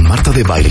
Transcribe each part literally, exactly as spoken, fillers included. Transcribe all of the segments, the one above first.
Marta de Baile.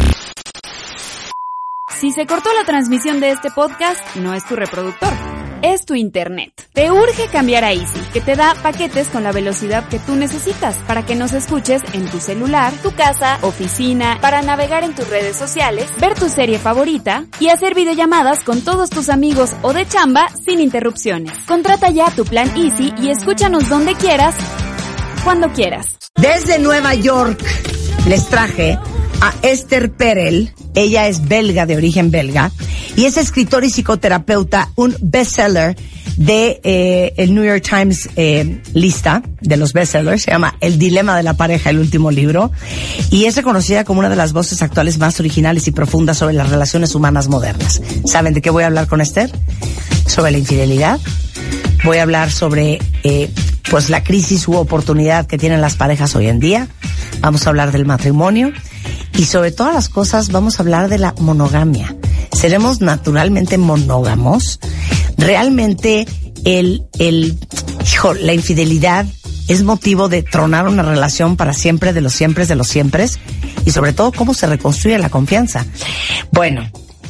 Si se cortó la transmisión de este podcast, no es tu reproductor, es tu internet. Te urge cambiar a Easy, que te da paquetes con la velocidad que tú necesitas para que nos escuches en tu celular, tu casa, oficina, para navegar en tus redes sociales, ver tu serie favorita y hacer videollamadas con todos tus amigos o de chamba sin interrupciones. Contrata ya tu plan Easy y escúchanos donde quieras, cuando quieras. Desde Nueva York les traje a Esther Perel. Ella es belga, de origen belga, y es escritora y psicoterapeuta, un bestseller de eh, el New York Times eh, lista de los bestsellers. Se llama El dilema de la pareja, el último libro, y es reconocida como una de las voces actuales más originales y profundas sobre las relaciones humanas modernas. ¿Saben de qué voy a hablar con Esther? Sobre la infidelidad. Voy a hablar sobre eh, pues la crisis u oportunidad que tienen las parejas hoy en día. Vamos a hablar del matrimonio. Y sobre todas las cosas vamos a hablar de la monogamia. ¿Seremos naturalmente monógamos? ¿Realmente el, el, hijo, la infidelidad es motivo de tronar una relación para siempre, de los siempre, de los siempre? Y sobre todo, ¿cómo se reconstruye la confianza? Bueno,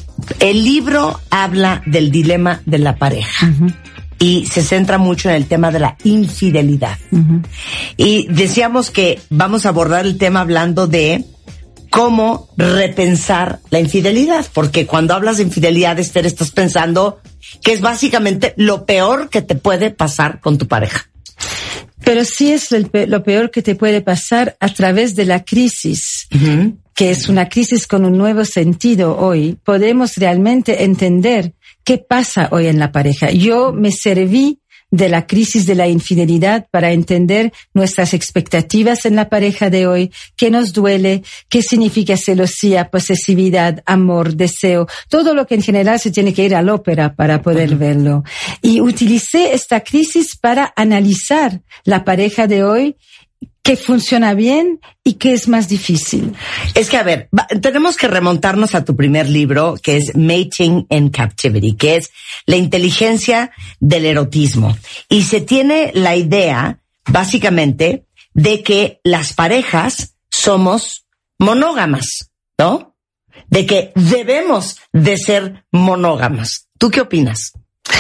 el libro habla del dilema de la pareja. Uh-huh. Y se centra mucho en el tema de la infidelidad. Uh-huh. Y decíamos que vamos a abordar el tema hablando de cómo repensar la infidelidad, porque cuando hablas de infidelidad, Esther, estás pensando que es básicamente lo peor que te puede pasar con tu pareja. Pero sí es el, lo peor que te puede pasar a través de la crisis, uh-huh. que es una crisis con un nuevo sentido hoy. Podemos realmente entender qué pasa hoy en la pareja. Yo me serví de la crisis de la infidelidad para entender nuestras expectativas en la pareja de hoy, qué nos duele, qué significa celosía, posesividad, amor, deseo, todo lo que en general se tiene que ir al ópera para poder uh-huh. verlo. Y utilicé esta crisis para analizar la pareja de hoy, qué funciona bien y qué es más difícil. Es que, a ver, va, tenemos que remontarnos a tu primer libro, que es Mating in Captivity, que es la inteligencia del erotismo. Y se tiene la idea, básicamente, de que las parejas somos monógamas, ¿no? De que debemos de ser monógamas. ¿Tú qué opinas?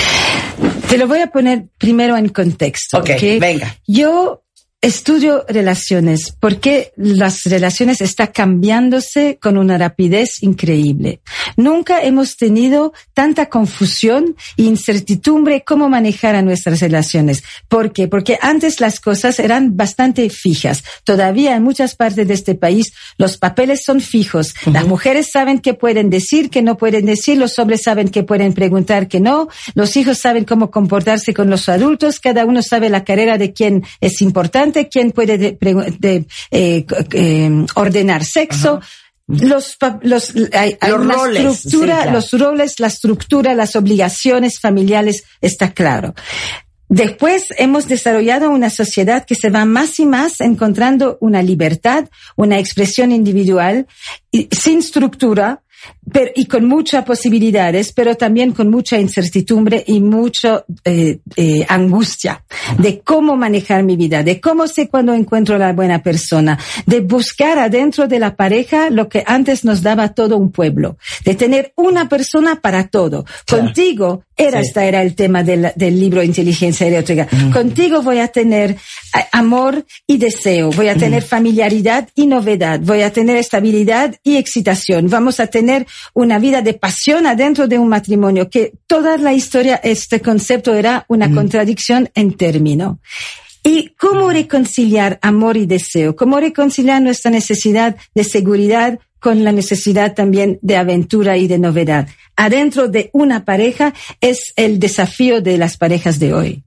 Te lo voy a poner primero en contexto. Ok, ¿okay? Venga. Yo estudio relaciones, porque las relaciones están cambiándose con una rapidez increíble. Nunca hemos tenido tanta confusión e incertidumbre cómo manejar a nuestras relaciones. ¿Por qué? Porque antes las cosas eran bastante fijas. Todavía en muchas partes de este país los papeles son fijos. Uh-huh. Las mujeres saben qué pueden decir, qué no pueden decir, los hombres saben qué pueden preguntar, qué no, los hijos saben cómo comportarse con los adultos, cada uno sabe la carrera de quién es importante, quién puede de, de, eh, eh, ordenar sexo. Uh-huh. Los, los, hay, hay los una roles, estructura, sí, claro. los roles, la estructura, las obligaciones familiares, está claro. Después hemos desarrollado una sociedad que se va más y más encontrando una libertad, una expresión individual, y, sin estructura, pero, y con muchas posibilidades, pero también con mucha incertidumbre y mucha eh, eh, angustia de cómo manejar mi vida, de cómo sé cuando encuentro a la buena persona, de buscar adentro de la pareja lo que antes nos daba todo un pueblo, de tener una persona para todo. Claro. Contigo, era, sí. Esta era el tema del, del libro Inteligencia Erótica. Mm. Contigo voy a tener amor y deseo, voy a tener mm. familiaridad y novedad, voy a tener estabilidad y excitación, vamos a tener una vida de pasión adentro de un matrimonio, que toda la historia, este concepto era una mm. contradicción en término. ¿Y cómo reconciliar amor y deseo? ¿Cómo reconciliar nuestra necesidad de seguridad con la necesidad también de aventura y de novedad? Adentro de una pareja es el desafío de las parejas de hoy.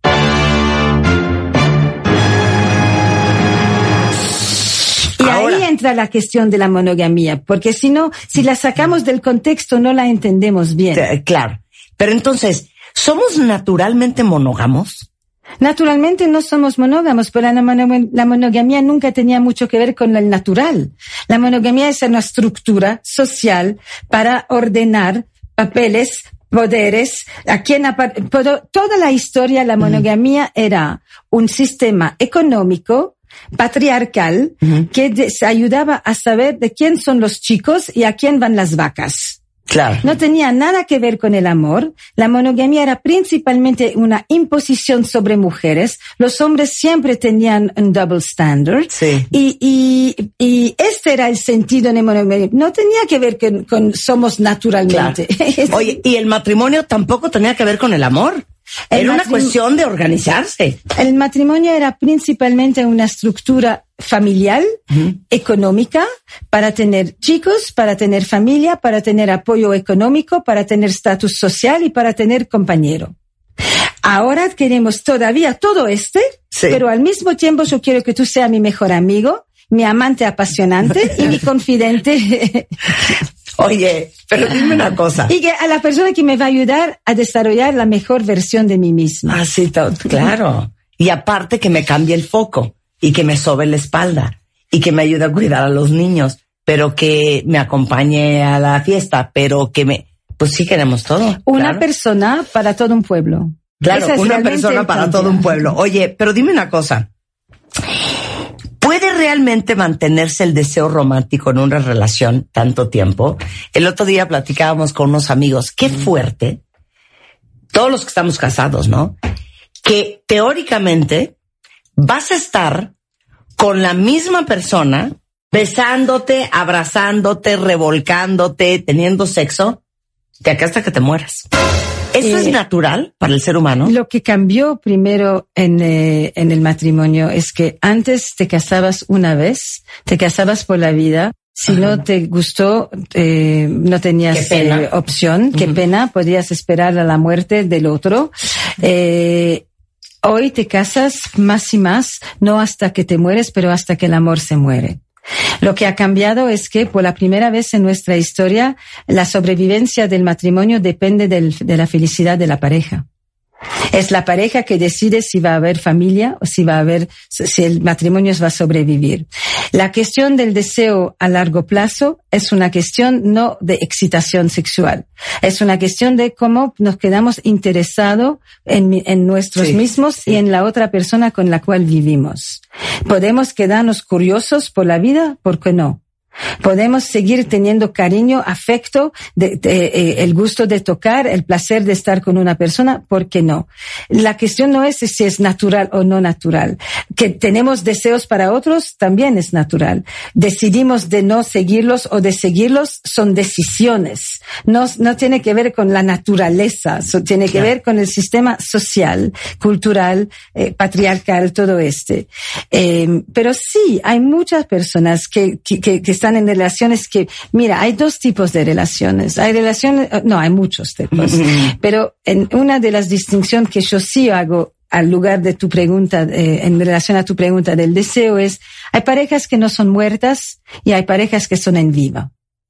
Y ahora, ahí entra la cuestión de la monogamia, porque si no, si la sacamos del contexto no la entendemos bien. Claro. Pero entonces, ¿somos naturalmente monógamos? Naturalmente no somos monógamos, pero la, monog- la monogamia nunca tenía mucho que ver con el natural. La monogamia es una estructura social para ordenar papeles, poderes, a quien apar- toda la historia, la monogamia era un sistema económico patriarcal, uh-huh. que de, se ayudaba a saber de quién son los chicos y a quién van las vacas. Claro. No tenía nada que ver con el amor. La monogamia era principalmente una imposición sobre mujeres. Los hombres siempre tenían un double standard. Sí. Y, y, y este era el sentido de monogamia. No tenía que ver con, con somos naturalmente. Claro. Oye, y el matrimonio tampoco tenía que ver con el amor. El era una matrim- cuestión de organizarse. El matrimonio era principalmente una estructura familiar, uh-huh. económica, para tener chicos, para tener familia, para tener apoyo económico, para tener estatus social y para tener compañero. Ahora queremos todavía todo este, sí. pero al mismo tiempo yo quiero que tú seas mi mejor amigo, mi amante apasionante y mi confidente. Oye, pero dime una cosa. Y que a la persona que me va a ayudar a desarrollar la mejor versión de mí misma. Ah, sí, todo, claro. Y aparte que me cambie el foco y que me sobe la espalda y que me ayude a cuidar a los niños, pero que me acompañe a la fiesta, pero que me... Pues sí queremos todo. Una claro. persona para todo un pueblo. Claro, es una persona para todo un pueblo. Oye, pero dime una cosa. ¿Puede realmente mantenerse el deseo romántico en una relación tanto tiempo? El otro día platicábamos con unos amigos. Qué fuerte. Todos los que estamos casados, ¿no? Que teóricamente vas a estar con la misma persona besándote, abrazándote, revolcándote, teniendo sexo, de acá hasta que te mueras. ¿Eso eh, es natural para el ser humano? Lo que cambió primero en, eh, en el matrimonio es que antes te casabas una vez, te casabas por la vida. Si Ajá. no te gustó, eh, no tenías eh, opción. Uh-huh. Qué pena, podías esperar a la muerte del otro. Eh, hoy te casas más y más, no hasta que te mueres, pero hasta que el amor se muere. Lo que ha cambiado es que por la primera vez en nuestra historia la sobrevivencia del matrimonio depende del, de la felicidad de la pareja. Es la pareja que decide si va a haber familia o si va a haber, si el matrimonio va a sobrevivir. La cuestión del deseo a largo plazo es una cuestión no de excitación sexual. Es una cuestión de cómo nos quedamos interesados en, en nuestros sí, mismos sí. y en la otra persona con la cual vivimos. Podemos quedarnos curiosos por la vida, ¿por qué no? Podemos seguir teniendo cariño, afecto, de, de, eh, el gusto de tocar, el placer de estar con una persona, ¿por qué no? La cuestión no es si es natural o no natural. Que tenemos deseos para otros, también es natural. Decidimos de no seguirlos o de seguirlos, son decisiones. No, no tiene que ver con la naturaleza, so, tiene que claro. ver con el sistema social, cultural, eh, patriarcal, todo este. Eh, pero sí, hay muchas personas que, que, que, que están en relaciones que, mira, hay dos tipos de relaciones. Hay relaciones, no, hay muchos tipos. Mm-hmm. Pero en una de las distinciones que yo sí hago al lugar de tu pregunta, eh, en relación a tu pregunta del deseo es, hay parejas que no son muertas y hay parejas que son en viva.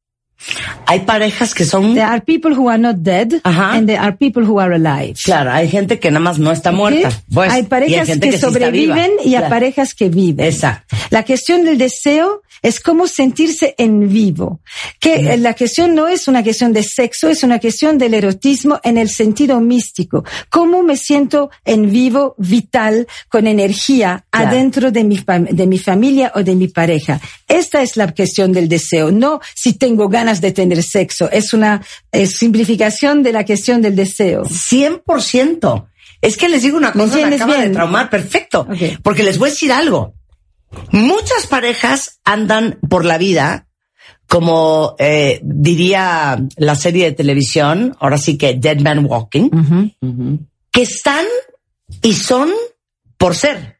Hay parejas que son... There are people who are not dead Ajá. and there are people who are alive. Claro, hay gente que nada más no está muerta. ¿Sí? Pues, hay parejas hay que, que sobreviven sí y claro. hay parejas que viven. Exacto. La cuestión del deseo es cómo sentirse en vivo. Que uh-huh. la cuestión no es una cuestión de sexo, es una cuestión del erotismo en el sentido místico. Cómo me siento en vivo, vital, con energía claro. adentro de mi, de mi familia o de mi pareja. Esta es la cuestión del deseo. No si tengo ganas de tener sexo. Es una eh, simplificación de la cuestión del deseo. cien por ciento. Es que les digo una cosa, me, me acaba bien? de traumar. Perfecto. Okay. Porque les voy a decir algo. Muchas parejas andan por la vida, como eh, diría la serie de televisión, ahora sí que Dead Man Walking, uh-huh. Uh-huh. que están y son por ser.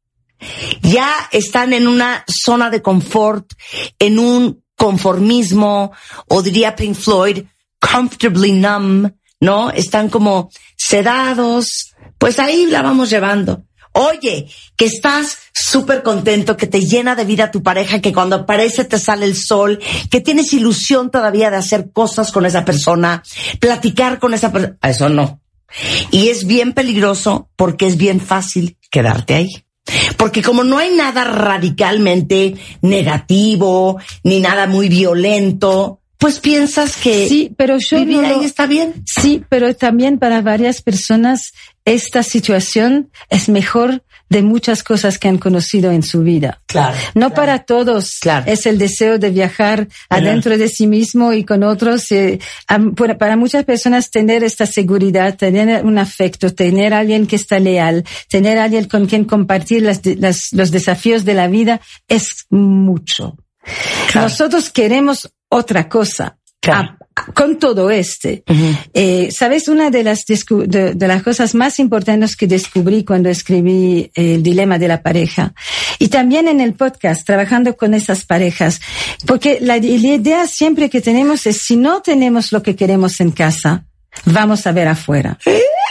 Ya están en una zona de confort, en un conformismo, o diría Pink Floyd, comfortably numb, ¿no? Están como sedados, pues ahí la vamos llevando. Oye, que estás súper contento, que te llena de vida tu pareja, que cuando aparece te sale el sol, que tienes ilusión todavía de hacer cosas con esa persona, platicar con esa persona. Eso no. Y es bien peligroso porque es bien fácil quedarte ahí. Porque como no hay nada radicalmente negativo, ni nada muy violento, pues piensas que sí, pero yo vivir no lo... ahí está bien. Sí, pero también para varias personas esta situación es mejor de muchas cosas que han conocido en su vida. Claro. No claro. para todos Claro. es el deseo de viajar Claro. adentro de sí mismo y con otros. Eh, para muchas personas tener esta seguridad, tener un afecto, tener a alguien que está leal, tener a alguien con quien compartir las, las, los desafíos de la vida es mucho. Claro. Nosotros queremos otra cosa. Claro. A, con todo este, uh-huh. eh, ¿sabes? Una de las, de, de las cosas más importantes que descubrí cuando escribí eh, El dilema de la pareja, y también en el podcast, trabajando con esas parejas, porque la, la idea siempre que tenemos es, si no tenemos lo que queremos en casa, vamos a ver afuera.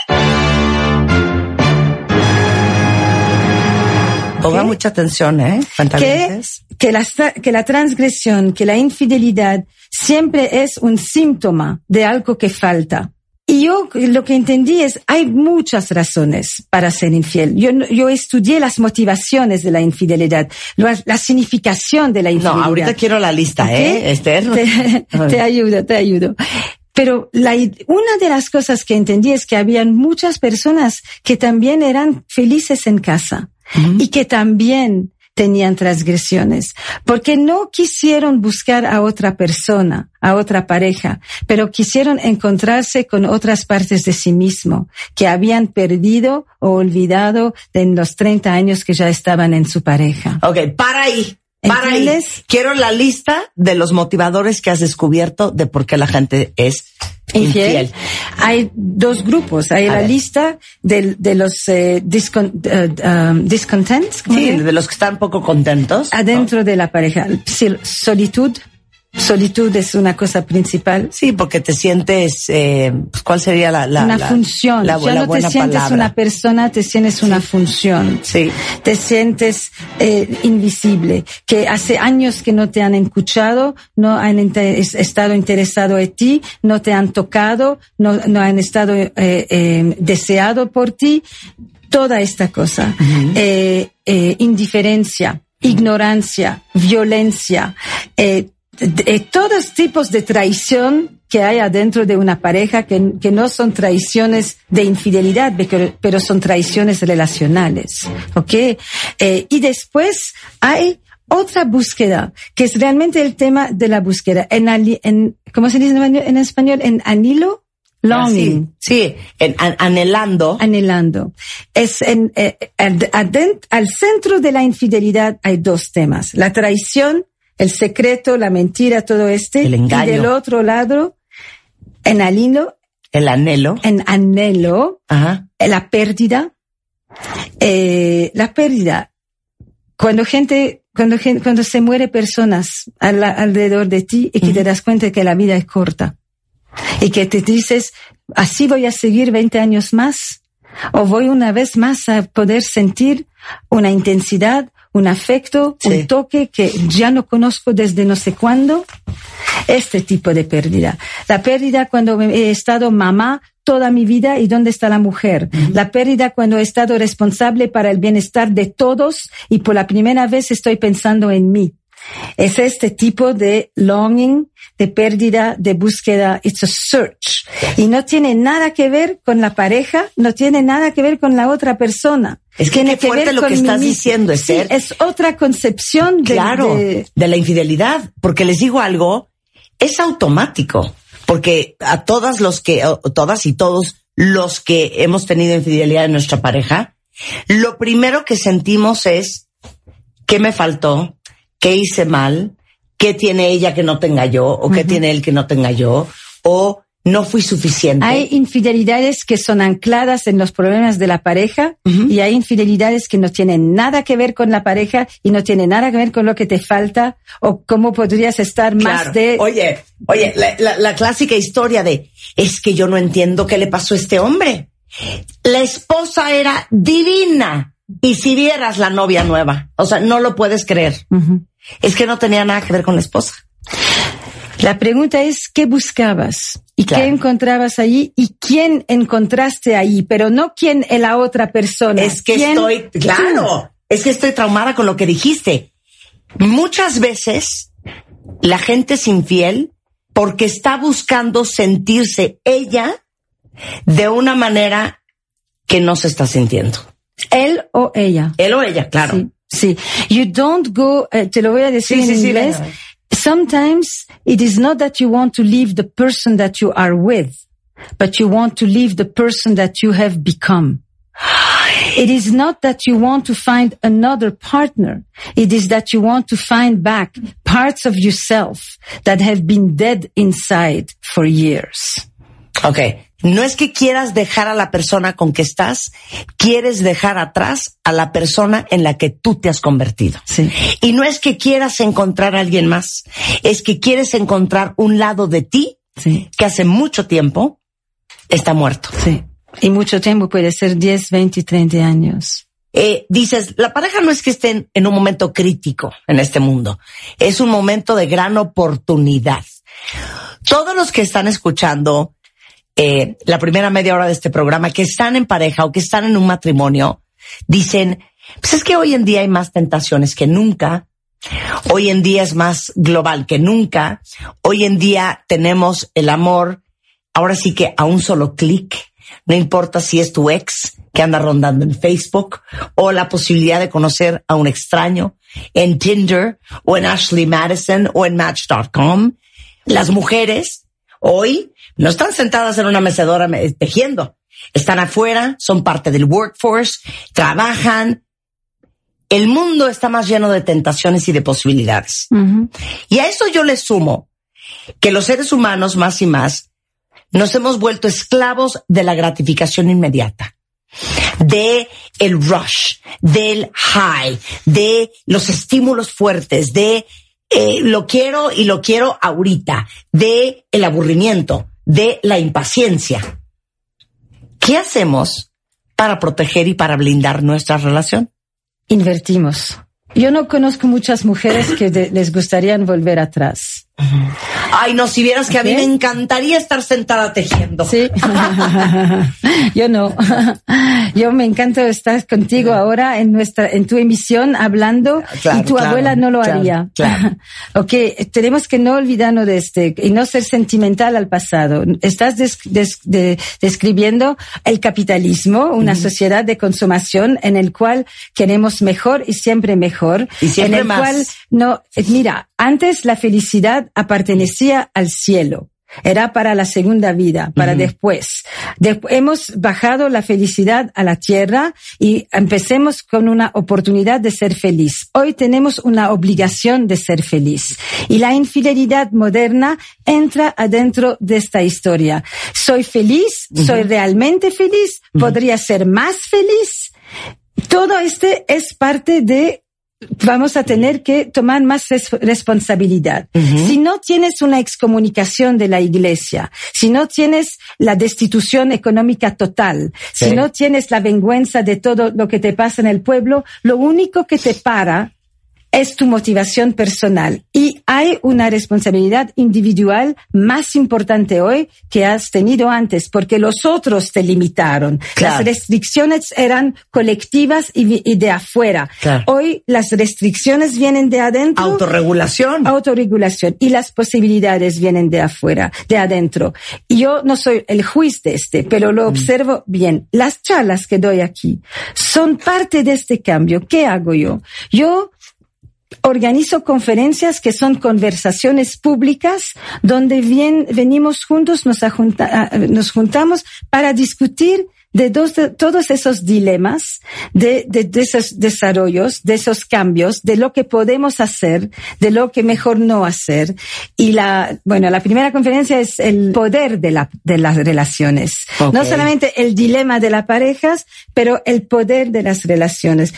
Ponga mucha atención, ¿eh? Que, que, la, que la transgresión, que la infidelidad siempre es un síntoma de algo que falta. Y yo lo que entendí es, hay muchas razones para ser infiel. Yo, yo estudié las motivaciones de la infidelidad, la, la significación de la infidelidad. No, ahorita quiero la lista, ¿okay? ¿eh, Esther? Te, te ayudo, te ayudo. Pero la, una de las cosas que entendí es que habían muchas personas que también eran felices en casa. Uh-huh. Y que también tenían transgresiones, porque no quisieron buscar a otra persona, a otra pareja, pero quisieron encontrarse con otras partes de sí mismo, que habían perdido o olvidado en los treinta años que ya estaban en su pareja. Okay, para ahí. Para ahí. Quiero la lista de los motivadores que has descubierto de por qué la gente es infiel. infiel. Hay dos grupos. Hay a la ver. lista de, de los eh, discon, uh, um, discontents. Sí, de los que están poco contentos. Adentro oh. de la pareja. Solitud. Solitud es una cosa principal. Sí, porque te sientes, eh, ¿cuál sería la, la una la, función? La, ya la no buena te sientes palabra. Una persona, te sientes una sí. función. Sí. Te sientes eh, invisible, que hace años que no te han escuchado, no han inter- estado interesado en ti, no te han tocado, no, no han estado eh, eh, deseado por ti. Toda esta cosa, uh-huh. eh, eh, indiferencia, ignorancia, violencia, eh, de todos tipos de traición que hay adentro de una pareja, que, que no son traiciones de infidelidad, pero, pero son traiciones relacionales, ¿ok? Eh, y después hay otra búsqueda, que es realmente el tema de la búsqueda. En, en ¿cómo se dice en español? En anhelo. Longing. Ah, sí, sí, en, an, anhelando. Anhelando. Es en, eh, al, adent, al centro de la infidelidad hay dos temas. La traición, el secreto, la mentira, todo este. El engaño. Y del otro lado, en anhelo. El anhelo. En anhelo. Ajá. La pérdida. Eh, la pérdida. Cuando gente, cuando, cuando se muere personas al, alrededor de ti y que uh-huh. te das cuenta que la vida es corta. Y que te dices, así voy a seguir veinte años más, o voy una vez más a poder sentir una intensidad, un afecto, sí. un toque que ya no conozco desde no sé cuándo. Este tipo de pérdida. La pérdida cuando he estado mamá toda mi vida y dónde está la mujer. Uh-huh. La pérdida cuando he estado responsable para el bienestar de todos y por la primera vez estoy pensando en mí. Es este tipo de longing, de pérdida, de búsqueda. It's a search. Y no tiene nada que ver con la pareja, no tiene nada que ver con la otra persona. Es que tiene qué fuerte que ver lo con que estás mi, diciendo, Esther. Sí, es otra concepción de, claro, de... de la infidelidad. Porque les digo algo, es automático. Porque a todas los que, todas y todos los que hemos tenido infidelidad en nuestra pareja, lo primero que sentimos es, ¿qué me faltó? ¿Qué hice mal? ¿Qué tiene ella que no tenga yo? ¿O qué uh-huh. tiene él que no tenga yo? ¿O no fui suficiente? Hay infidelidades que son ancladas en los problemas de la pareja uh-huh. y hay infidelidades que no tienen nada que ver con la pareja y no tienen nada que ver con lo que te falta o cómo podrías estar claro. más de... Oye, oye, la, la, la clásica historia de, es que yo no entiendo qué le pasó a este hombre. La esposa era divina. Y si vieras la novia nueva, o sea, no lo puedes creer. Uh-huh. Es que no tenía nada que ver con la esposa. La pregunta es, ¿qué buscabas? ¿Y claro. qué encontrabas ahí? ¿Y quién encontraste ahí? Pero no quién es la otra persona. Es que estoy, claro, es que estoy traumada con lo que dijiste. Muchas veces la gente es infiel porque está buscando sentirse ella de una manera que no se está sintiendo. Él o ella. Él o ella, claro. Sí, sí. You don't go, eh, te lo voy a decir Sí, en sí, sí, inglés. venga. Sometimes it is not that you want to leave the person that you are with, but you want to leave the person that you have become. It is not that you want to find another partner. It is that you want to find back parts of yourself that have been dead inside for years. Okay. No es que quieras dejar a la persona con que estás, quieres dejar atrás a la persona en la que tú te has convertido. Sí. Y no es que quieras encontrar a alguien más, es que quieres encontrar un lado de ti Sí. que hace mucho tiempo está muerto. Sí. Y mucho tiempo puede ser diez, veinte, treinta años. Eh, dices, la pareja no es que estén en un momento crítico en este mundo, es un momento de gran oportunidad. Todos los que están escuchando eh, la primera media hora de este programa, que están en pareja o que están en un matrimonio, dicen, pues es que hoy en día hay más tentaciones que nunca, hoy en día es más global que nunca, hoy en día tenemos el amor, ahora sí que a un solo clic, no importa si es tu ex que anda rondando en Facebook o la posibilidad de conocer a un extraño en Tinder o en Ashley Madison o en Match punto com. Las mujeres hoy no están sentadas en una mecedora tejiendo, están afuera, son parte del workforce, trabajan. El mundo está más lleno de tentaciones y de posibilidades. Uh-huh. Y a eso yo le sumo que los seres humanos más y más nos hemos vuelto esclavos de la gratificación inmediata, de el rush, del high, de los estímulos fuertes, de eh, lo quiero y lo quiero ahorita, de el aburrimiento, de la impaciencia. ¿Qué hacemos para proteger y para blindar nuestra relación? Invertimos. Yo no conozco muchas mujeres que de, les gustarían volver atrás. Ay, no, si vieras que a mí me encantaría estar sentada tejiendo. Sí. Yo no. Yo me encanta estar contigo ahora en nuestra, en tu emisión hablando, claro, y tu claro, abuela no lo claro, haría. Claro. Okay, tenemos que no olvidarnos de este y no ser sentimental al pasado. Estás des, des, de, describiendo el capitalismo, una uh-huh. sociedad de consumación en el cual queremos mejor y siempre mejor. Y siempre en el más. cual no, mira, antes la felicidad pertenecía al cielo. Era para la segunda vida, para uh-huh. después. De- hemos bajado la felicidad a la tierra y empecemos con una oportunidad de ser feliz. Hoy tenemos una obligación de ser feliz. Y la infidelidad moderna entra adentro de esta historia. Soy feliz, uh-huh. soy realmente feliz, uh-huh. podría ser más feliz. Todo este es parte de vamos a tener que tomar más res- responsabilidad. Uh-huh. Si no tienes una excomunicación de la iglesia, si no tienes la destitución económica total, sí. si no tienes la vergüenza de todo lo que te pasa en el pueblo, lo único que te para es tu motivación personal. Y hay una responsabilidad individual más importante hoy que has tenido antes, porque los otros te limitaron. Claro. Las restricciones eran colectivas y, y de afuera. Claro. Hoy las restricciones vienen de adentro. Autorregulación. Autorregulación. Y las posibilidades vienen de afuera, de adentro. Y yo no soy el juez de este, pero lo mm. observo bien. Las charlas que doy aquí son parte de este cambio. ¿Qué hago yo? Yo organizo conferencias que son conversaciones públicas donde bien, venimos juntos, nos, ajunta, nos juntamos para discutir de, dos, de todos esos dilemas, de, de, de esos desarrollos, de esos cambios, de lo que podemos hacer, de lo que mejor no hacer. Y la, bueno, la primera conferencia es el poder de la, de las relaciones. Okay. No solamente el dilema de las parejas, pero el poder de las relaciones.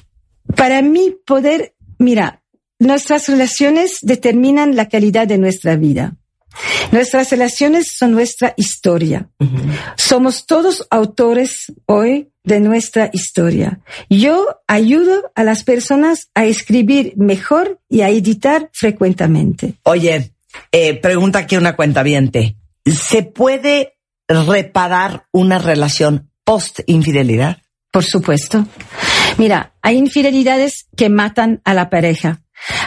Para mí, poder Mira, nuestras relaciones determinan la calidad de nuestra vida. Nuestras relaciones son nuestra historia. Uh-huh. Somos todos autores hoy de nuestra historia. Yo ayudo a las personas a escribir mejor y a editar frecuentemente. Oye, eh, pregunta aquí una cuentaviente. ¿Se puede reparar una relación post-infidelidad? Por supuesto. Mira, hay infidelidades que matan a la pareja.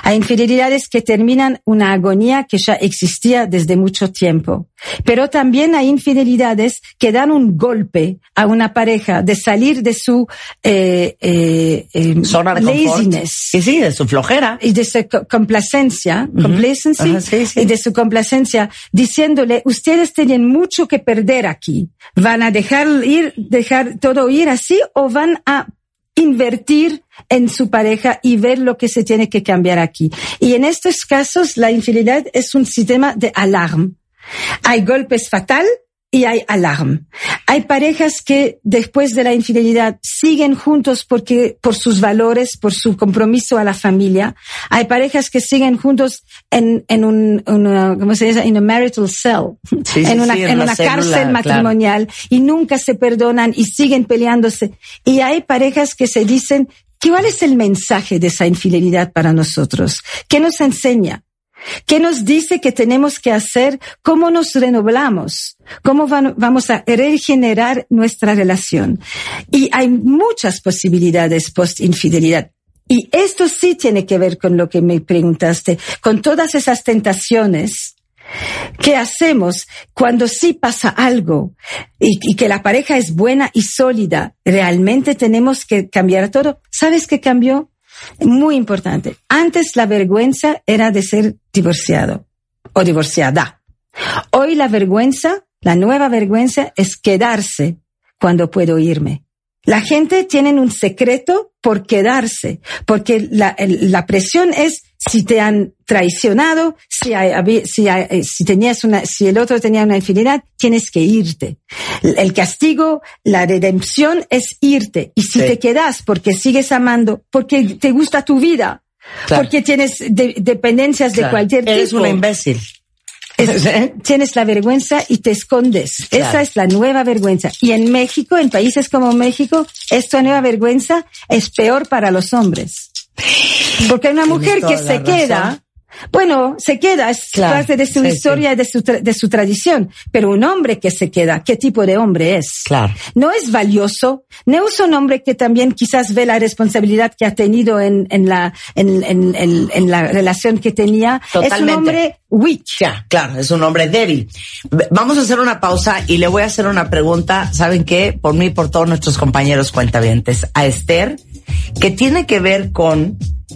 Hay infidelidades que terminan una agonía que ya existía desde mucho tiempo. Pero también hay infidelidades que dan un golpe a una pareja de salir de su eh, eh, eh, zona de laziness. Sí, sí, de su flojera. Y de su complacencia, uh-huh. complacency, uh-huh, sí, sí. y de su complacencia, diciéndole, ustedes tienen mucho que perder aquí. ¿Van a dejar ir, dejar todo ir así o van a invertir en su pareja y ver lo que se tiene que cambiar aquí? Y en estos casos, la infidelidad es un sistema de alarma. Hay golpes fatal y hay alarma. Hay parejas que después de la infidelidad siguen juntos porque, por sus valores, por su compromiso a la familia. Hay parejas que siguen juntos en, en un, una, ¿cómo se dice? En a marital cell. Sí, en sí, una, sí, en en la una célula, cárcel matrimonial. Claro. Y nunca se perdonan y siguen peleándose. Y hay parejas que se dicen, ¿cuál es el mensaje de esa infidelidad para nosotros? ¿Qué nos enseña? ¿Qué nos dice que tenemos que hacer? ¿Cómo nos renovamos? ¿Cómo van, vamos a regenerar nuestra relación? Y hay muchas posibilidades post-infidelidad. Y esto sí tiene que ver con lo que me preguntaste, con todas esas tentaciones. ¿Qué hacemos cuando sí pasa algo y, y que la pareja es buena y sólida? ¿Realmente tenemos que cambiar todo? ¿Sabes qué cambió? Muy importante. Antes la vergüenza era de ser divorciado o divorciada. Hoy la vergüenza, la nueva vergüenza es quedarse cuando puedo irme. La gente tiene un secreto por quedarse, porque la, el, la presión es si te han traicionado, si hay, si hay, si tenías una, si el otro tenía una infidelidad, tienes que irte. El castigo, la redención es irte. Y si sí. te quedas porque sigues amando, porque te gusta tu vida, claro. porque tienes de, dependencias claro. de cualquier tipo. Eres una imbécil. Es, tienes la vergüenza y te escondes. Claro. Esa es la nueva vergüenza. Y en México, en países como México, esta nueva vergüenza es peor para los hombres. Porque una mujer que se queda, bueno, se queda, es claro, parte de su sí, historia y sí. de su, tra- de su tradición. Pero un hombre que se queda, ¿qué tipo de hombre es? Claro. No es valioso, no es un hombre que también quizás ve la responsabilidad que ha tenido en, en la, en, en, en, en la relación que tenía. Totalmente. Es un hombre weak. Ya, claro, es un hombre débil. Vamos a hacer una pausa y le voy a hacer una pregunta, ¿saben qué? Por mí y por todos nuestros compañeros cuentavientes, a Esther, que tiene que ver con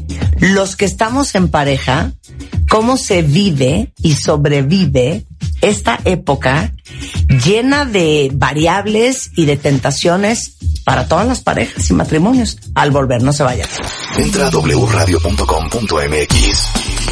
los que estamos en pareja, cómo se vive y sobrevive esta época llena de variables y de tentaciones para todas las parejas y matrimonios. Al volver, no se vayan. Entra a doble u radio punto com punto m x.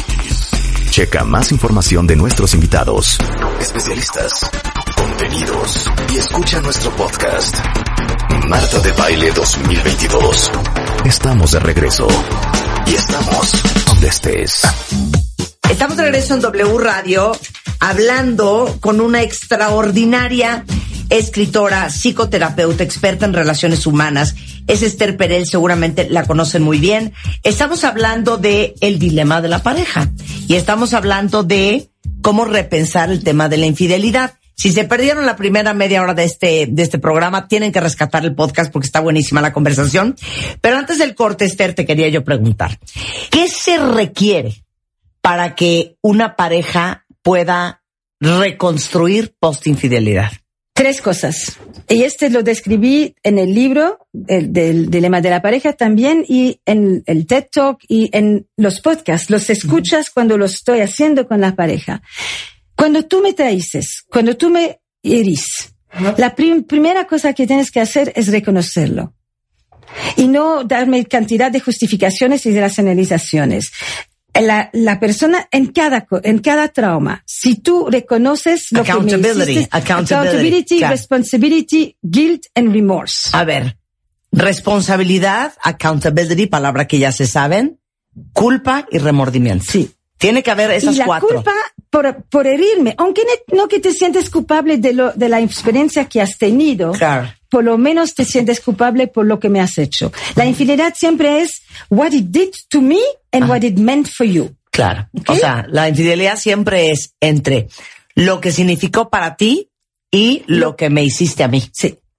Checa más información de nuestros invitados, especialistas, contenidos y escucha nuestro podcast. Marta de Baile dos mil veintidós. Estamos de regreso. Y estamos donde estés. Estamos de regreso en W Radio hablando con una extraordinaria escritora, psicoterapeuta, experta en relaciones humanas. Es Esther Perel, seguramente la conocen muy bien. Estamos hablando de el dilema de la pareja y estamos hablando de cómo repensar el tema de la infidelidad. Si se perdieron la primera media hora de este, de este programa, tienen que rescatar el podcast porque está buenísima la conversación. Pero antes del corte, Esther, te quería yo preguntar, ¿qué se requiere para que una pareja pueda reconstruir post-infidelidad? Tres cosas. Y este lo describí en el libro el, del dilema de la pareja también y en el TED Talk y en los podcasts. Los escuchas uh-huh. cuando lo estoy haciendo con la pareja. Cuando tú me traices, cuando tú me herís, uh-huh. la prim- primera cosa que tienes que hacer es reconocerlo. Y no darme cantidad de justificaciones y de racionalizaciones. La, la persona en cada, en cada trauma, si tú reconoces lo que me hiciste, accountability, accountability, claro. responsibility, guilt and remorse. A ver, responsabilidad, accountability, palabra que ya se saben, culpa y remordimiento. Sí. Tiene que haber esas y la cuatro. culpa por, por herirme, aunque ne, no que te sientes culpable de lo, de la experiencia que has tenido. Claro. Por lo menos te sientes culpable por lo que me has hecho. La infidelidad siempre es what it did to me and Ajá. what it meant for you. Claro. ¿Okay? O sea, la infidelidad siempre es entre lo que significó para ti y lo, lo que me hiciste a mí. Sí.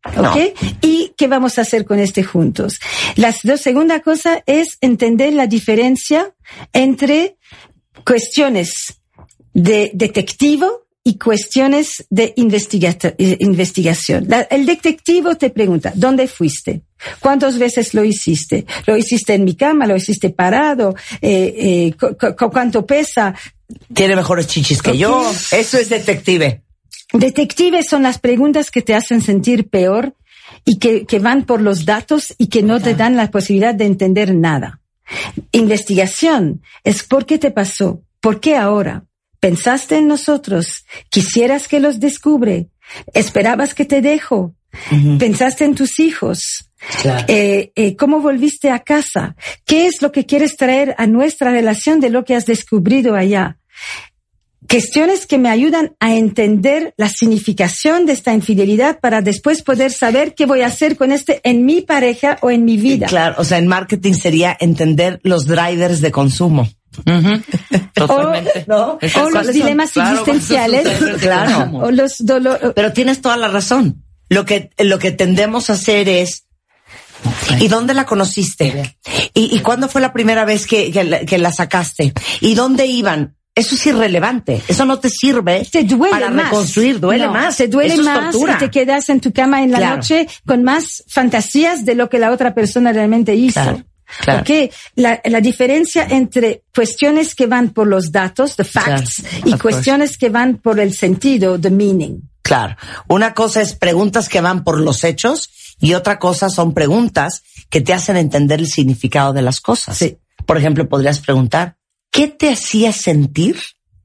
¿Ok? No. ¿Y qué vamos a hacer con este juntos? La dos, segunda cosa es entender la diferencia entre cuestiones de detectivo y cuestiones de investiga- investigación. La, el detectivo te pregunta, ¿dónde fuiste? ¿Cuántas veces lo hiciste? ¿Lo hiciste en mi cama? ¿Lo hiciste parado? Eh, eh, cu- cu- ¿Cuánto pesa? Tiene mejores chichis que Ok. yo. Eso es detective. Detectives son las preguntas que te hacen sentir peor y que, que van por los datos y que no te dan la posibilidad de entender nada. Investigación es ¿por qué te pasó? ¿Por qué ahora? ¿Pensaste en nosotros? ¿Quisieras que los descubre? ¿Esperabas que te dejo? Uh-huh. ¿Pensaste en tus hijos? Claro. Eh, eh, ¿Cómo volviste a casa? ¿Qué es lo que quieres traer a nuestra relación de lo que has descubrido allá? Cuestiones que me ayudan a entender la significación de esta infidelidad para después poder saber qué voy a hacer con este en mi pareja o en mi vida. Claro, o sea, en marketing sería entender los drivers de consumo. Uh-huh. Totalmente. ¿No? O los ¿Cuáles dilemas son? Claro, existenciales. ¿cuáles son sus Claro. O los dolores. Pero tienes toda la razón. Lo que, lo que tendemos a hacer es, ¿y dónde la conociste? ¿Y, y cuándo fue la primera vez que, que, la, que la sacaste? ¿Y dónde iban? Eso es irrelevante. Eso no te sirve Te duele para más. reconstruir. Duele No, más. Te duele Eso es más tortura. y te quedas en tu cama en la Claro. noche con más fantasías de lo que la otra persona realmente hizo. Claro, claro. ¿Ok? La, la diferencia entre cuestiones que van por los datos, the facts, Claro, y of cuestiones que van por el sentido, the meaning. Claro. Una cosa es preguntas que van por los hechos y otra cosa son preguntas que te hacen entender el significado de las cosas. Sí. Por ejemplo, podrías preguntar, ¿qué te hacía sentir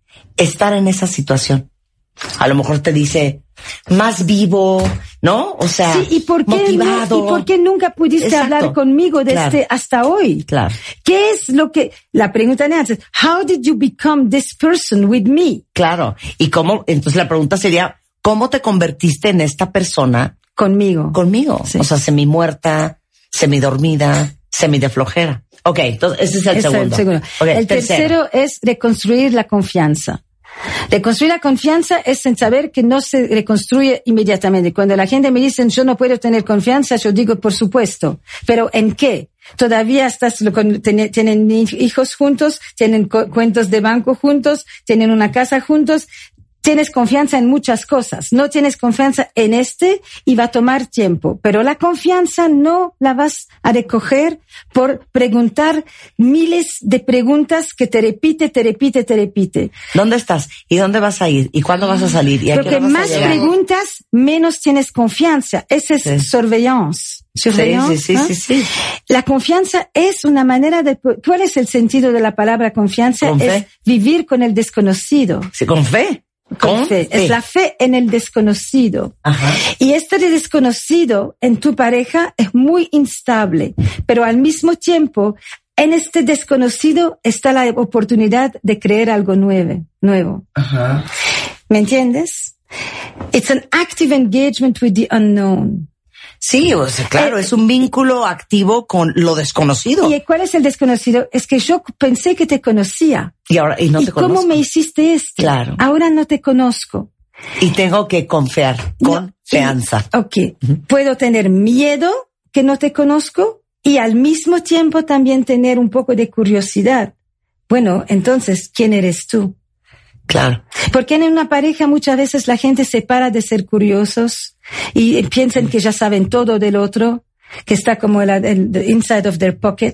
estar en esa situación? A lo mejor te dice, más vivo, ¿no? O sea, Sí, ¿y por qué, motivado. no- ¿y por qué nunca pudiste Exacto. hablar conmigo desde Claro. hasta hoy? Claro. ¿Qué es lo que, la pregunta Nancy, how did you become this person with me? Claro. ¿Y cómo? Entonces la pregunta sería, ¿cómo te convertiste en esta persona Conmigo. conmigo? Sí. O sea, semi-muerta, semi-dormida, semi-de flojera. Ok, entonces ese es el Ese es el segundo. segundo. Ok, el tercero es reconstruir la confianza. Reconstruir la confianza es en saber que no se reconstruye inmediatamente. Cuando la gente me dice, yo no puedo tener confianza, yo digo, por supuesto. ¿Pero en qué? Todavía estás, con- ten- tienen hijos juntos, tienen cu- cuentos de banco juntos, tienen una casa juntos. Tienes confianza en muchas cosas, no tienes confianza en este y va a tomar tiempo, pero la confianza no la vas a recoger por preguntar miles de preguntas que te repite, te repite, te repite. ¿Dónde estás? ¿Y dónde vas a ir? ¿Y cuándo vas a salir? ¿Y a qué Porque hora vas a más llegar? preguntas, menos tienes confianza. Esa es Sí. surveillance. Sí, Surveillance, sí, sí, ¿no? sí, sí. La confianza es una manera de... ¿Cuál es el sentido de la palabra confianza? Con fe. Es vivir con el desconocido. Sí, con fe. Con fe. Es la fe en el desconocido. Ajá. Y este de desconocido en tu pareja es muy instable, pero al mismo tiempo, en este desconocido está la oportunidad de crear algo nuevo, nuevo. Ajá. ¿Me entiendes? It's an active engagement with the unknown. Sí, o sea, claro, Eh, es un vínculo activo con lo desconocido. ¿Y cuál es el desconocido? Es que yo pensé que te conocía. Y ahora, y no ¿Y te cómo conozco. me hiciste esto? Claro. Ahora no te conozco. Y tengo que confiar, No, confianza. y- ok. Puedo tener miedo que no te conozco y al mismo tiempo también tener un poco de curiosidad. Bueno, entonces, ¿quién eres tú? Claro. Porque en una pareja muchas veces la gente se para de ser curiosos y piensan que ya saben todo del otro, que está como el, el the inside of their pocket.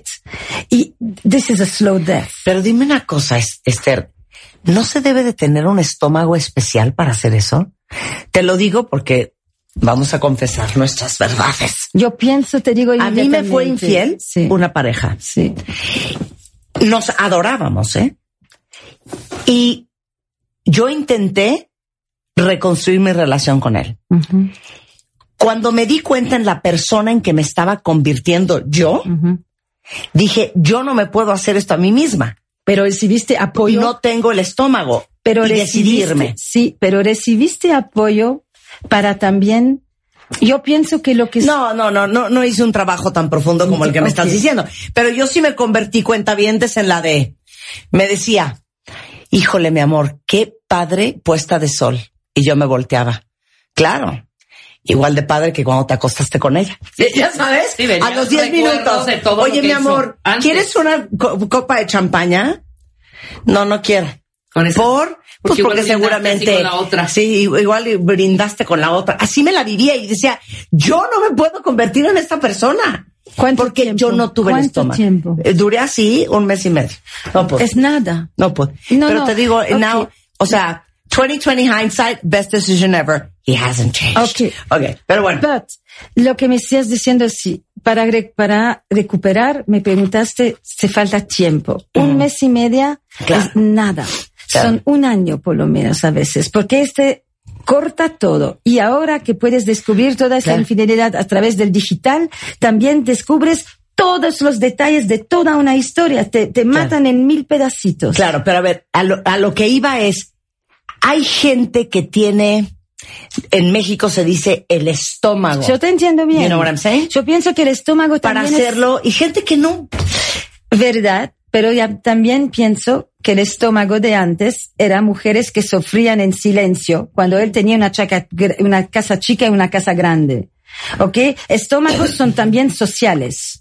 Y this is a slow death. Pero dime una cosa, Es- Esther, ¿no se debe de tener un estómago especial para hacer eso? Te lo digo porque vamos a confesar nuestras verdades. Yo pienso, te digo A mí me fue inmediatamente. infiel Sí. una pareja. Sí. Nos adorábamos, ¿eh? Y yo intenté reconstruir mi relación con él. Ujú, Cuando me di cuenta en la persona en que me estaba convirtiendo yo, ujú. dije, yo no me puedo hacer esto a mí misma. Pero recibiste apoyo. No tengo el estómago pero y recibiste, decidirme. sí, pero recibiste apoyo para también. Yo pienso que lo que No, no, no, no, no hice un trabajo tan profundo como el que me estás Ok. diciendo. Pero yo sí me convertí cuentavientes en la de, me decía, híjole, mi amor, qué padre puesta de sol. Y yo me volteaba. Claro. igual de padre que cuando te acostaste con ella. ¿Ya sabes? Sí, a los diez minutos. De todo Oye, lo que mi amor, hizo antes. ¿quieres una co- copa de champaña? No, no quiero. Con esa- ¿Por? Pues porque porque, igual brindaste seguramente. así con la otra. Sí, igual brindaste con la otra. Así me la vivía y decía, yo no me puedo convertir en esta persona. ¿Cuánto Porque tiempo? yo no tuve el ¿Cuánto estómago. tiempo? Eh, Duré así un mes y medio. No puedo. Es nada. No puedo. No, Pero no. te digo, Okay. now, o sea, twenty twenty hindsight, best decision ever. He hasn't changed. Okay. Okay. Pero bueno. But, lo que me estás diciendo, sí, para, re- para recuperar, me preguntaste si falta tiempo. Un mes y media Claro. es nada. Claro. Son un año por lo menos a veces, porque este corta todo. Y ahora que puedes descubrir toda esa Claro. infidelidad a través del digital, también descubres todos los detalles de toda una historia. Te, te matan en mil pedacitos. Claro, pero a ver, a lo, a lo que iba es, hay gente que tiene, en México se dice el estómago. Yo te entiendo bien. You know what I'm saying? Yo pienso que el estómago Para también es hacerlo, y gente que no. verdad, pero ya también pienso que el estómago de antes era mujeres que sufrían en silencio cuando él tenía una, chaca, una casa chica y una casa grande. ¿Ok? Estómagos son también sociales.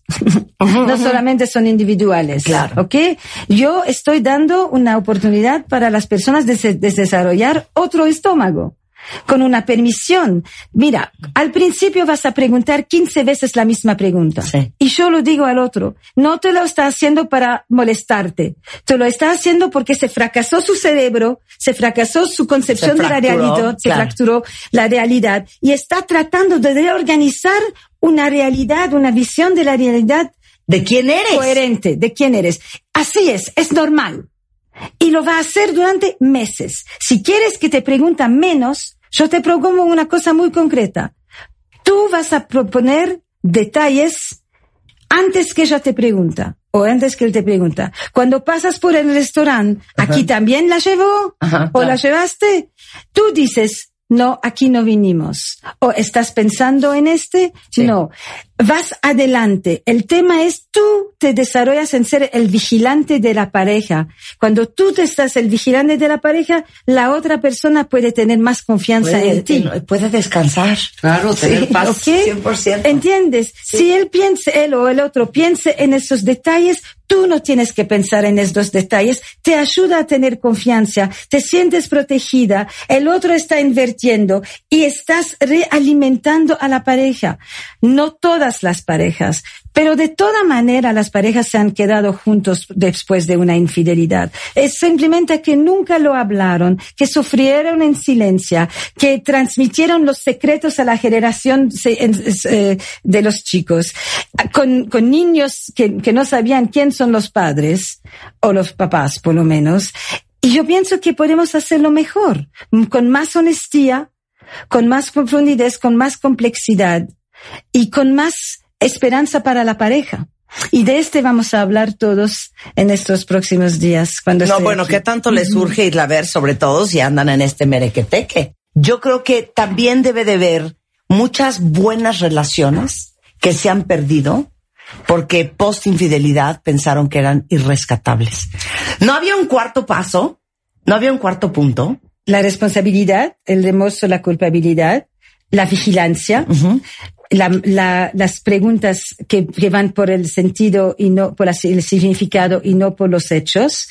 No solamente son individuales. Claro. ¿Ok? Yo estoy dando una oportunidad para las personas de, se- de desarrollar otro estómago. Con una permisión. Mira, al principio vas a preguntar quince veces la misma pregunta. Sí. Y yo lo digo al otro. No te lo está haciendo para molestarte. Te lo está haciendo porque se fracasó su cerebro, se fracasó su concepción Se de la fracturó, realidad, se claro. fracturó la realidad y está tratando de reorganizar una realidad, una visión de la realidad ¿De quién eres? coherente de quién eres. Así es, es normal. Y lo va a hacer durante meses. Si quieres que te pregunten menos, yo te propongo una cosa muy concreta. Tú vas a proponer detalles antes que ella te pregunta o antes que él te pregunta. Cuando pasas por el restaurante, ¿aquí también la llevó? Ajá, ¿O claro. la llevaste? Tú dices, no, aquí no vinimos. ¿O estás pensando en este? Sí. No. Vas adelante. El tema es tú te desarrollas en ser el vigilante de la pareja. Cuando tú te estás el vigilante de la pareja, la otra persona puede tener más confianza Puede, en ti. puede descansar. Claro, tener paz. ¿Ok? cien por ciento. ¿Entiendes? Si él piensa, él o el otro piense en esos detalles, tú no tienes que pensar en esos detalles. Te ayuda a tener confianza, te sientes protegida, el otro está invirtiendo y estás realimentando a la pareja. No todas las parejas, pero de toda manera las parejas se han quedado juntos después de una infidelidad. Es simplemente que nunca lo hablaron, que sufrieron en silencio, que transmitieron los secretos a la generación se- en- eh, de los chicos, con, con niños que, que no sabían quién son los padres, o los papás por lo menos. Y yo pienso que podemos hacerlo mejor, con más honestidad, con más profundidad, con más complejidad y con más esperanza para la pareja. Y de este vamos a hablar todos en estos próximos días. Cuando No, esté bueno, aquí. ¿qué tanto les surge irla a ver, sobre todo si andan en este merequeteque? Yo creo que también debe de haber muchas buenas relaciones que se han perdido porque post infidelidad pensaron que eran irrescatables. No había un cuarto paso, no había un cuarto punto. La responsabilidad, el remorso, la culpabilidad, la vigilancia, Uh-huh. la, la, las preguntas que, que van por el sentido y no por la- el significado y no por los hechos,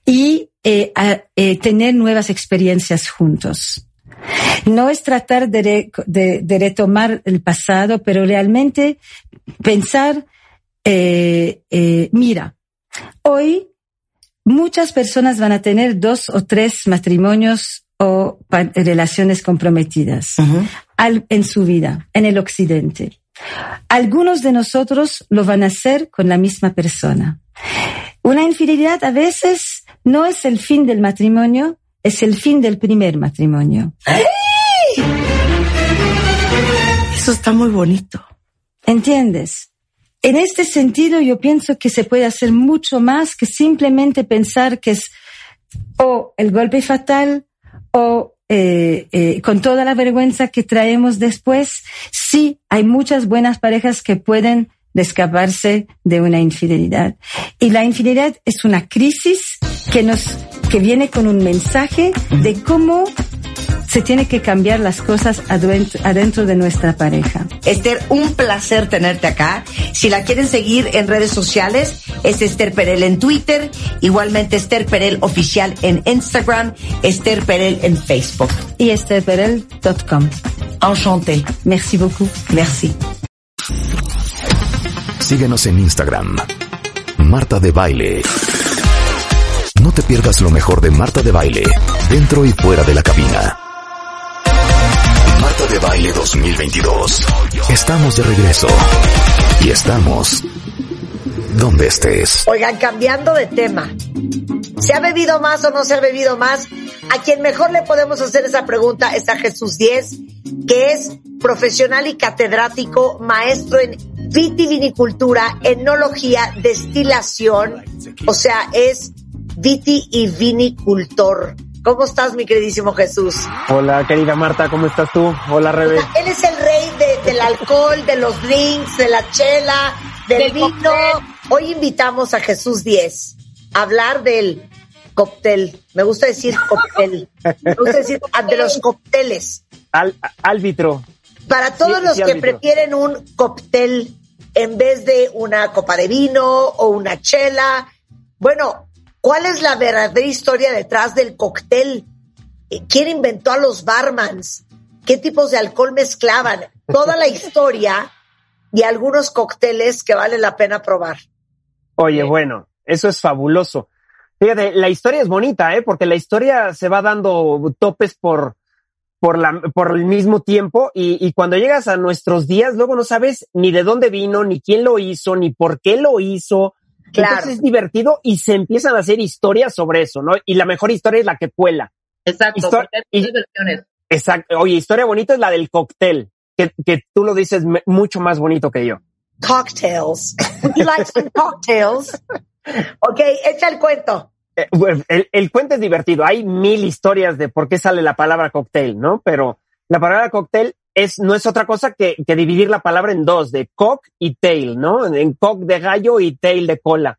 y eh, a, eh, tener nuevas experiencias juntos. No es tratar de, re- de, de retomar el pasado, pero realmente pensar, eh, eh, mira, hoy muchas personas van a tener dos o tres matrimonios o pa- relaciones comprometidas Uh-huh. al- en su vida, en el occidente. Algunos de nosotros lo van a hacer con la misma persona. Una infidelidad a veces no es el fin del matrimonio, es el fin del primer matrimonio. Eso está muy bonito. ¿Entiendes? En este sentido, yo pienso que se puede hacer mucho más que simplemente pensar que es o el golpe fatal o eh, eh, con toda la vergüenza que traemos después. Sí, hay muchas buenas parejas que pueden escaparse de una infidelidad. Y la infidelidad es una crisis que nos, que viene con un mensaje de cómo se tiene que cambiar las cosas adentro, adentro de nuestra pareja. Esther, un placer tenerte acá. Si la quieren seguir en redes sociales, es Esther Perel en Twitter, igualmente Esther Perel Oficial en Instagram, Esther Perel en Facebook. Y esther perel punto com. Enchanté. Merci beaucoup. Merci. Síguenos en Instagram. Marta de Baile. No te pierdas lo mejor de Marta de Baile, dentro y fuera de la cabina. Marta de Baile dos mil veintidós. Estamos de regreso. Y estamos donde estés. Oigan, cambiando de tema. ¿Se ha bebido más o no se ha bebido más? A quien mejor le podemos hacer esa pregunta es a Jesús Diez, que es profesional y catedrático, maestro en vitivinicultura, enología, destilación, o sea, es viti y vinicultor. ¿Cómo estás, mi queridísimo Jesús? Hola, querida Marta, ¿cómo estás tú? Hola, Rebe. O sea, él es el rey de, del alcohol, de los drinks, de la chela, del, del vino. Cóctel. Hoy invitamos a Jesús Diez a hablar del cóctel. Me gusta decir cóctel. Me gusta decir de los cócteles. Al, árbitro. Para todos sí, los sí, que árbitro. prefieren un cóctel en vez de una copa de vino o una chela. Bueno, ¿cuál es la verdadera historia detrás del cóctel? ¿Quién inventó a los barmans? ¿Qué tipos de alcohol mezclaban? Toda la historia y algunos cócteles que vale la pena probar. Oye, bueno, eso es fabuloso. Fíjate, la historia es bonita, ¿eh? Porque la historia se va dando topes por, por la, por el mismo tiempo y, y cuando llegas a nuestros días, luego no sabes ni de dónde vino, ni quién lo hizo, ni por qué lo hizo. Claro. Entonces es divertido y se empiezan a hacer historias sobre eso, ¿no? Y la mejor historia es la que cuela. Exacto, Histo- porque hay y- muchas versiones. Exacto. Oye, historia bonita es la del cóctel, que, que tú lo dices me- mucho más bonito que yo. Cocktails. Would you like some cocktails? Ok, echa el cuento. Eh, bueno, el, el cuento es divertido. Hay mil historias de por qué sale la palabra cóctel, ¿no? Pero la palabra cóctel es, no es otra cosa que, que dividir la palabra en dos, de cock y tail, ¿no? En cock de gallo y tail de cola.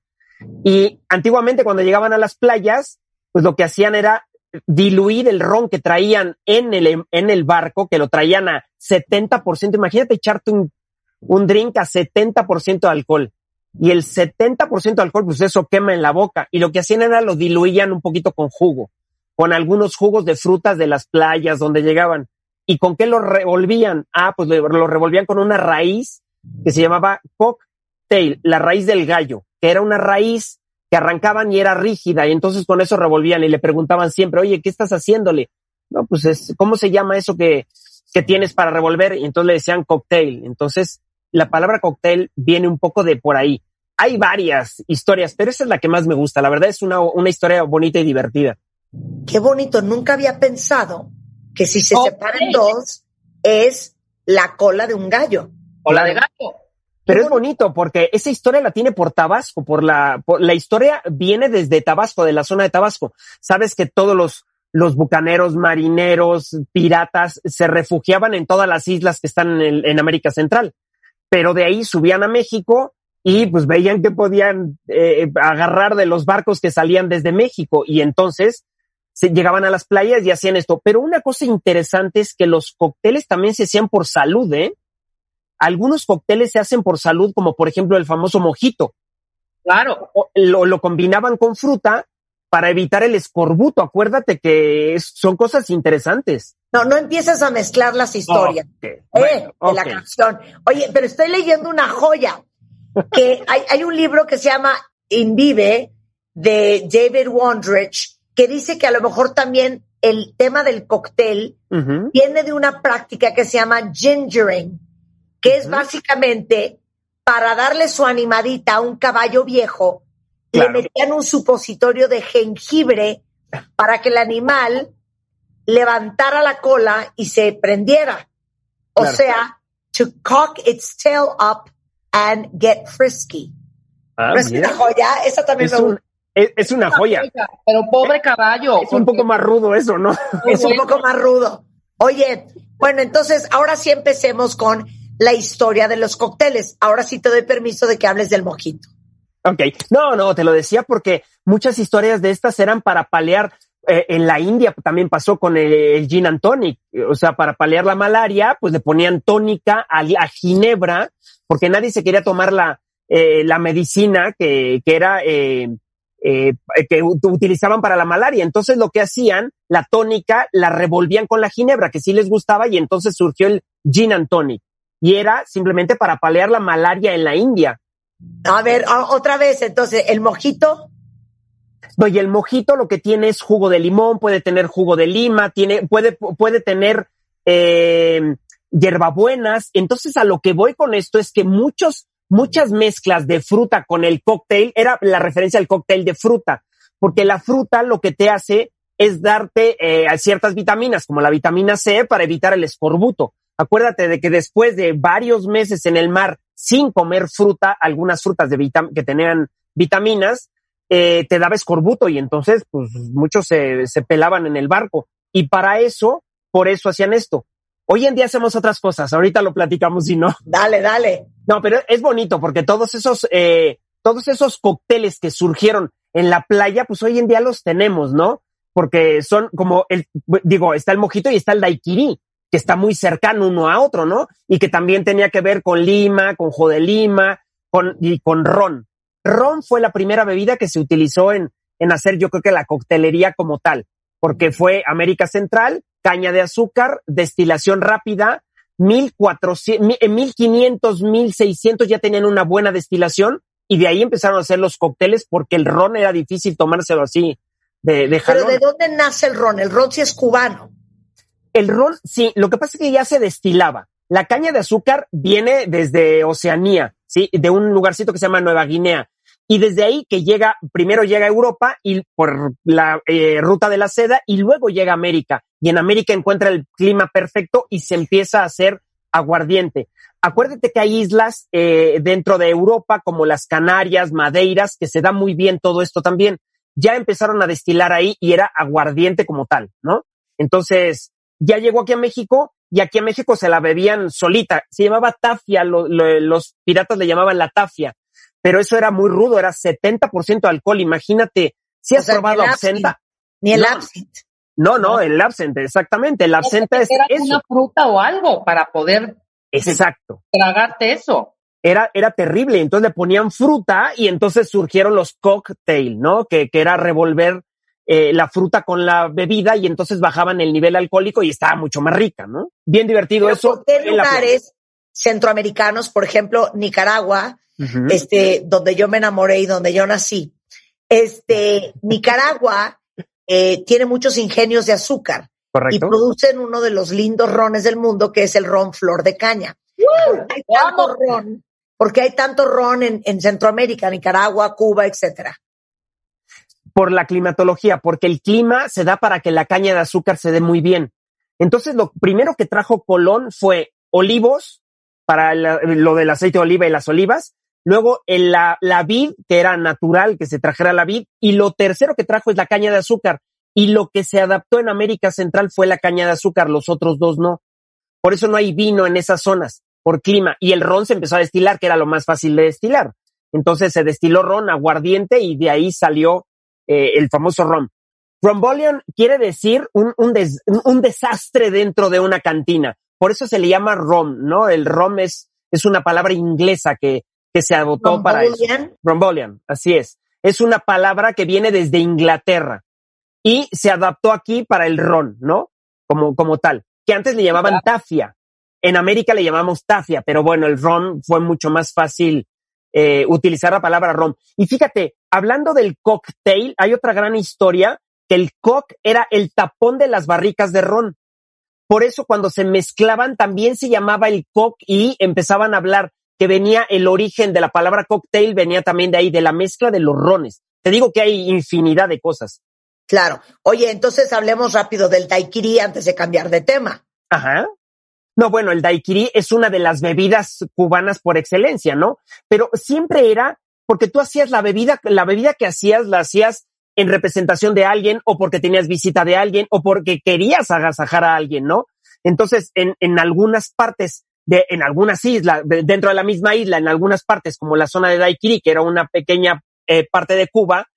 Y antiguamente cuando llegaban a las playas, pues lo que hacían era diluir el ron que traían en el, en el barco, que lo traían a setenta por ciento. Imagínate echarte un, un drink a setenta por ciento de alcohol. Y el setenta por ciento de alcohol, pues eso quema en la boca. Y lo que hacían era lo diluían un poquito con jugo, con algunos jugos de frutas de las playas donde llegaban. ¿Y con qué lo revolvían? Ah, pues lo, lo revolvían con una raíz que se llamaba cocktail, la raíz del gallo, que era una raíz que arrancaban y era rígida. Y entonces con eso revolvían y le preguntaban siempre, oye, ¿qué estás haciéndole? No, pues es, ¿cómo se llama eso que, que tienes para revolver? Y entonces le decían cocktail. Entonces, la palabra cóctel viene un poco de por ahí. Hay varias historias, pero esa es la que más me gusta. La verdad es una, una historia bonita y divertida. Qué bonito. Nunca había pensado que si se Ok. separan dos es la cola de un gallo. O la de gato. Pero es bonito porque esa historia la tiene por Tabasco, por la, por, la historia viene desde Tabasco, de la zona de Tabasco. Sabes que todos los, los bucaneros, marineros, piratas se refugiaban en todas las islas que están en, el, en América Central. Pero de ahí subían a México y pues veían que podían eh, agarrar de los barcos que salían desde México y entonces se llegaban a las playas y hacían esto. Pero una cosa interesante es que los cócteles también se hacían por salud, ¿eh? Algunos cócteles se hacen por salud, como por ejemplo el famoso mojito. Claro. O, lo, lo combinaban con fruta para evitar el escorbuto. Acuérdate que es, son cosas interesantes. No, no empiezas a mezclar las historias. Okay, eh, bueno, de okay. la canción. Oye, pero estoy leyendo una joya. Que hay, hay un libro que se llama Invive de David Wondrich que dice que a lo mejor también el tema del cóctel Uh-huh. viene de una práctica que se llama gingering, que es básicamente para darle su animadita a un caballo viejo, Claro. le metían un supositorio de jengibre para que el animal levantara la cola y se prendiera. O Claro. sea, to cock its tail up and get frisky. Ah, ¿No es mira. una joya? Esa también Es, me un, gusta. es, es una joya. Pero pobre caballo. Es un poco más rudo eso, ¿no? Es un poco más rudo. Oye, bueno, entonces ahora sí empecemos con la historia de los cócteles. Ahora sí te doy permiso de que hables del mojito. Ok. No, no, te lo decía porque muchas historias de estas eran para paliar Eh, en la India también pasó con el, el gin and tonic. O sea, para paliar la malaria, pues le ponían tónica a, a ginebra, porque nadie se quería tomar la, eh, la medicina que, que era, eh, eh, que utilizaban para la malaria. Entonces lo que hacían, la tónica la revolvían con la ginebra, que sí les gustaba, y entonces surgió el gin and tonic. Y era simplemente para paliar la malaria en la India. A ver, otra vez, entonces, el mojito. No, y el mojito lo que tiene es jugo de limón, puede tener jugo de lima, tiene, puede, puede tener eh, hierbabuenas. Entonces, a lo que voy con esto es que muchos, muchas mezclas de fruta con el cóctel, era la referencia al cóctel de fruta, porque la fruta lo que te hace es darte eh, ciertas vitaminas, como la vitamina C, para evitar el escorbuto. Acuérdate de que después de varios meses en el mar sin comer fruta, algunas frutas de vitam- que tenían vitaminas, Eh, te daba escorbuto, y entonces pues muchos se, se pelaban en el barco, y para eso, por eso hacían esto. Hoy en día hacemos otras cosas, ahorita lo platicamos si no. Dale, dale. No, pero es bonito porque todos esos, eh, todos esos cócteles que surgieron en la playa, pues hoy en día los tenemos, ¿no? Porque son como el, digo, está el mojito y está el daiquiri, que está muy cercano uno a otro, ¿no? Y que también tenía que ver con lima, con jugo de lima, con, y con ron. Ron fue la primera bebida que se utilizó en, en hacer, yo creo que la coctelería como tal, porque fue América Central, caña de azúcar, destilación rápida, mil cuatrocientos, en mil quinientos, mil seiscientos ya tenían una buena destilación, y de ahí empezaron a hacer los cócteles, porque el ron era difícil tomárselo así de, de jalón. Pero ¿de dónde nace el ron? El ron sí es cubano. El ron, sí, lo que pasa es que ya se destilaba. La caña de azúcar viene desde Oceanía, ¿sí? De un lugarcito que se llama Nueva Guinea. Y desde ahí que llega, primero llega a Europa y por la eh, ruta de la seda, y luego llega a América. Y en América encuentra el clima perfecto y se empieza a hacer aguardiente. Acuérdate que hay islas eh, dentro de Europa como las Canarias, Madeiras, que se da muy bien todo esto también. Ya empezaron a destilar ahí y era aguardiente como tal, ¿no? Entonces, ya llegó aquí a México, y aquí a México se la bebían solita. Se llamaba tafia, lo, lo, los piratas le llamaban la tafia. Pero eso era muy rudo, era setenta por ciento alcohol. Imagínate, si has o sea, probado absenta. Ni el no, absinthe. No, no, el absente, exactamente. El absente es era eso. Una fruta o algo para poder Exacto. tragarte eso. Era, era terrible. Entonces le ponían fruta y entonces surgieron los cocktail, ¿no? Que, que era revolver eh, la fruta con la bebida, y entonces bajaban el nivel alcohólico y estaba mucho más rica, ¿no? Bien divertido. Pero eso. ¿Por qué lugares centroamericanos, por ejemplo, Nicaragua, Uh-huh. este, donde yo me enamoré y donde yo nací, este, Nicaragua eh, tiene muchos ingenios de azúcar? Correcto. Y producen uno de los lindos rones del mundo, que es el ron flor de caña. Uh, ¿Por qué hay tanto ron? ¿Por qué hay tanto ron en, en Centroamérica, Nicaragua, Cuba, etcétera? Por la climatología, porque el clima se da para que la caña de azúcar se dé muy bien. Entonces, lo primero que trajo Colón fue olivos, para la, lo del aceite de oliva y las olivas. Luego el, la, la vid, que era natural que se trajera la vid, y lo tercero que trajo es la caña de azúcar, y lo que se adaptó en América Central fue la caña de azúcar, los otros dos no. Por eso no hay vino en esas zonas, por clima, y el ron se empezó a destilar, que era lo más fácil de destilar. Entonces se destiló ron, aguardiente, y de ahí salió eh, el famoso ron. Rombolion quiere decir un, un, des, un desastre dentro de una cantina, por eso se le llama rom, ¿no? El rom es, es una palabra inglesa que que se adoptó para eso. Rombolian, así es. Es una palabra que viene desde Inglaterra y se adaptó aquí para el ron, ¿no? Como, como tal. Que antes le llamaban tafia. En América le llamamos tafia, pero bueno, el ron fue mucho más fácil eh, utilizar la palabra ron. Y fíjate, hablando del cocktail, hay otra gran historia, que el cock era el tapón de las barricas de ron. Por eso cuando se mezclaban también se llamaba el cock, y empezaban a hablar que venía el origen de la palabra cocktail, venía también de ahí, de la mezcla de los rones. Te digo que hay infinidad de cosas. Claro. Oye, entonces hablemos rápido del daiquiri antes de cambiar de tema. Ajá. No, bueno, el daiquiri es una de las bebidas cubanas por excelencia, ¿no? Pero siempre era porque tú hacías la bebida, la bebida que hacías, la hacías en representación de alguien, o porque tenías visita de alguien, o porque querías agasajar a alguien, ¿no? Entonces, en, en algunas partes de, en algunas islas, de, dentro de la misma isla, en algunas partes, como la zona de Daiquiri, que era una pequeña eh, parte de Cuba,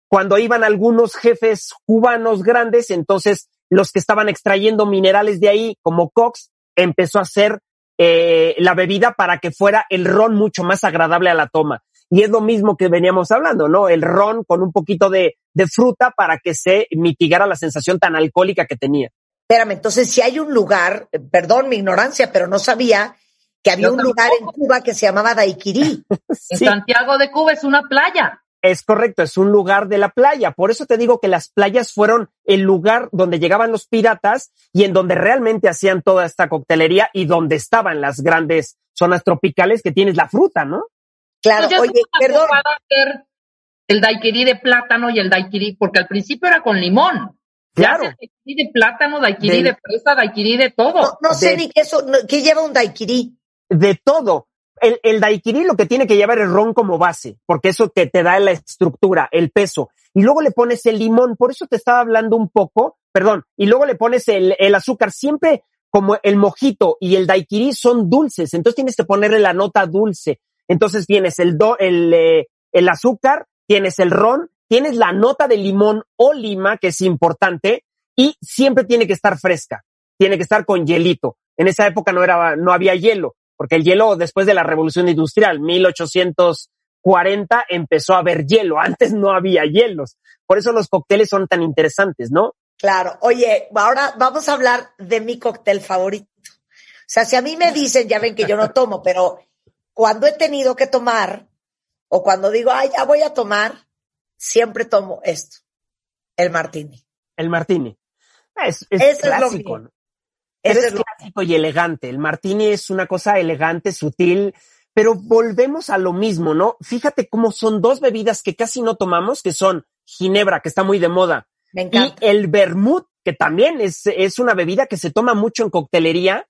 cuando iban algunos jefes cubanos grandes, entonces los que estaban extrayendo minerales de ahí, como Cox, empezó a hacer eh, la bebida para que fuera el ron mucho más agradable a la toma. Y es lo mismo que veníamos hablando, ¿no? El ron con un poquito de, de fruta para que se mitigara la sensación tan alcohólica que tenía. Espérame, entonces si hay un lugar, perdón mi ignorancia, pero no sabía que había Yo un lugar en Cuba que se llamaba Daiquiri. En Sí. Santiago de Cuba es una playa. Es correcto, es un lugar de la playa. Por eso te digo que las playas fueron el lugar donde llegaban los piratas y en donde realmente hacían toda esta coctelería y donde estaban las grandes zonas tropicales que tienes la fruta, ¿no? Claro, Entonces, oye, es una perdón. jugada hacer el daiquiri de plátano y el daiquiri, porque al principio era con limón. Claro. Ya hace daiquiri de plátano, daiquiri Del- de fresa, daiquiri de todo. No, no sé de- ni qué eso, no, ¿qué lleva un daiquiri? De todo. El, el daiquiri lo que tiene que llevar es ron como base, porque eso que te da la estructura, el peso. Y luego le pones el limón, por eso te estaba hablando un poco, perdón, y luego le pones el, el azúcar. Siempre como el mojito y el daiquiri son dulces, entonces tienes que ponerle la nota dulce. Entonces tienes el, do, el, eh, el azúcar, tienes el ron, tienes la nota de limón o lima, que es importante, y siempre tiene que estar fresca, tiene que estar con hielito. En esa época no era, no había hielo, porque el hielo después de la Revolución Industrial, mil ochocientos cuarenta, empezó a haber hielo. Antes no había hielos. Por eso los cócteles son tan interesantes, ¿no? Claro, oye, ahora vamos a hablar de mi cóctel favorito. O sea, si a mí me dicen, ya ven que yo no tomo, pero cuando he tenido que tomar, o cuando digo, ay, ya voy a tomar, siempre tomo esto, el martini. El martini. Es, es Eso es lo clásico, mío. ¿no? Pero Eso es es lo- clásico y elegante. El martini es una cosa elegante, sutil, pero volvemos a lo mismo, ¿no? Fíjate cómo son dos bebidas que casi no tomamos, que son ginebra, que está muy de moda, Me y encanta. el vermut, que también es, es una bebida que se toma mucho en coctelería,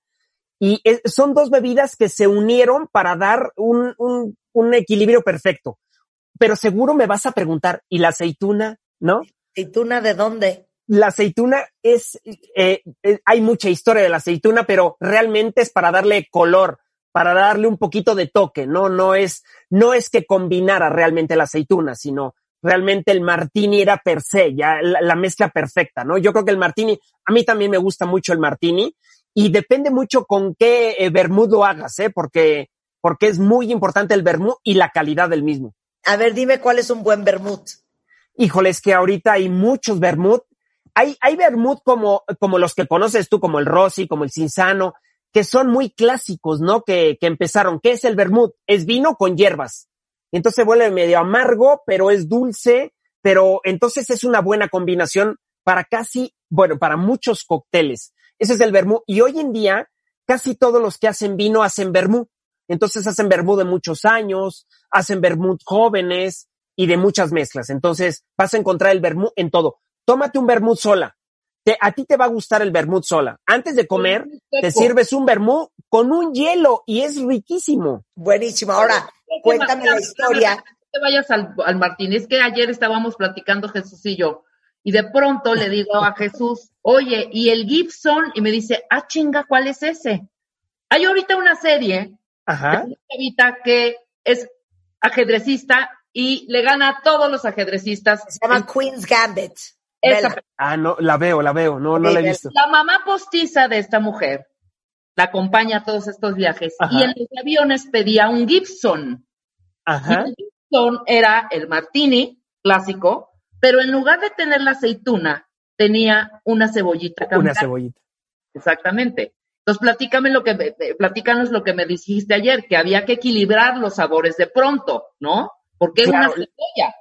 y es- son dos bebidas que se unieron para dar un, un, un equilibrio perfecto. Pero seguro me vas a preguntar, ¿y la aceituna? ¿No? ¿Aceituna de dónde? La aceituna es, eh, eh, hay mucha historia de la aceituna, pero realmente es para darle color, para darle un poquito de toque, ¿no? No es, no es que combinara realmente la aceituna, sino realmente el martini era per se, ya la, la mezcla perfecta, ¿no? Yo creo que el martini, a mí también me gusta mucho el martini y depende mucho con qué eh, vermut lo hagas, ¿eh? Porque, porque es muy importante el vermut y la calidad del mismo. A ver, dime cuál es un buen vermut. Híjole, es que ahorita hay muchos vermut. Hay, hay vermut como, como los que conoces tú, como el Rossi, como el Cinzano, que son muy clásicos, ¿no? Que, que empezaron. ¿Qué es el vermut? Es vino con hierbas. Entonces se vuelve medio amargo, pero es dulce, pero entonces es una buena combinación para casi, bueno, para muchos cócteles. Ese es el vermut. Y hoy en día, casi todos los que hacen vino hacen vermut. Entonces hacen vermut de muchos años, hacen vermut jóvenes y de muchas mezclas. Entonces vas a encontrar el vermut en todo. Tómate un vermut sola. Te, a ti te va a gustar el vermut sola. Antes de comer, te sirves un vermut con un hielo y es riquísimo. Buenísimo. Ahora, cuéntame la historia. No te vayas al, al Martín. Es que ayer estábamos platicando Jesús y yo, y de pronto le digo a Jesús, oye, ¿y el Gibson? Y me dice, ah, chinga, ¿cuál es ese? Hay ahorita una serie Ajá. de una chavita que es ajedrecista y le gana a todos los ajedrecistas. Se llama Queen's Gambit. Esa- Vela. Ah, no, la veo, la veo. No, no la he visto. La mamá postiza de esta mujer la acompaña a todos estos viajes Ajá. y en los aviones pedía un Gibson. Ajá. Y el Gibson era el martini clásico, pero en lugar de tener la aceituna, tenía una cebollita Una campana. cebollita. Exactamente. Entonces, platícame lo que, me- eh, platícanos lo que me dijiste ayer, que había que equilibrar los sabores de pronto, ¿no? Porque Claro. es una cebolla.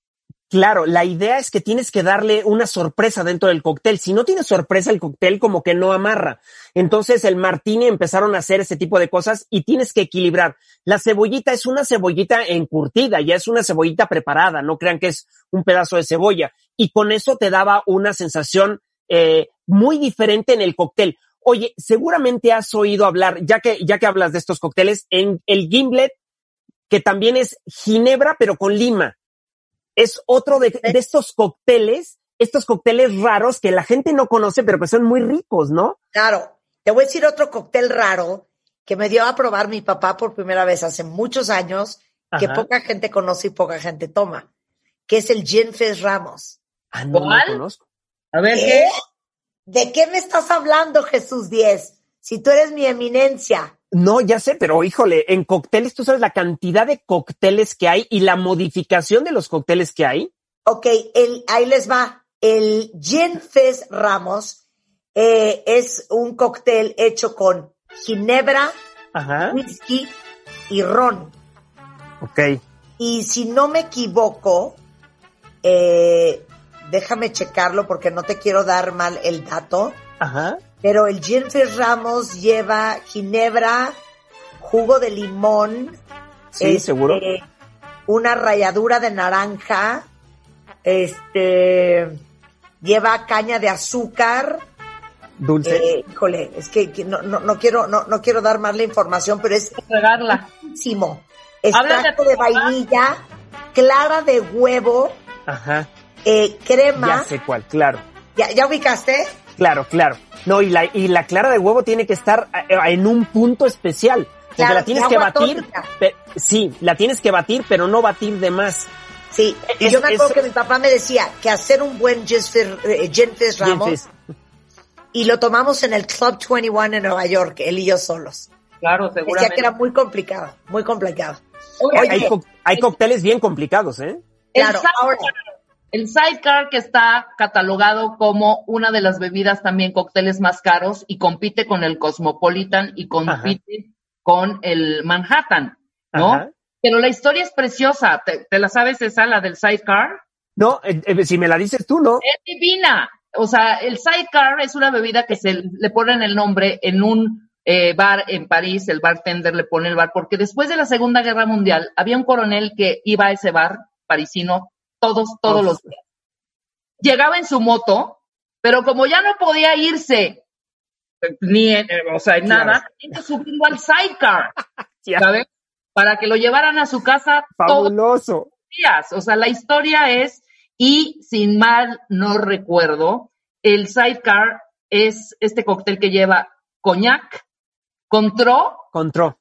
Claro, la idea es que tienes que darle una sorpresa dentro del cóctel. Si no tienes sorpresa, el cóctel como que no amarra. Entonces el martini empezaron a hacer ese tipo de cosas y tienes que equilibrar. La cebollita es una cebollita encurtida, ya es una cebollita preparada, no crean que es un pedazo de cebolla. Y con eso te daba una sensación eh, muy diferente en el cóctel. Oye, seguramente has oído hablar, ya que, ya que hablas de estos cócteles, en el gimlet, que también es ginebra, pero con lima. Es otro de, de estos cócteles, estos cócteles raros que la gente no conoce, pero que son muy ricos, ¿no? Claro. Te voy a decir otro cóctel raro que me dio a probar mi papá por primera vez hace muchos años, que Ajá. poca gente conoce y poca gente toma. que es el Gin Fizz Ramos. Ah, no, no ¿Cuál? lo conozco. A ver, ¿Qué? ¿qué? ¿De qué me estás hablando, Jesús Diez? Si tú eres mi eminencia. No, ya sé, pero híjole, en cócteles, tú sabes la cantidad de cócteles que hay y la modificación de los cócteles que hay. Ok, el, ahí les va. El Gin Fizz Ramos eh, es un cóctel hecho con ginebra, Ajá. whisky y ron. Ok. Y si no me equivoco, eh, déjame checarlo porque no te quiero dar mal el dato, Ajá. pero el Gin Fizz Ramos lleva ginebra, jugo de limón, Sí, este, seguro. una ralladura de naranja, este, lleva caña de azúcar. Dulce. Eh, híjole, es que, que no, no, no quiero, no, no quiero dar más la información, pero es Regarla. buenísimo. Habla Extracto de- de vainilla, clara de huevo, Ajá. eh, crema. Ya sé cuál, claro. ¿Ya, ya ubicaste? Claro, claro. No, y la, y la clara de huevo tiene que estar eh, en un punto especial. Porque Claro, la tienes y que agua batir. tónica. pe- sí, la tienes que batir, pero no batir de más. Sí. Y Es- yo me acuerdo es- que mi papá me decía que hacer un buen Gin Fizz, eh, Gin Fizz Bien, Ramos, Fizz. y lo tomamos en el Club veintiuno en Nueva York, él y yo solos. Claro, Decía seguramente. que era muy complicado, muy complicado. Oye, Oye, Hay, co- hay cócteles bien complicados, ¿eh? Claro, el sidecar, ahora- el sidecar que está catalogado como una de las bebidas también cócteles más caros y compite con el Cosmopolitan y compite con el Manhattan, ¿no? Ajá. Pero la historia es preciosa. ¿Te, te la sabes esa, la del sidecar? No, eh, eh, si me la dices tú, ¿no? Es divina. O sea, el sidecar es una bebida que se le ponen el nombre en un eh, bar en París, el bartender le pone el bar, porque después de la Segunda Guerra Mundial había un coronel que iba a ese bar parisino todos, todos Oh. los días. Llegaba en su moto, pero como ya no podía irse ni en, eh, o sea, en Claro. nada, tenía que subirlo al sidecar, Ya. ¿sabes? Para que lo llevaran a su casa todos Fabuloso. días. O sea, la historia es, y sin mal no recuerdo, el sidecar es este cóctel que lleva coñac, contró Contró.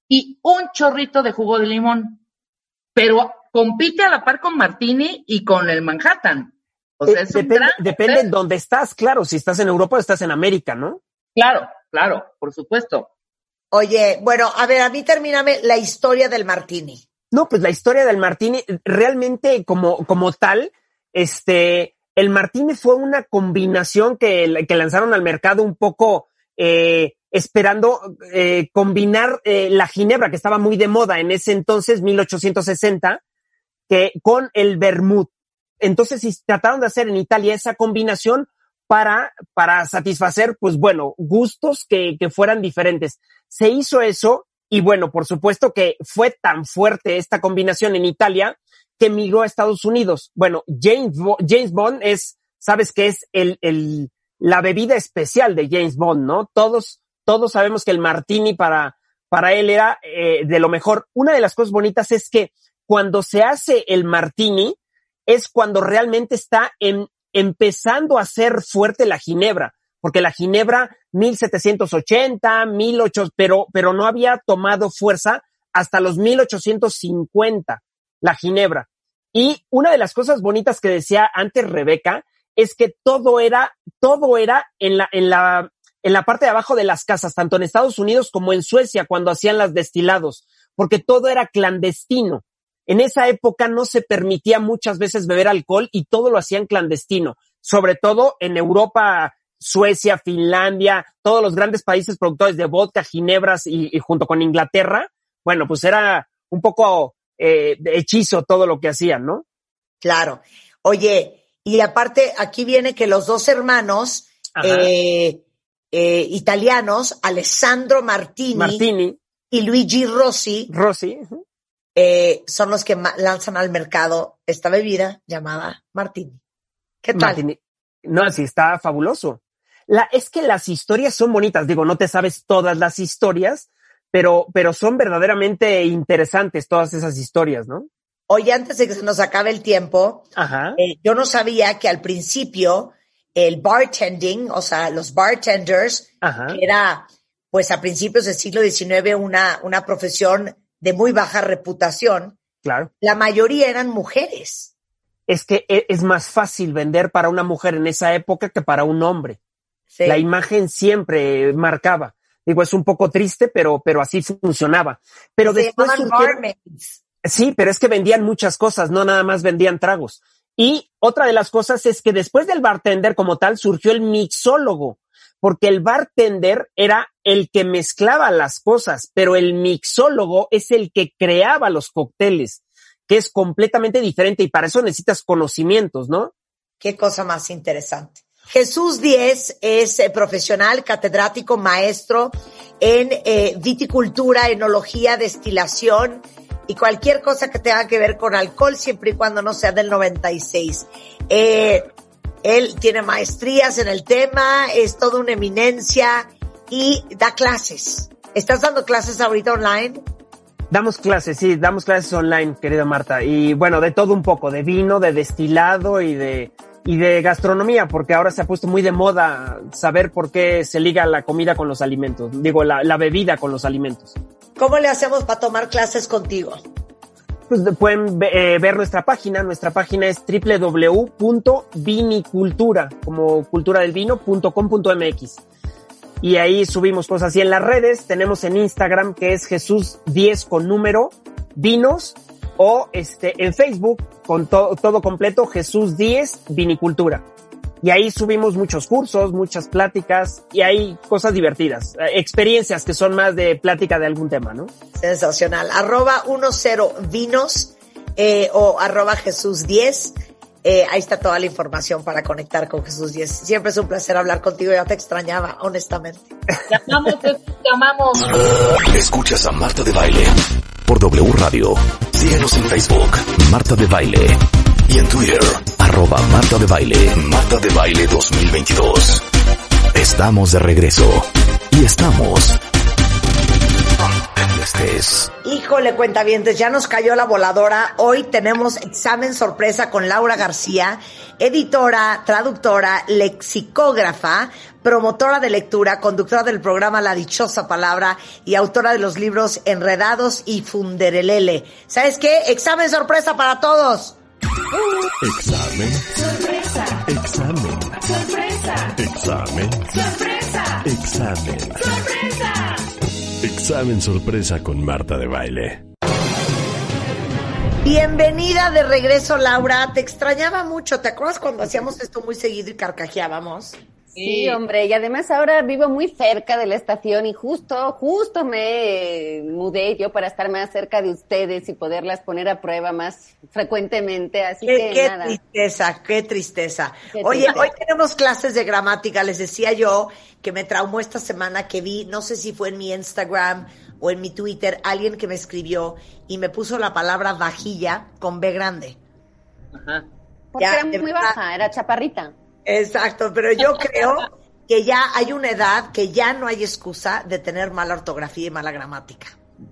y un chorrito de jugo de limón. Pero compite a la par con Martini y con el Manhattan. O sea, Eh, es un depende gran depende cóctel. en dónde estás, claro. Si estás en Europa o estás en América, ¿no? Claro, claro, por supuesto. Oye, bueno, a ver, a mí termíname la historia del martini. No, pues la historia del Martini, realmente como, como tal, este, el Martini fue una combinación que, que lanzaron al mercado un poco eh, esperando eh, combinar eh, la ginebra, que estaba muy de moda en ese entonces, mil ochocientos sesenta, que, con el vermut. Entonces, si trataron de hacer en Italia esa combinación para, para satisfacer, pues bueno, gustos que, que fueran diferentes. Se hizo eso. Y bueno, por supuesto que fue tan fuerte esta combinación en Italia que emigró a Estados Unidos. Bueno, James, Bo- James Bond es, sabes que es el, el, la bebida especial de James Bond, ¿no? Todos, todos sabemos que el martini para, para él era eh, de lo mejor. Una de las cosas bonitas es que cuando se hace el martini es cuando realmente está en, empezando a ser fuerte la ginebra. Porque la ginebra, mil setecientos ochenta, mil ocho, pero, pero no había tomado fuerza hasta los mil ochocientos cincuenta, la ginebra. Y una de las cosas bonitas que decía antes Rebeca es que todo era, todo era en la, en la, en la parte de abajo de las casas, tanto en Estados Unidos como en Suecia cuando hacían las destilados, porque todo era clandestino. En esa época no se permitía muchas veces beber alcohol y todo lo hacían clandestino, sobre todo en Europa, Suecia, Finlandia, todos los grandes países productores de vodka, ginebras y, y junto con Inglaterra, bueno, pues era un poco eh, de hechizo todo lo que hacían, ¿no? Claro. Oye, y aparte aquí viene que los dos hermanos eh, eh, italianos, Alessandro Martini, Martini, y Luigi Rossi, Rossi, eh, son los que ma- lanzan al mercado esta bebida llamada Martini. ¿Qué tal? Martini. No, sí, está fabuloso. La, es que las historias son bonitas. Digo, no te sabes todas las historias, pero, pero son verdaderamente interesantes todas esas historias, ¿no? Oye, antes de que se nos acabe el tiempo, Ajá. eh, yo no sabía que al principio el bartending, o sea, los bartenders, Ajá. que era, pues a principios del siglo diecinueve, una, una profesión de muy baja reputación, Claro. la mayoría eran mujeres. es que es más fácil vender para una mujer en esa época que para un hombre. Sí. La imagen siempre marcaba. Digo, es un poco triste, pero, pero así funcionaba. Pero Se después surgieron... Sí, pero es que vendían muchas cosas, no nada más vendían tragos. Y otra de las cosas es que después del bartender como tal surgió el mixólogo, porque el bartender era el que mezclaba las cosas, pero el mixólogo es el que creaba los cócteles, que es completamente diferente y para eso necesitas conocimientos, ¿no? Qué cosa más interesante. Jesús Diez es eh, profesional, catedrático, maestro en eh, viticultura, enología, destilación y cualquier cosa que tenga que ver con alcohol, siempre y cuando no sea del noventa y seis. Eh, él tiene maestrías en el tema, es toda una eminencia y da clases. ¿Estás dando clases ahorita online? Damos clases, sí, damos clases online, querida Marta. Y bueno, de todo un poco, de vino, de destilado y de... y de gastronomía, porque ahora se ha puesto muy de moda saber por qué se liga la comida con los alimentos, digo, la, la bebida con los alimentos. ¿Cómo le hacemos para tomar clases contigo? Pues pueden eh, ver nuestra página, nuestra página es doble u doble u doble u punto vinicultura, como cultura del vino, punto com punto m x. Y ahí subimos cosas. Y en las redes tenemos en Instagram, que es Jesús diez con número, vinos, o este en Facebook con to- todo completo Jesús Diez Vinicultura. Y ahí subimos muchos cursos, muchas pláticas y hay cosas divertidas, eh, experiencias que son más de plática de algún tema, ¿no? Sensacional. Arroba diez vinos eh, o arroba Jesús diez. Eh, ahí está toda la información para conectar con Jesús Diez. Siempre es un placer hablar contigo, ya te extrañaba, honestamente. Te amamos, te amamos. Escuchas a Marta de Baile por W Radio. Síguenos en Facebook, Marta de Baile. Y en Twitter, arroba Marta de Baile, Marta de Baile dos mil veintidós. Estamos de regreso. Y estamos... donde estés. Híjole, cuentavientes, ya nos cayó la voladora. Hoy tenemos examen sorpresa con Laura García, editora, traductora, lexicógrafa, promotora de lectura, conductora del programa La Dichosa Palabra y autora de los libros Enredados y Funderelele. ¿Sabes qué? Examen sorpresa para todos. Examen. Sorpresa. Examen. Sorpresa. Examen. Sorpresa. Examen. Sorpresa. Examen sorpresa con Marta de Baile. Bienvenida de regreso, Laura. Te extrañaba mucho. ¿Te acuerdas cuando hacíamos esto muy seguido y carcajeábamos? Sí, hombre, y además ahora vivo muy cerca de la estación y justo, justo me mudé yo para estar más cerca de ustedes y poderlas poner a prueba más frecuentemente, así qué, que qué nada. Tristeza, qué tristeza. Qué Oye, tristeza. hoy tenemos clases de gramática. Les decía yo que me traumó esta semana que vi, no sé si fue en mi Instagram o en mi Twitter, alguien que me escribió y me puso la palabra vajilla con B grande. Ajá. Porque Ya, era de muy verdad. baja, era chaparrita. Exacto, pero yo creo que ya hay una edad que ya no hay excusa de tener mala ortografía y mala gramática.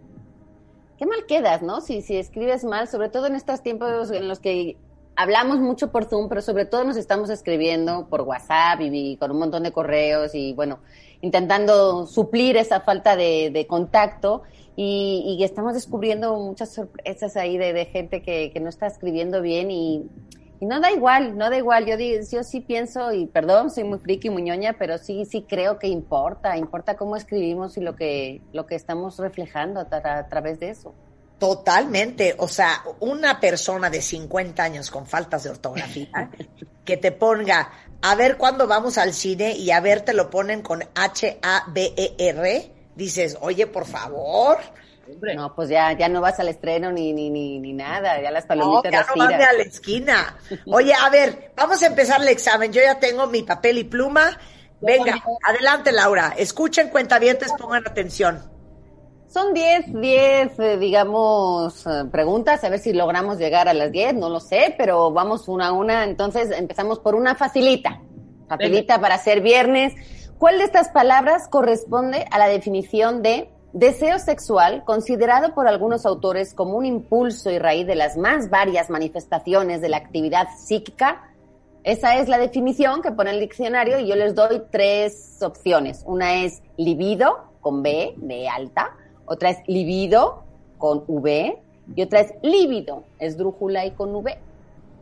Qué mal quedas, ¿no? Si, si escribes mal, sobre todo en estos tiempos en los que hablamos mucho por Zoom, pero sobre todo nos estamos escribiendo por WhatsApp y, y con un montón de correos y, bueno, intentando suplir esa falta de, de contacto y, y estamos descubriendo muchas sorpresas ahí de, de gente que, que no está escribiendo bien y... Y no da igual, no da igual. Yo digo, yo sí pienso, y perdón, soy muy friki, muy ñoña, pero sí, sí creo que importa, importa cómo escribimos y lo que, lo que estamos reflejando a, tra- a través de eso. Totalmente, o sea, una persona de cincuenta años con faltas de ortografía que te ponga, a ver cuándo vamos al cine y a ver te lo ponen con H A B E R, dices, oye, por favor. Hombre. No, pues ya, ya no vas al estreno ni, ni, ni, ni nada, ya las No, palomitas ya las no tiras. mande a la esquina. Oye, a ver, vamos a empezar el examen. Yo ya tengo mi papel y pluma. Venga, adelante, Laura. Escuchen, cuentavientes, pongan atención. Son diez, diez, eh, digamos, eh, preguntas, a ver si logramos llegar a las diez, no lo sé, pero vamos una a una. Entonces empezamos por una facilita, facilita para ser viernes. ¿Cuál de estas palabras corresponde a la definición de deseo sexual, considerado por algunos autores como un impulso y raíz de las más varias manifestaciones de la actividad psíquica? Esa es la definición que pone el diccionario y yo les doy tres opciones. Una es libido, con B, de alta. Otra es libido, con V. Y otra es lívido, esdrújula y con V.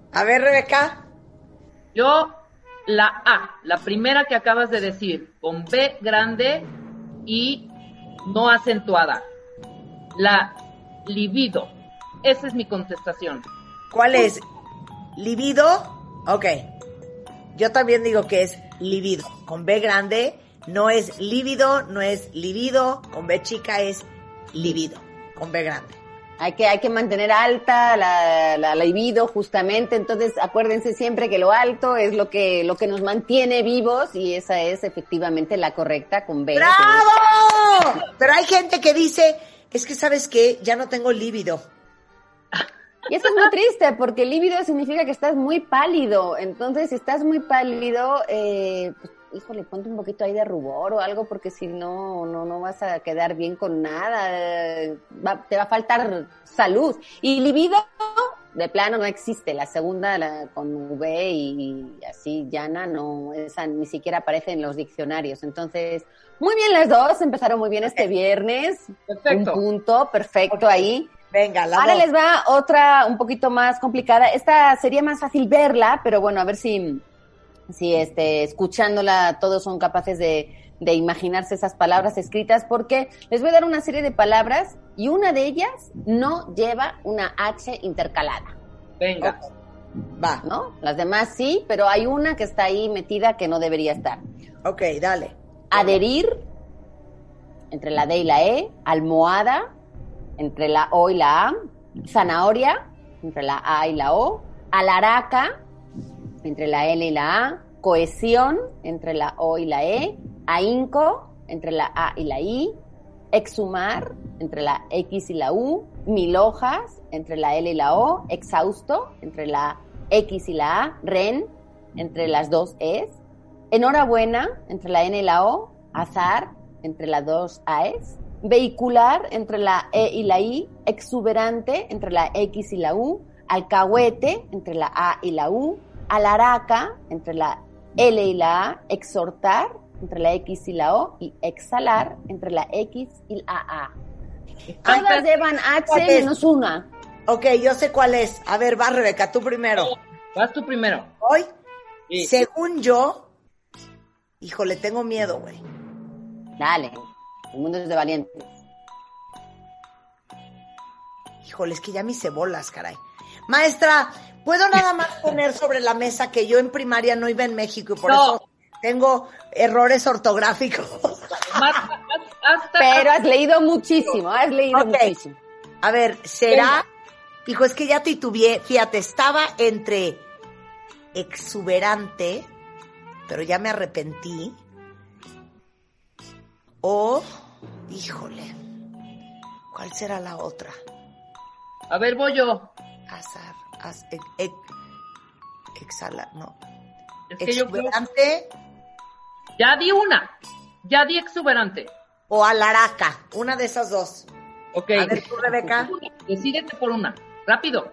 A ver, Rebeca. Yo, la A, la primera que acabas de decir, con B grande y no acentuada. La libido. Esa es mi contestación. ¿Cuál es? ¿Libido? Ok. Yo también digo que es libido. Con B grande no es lívido, no es libido. Con B chica es libido. Con B grande. Hay que, hay que mantener alta la, la, la libido, justamente. Entonces, acuérdense siempre que lo alto es lo que, lo que nos mantiene vivos, y esa es efectivamente la correcta con B. ¡Bravo! Pero hay gente que dice, es que, ¿sabes qué? Ya no tengo líbido. Y eso es muy triste, porque lívido significa que estás muy pálido. Entonces, si estás muy pálido, eh, pues, híjole, ponte un poquito ahí de rubor o algo, porque si no, no, no vas a quedar bien con nada. Va, te va a faltar salud. Y libido, de plano, no existe. La segunda, la, con V y así, llana, no, esa ni siquiera aparece en los diccionarios. Entonces, muy bien las dos, empezaron muy bien este viernes. Perfecto. Un punto, perfecto ahí. Venga, la Ahora dos. les va otra un poquito más complicada. Esta sería más fácil verla, pero bueno, a ver si, si este, escuchándola todos son capaces de, de imaginarse esas palabras escritas, porque les voy a dar una serie de palabras y una de ellas no lleva una H intercalada. Venga. Va. ¿No? Las demás sí, pero hay una que está ahí metida que no debería estar. Ok, dale. Adherir, entre la D y la E. Almohada, entre la O y la A. Zanahoria, entre la A y la O. Alaraca, entre la L y la A. Cohesión, entre la O y la E. Ahínco, entre la A y la I. Exhumar, entre la X y la U. Mil hojas, entre la L y la O. Exhausto, entre la X y la A. Ren, entre las dos Es. Enhorabuena, entre la N y la O. Azar, entre las dos A's. Vehicular, entre la E y la I. Exuberante, entre la X y la U. Alcahuete, entre la A y la U. Alaraca, entre la L y la A. Exhortar, entre la X y la O. Y exhalar, entre la X y la A. Todas llevan H menos una. Ok, yo sé cuál es. A ver, va, Rebeca, tú primero. Vas tú primero. Hoy, Sí. según yo, híjole, tengo miedo, güey. Dale, el mundo es de valientes. Híjole, es que ya me hice bolas, caray. Maestra, ¿puedo nada más poner sobre la mesa que yo en primaria no iba en México y por No. eso tengo errores ortográficos? Más- más- hasta- Pero has leído muchísimo, has leído Ok. muchísimo. A ver, ¿será? Hijo, es que ya titubeé. Fíjate, estaba entre exuberante, pero ya me arrepentí. O, híjole, ¿cuál será la otra? A ver, voy yo. Azar, az, ex, ex, exhala, no. Es que yo creo- Exuberante Ya di una. Ya di exuberante. o alaraca, una de esas dos. Ok. A ver, tú, Rebeca. Decídete por una. Rápido.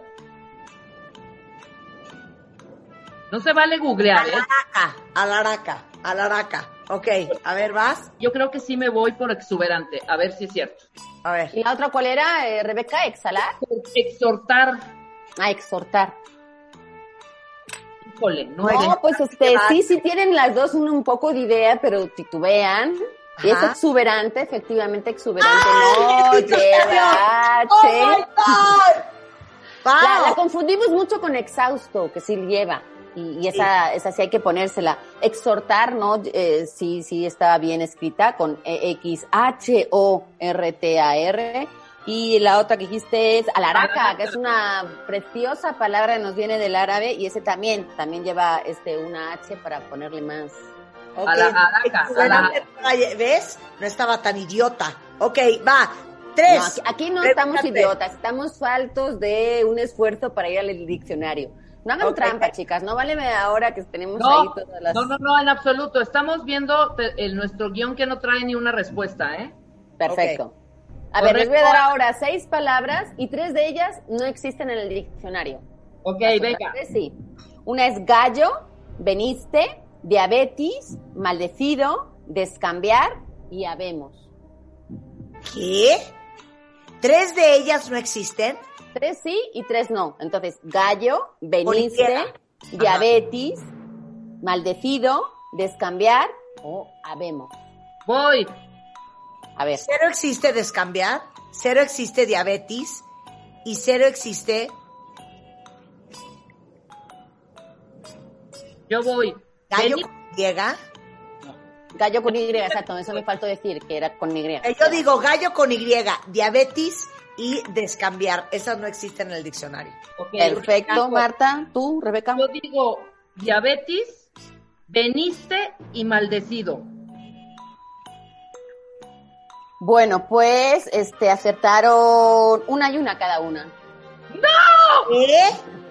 No se vale googlear, ¿eh? Alaraca, alaraca, alaraca. Ok, a ver, vas. Yo creo que sí me voy por exuberante. A ver si es cierto. A ver. ¿Y la otra cuál era, eh, Rebeca? ¿Exhalar? Exhortar. Ah, exhortar. Híjole, no. Muy bien. No, pues este, sí, sí tienen las dos un, un poco de idea, pero titubean. Y es Ajá. exuberante, efectivamente exuberante. ¡Ay, No bendito sea lleva Dios! ¡Oh, H. my God! La, la ¡Wow! confundimos mucho con exhausto, que sí lleva. Y, y esa, esa sí hay que ponérsela. Exhortar, ¿no? Eh, sí, sí está bien escrita con E X H O R T A R. Y la otra que dijiste es alaraca, que es una preciosa palabra que nos viene del árabe. Y ese también, también lleva este una H para ponerle más. Ok, Alaraca, exuberante, ¿ves? No estaba tan idiota. Ok, va. Tres. No, aquí, aquí no Rebeca, estamos tres. idiotas, estamos faltos de un esfuerzo para ir al diccionario. No hagan Ok. trampa, chicas, no vale ahora que tenemos No, ahí todas las... no, no, no, en absoluto. Estamos viendo te- el, nuestro guión que no trae ni una respuesta, ¿eh? Perfecto. A Correcto. ver, les voy a dar ahora seis palabras y tres de ellas no existen en el diccionario. Ok, Las otras venga. tres sí. Una es gallo, veniste, diabetes, maldecido, descambiar y habemos. ¿Qué? ¿Tres de ellas no existen? tres sí y tres no. Entonces, gallo, veniste, diabetes, maldecido, descambiar o habemos. Voy. A ver. Cero existe descambiar, cero existe diabetes y cero existe... Yo voy. Gallo Vení. con griega. Gallo con Y, exacto, eso me faltó decir, que era con Y. Eh, Yo digo gallo con Y, diabetes y descambiar. Esas no existen en el diccionario. Okay. Perfecto, Marta. ¿Tú, Rebeca? Yo digo diabetes, veniste y maldecido. Bueno, pues, este, acertaron una y una cada una. ¿Eh?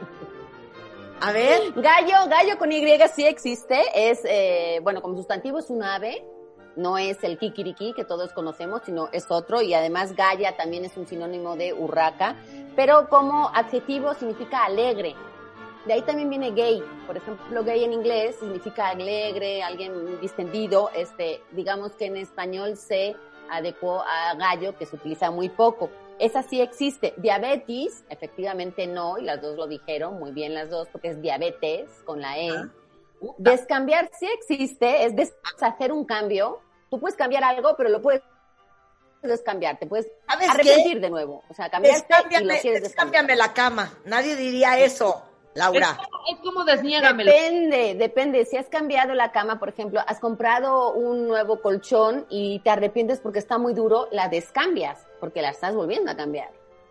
A ver. Gallo, gallo con Y sí existe, es, eh, bueno, como sustantivo es un ave, no es el kikiriki que todos conocemos, sino es otro, y además galla también es un sinónimo de urraca, pero como adjetivo significa alegre. De ahí también viene gay, por ejemplo, gay en inglés significa alegre, alguien distendido, este, digamos que en español se adecuó a gallo, que se utiliza muy poco. Esa sí existe. Diabetes, efectivamente no, y las dos lo dijeron, muy bien las dos, porque es diabetes con la E. Ah. Descambiar sí existe, es deshacer un cambio. Tú puedes cambiar algo, pero lo puedes descambiar, te puedes arrepentir qué? de nuevo. O sea, cambiarte y lo quieres descambiar. Descámbiame la cama, nadie diría eso. Laura. Es como, es como desniégamelo. Depende, depende. Si has cambiado la cama, por ejemplo, has comprado un nuevo colchón y te arrepientes porque está muy duro, la descambias, porque la estás volviendo a cambiar.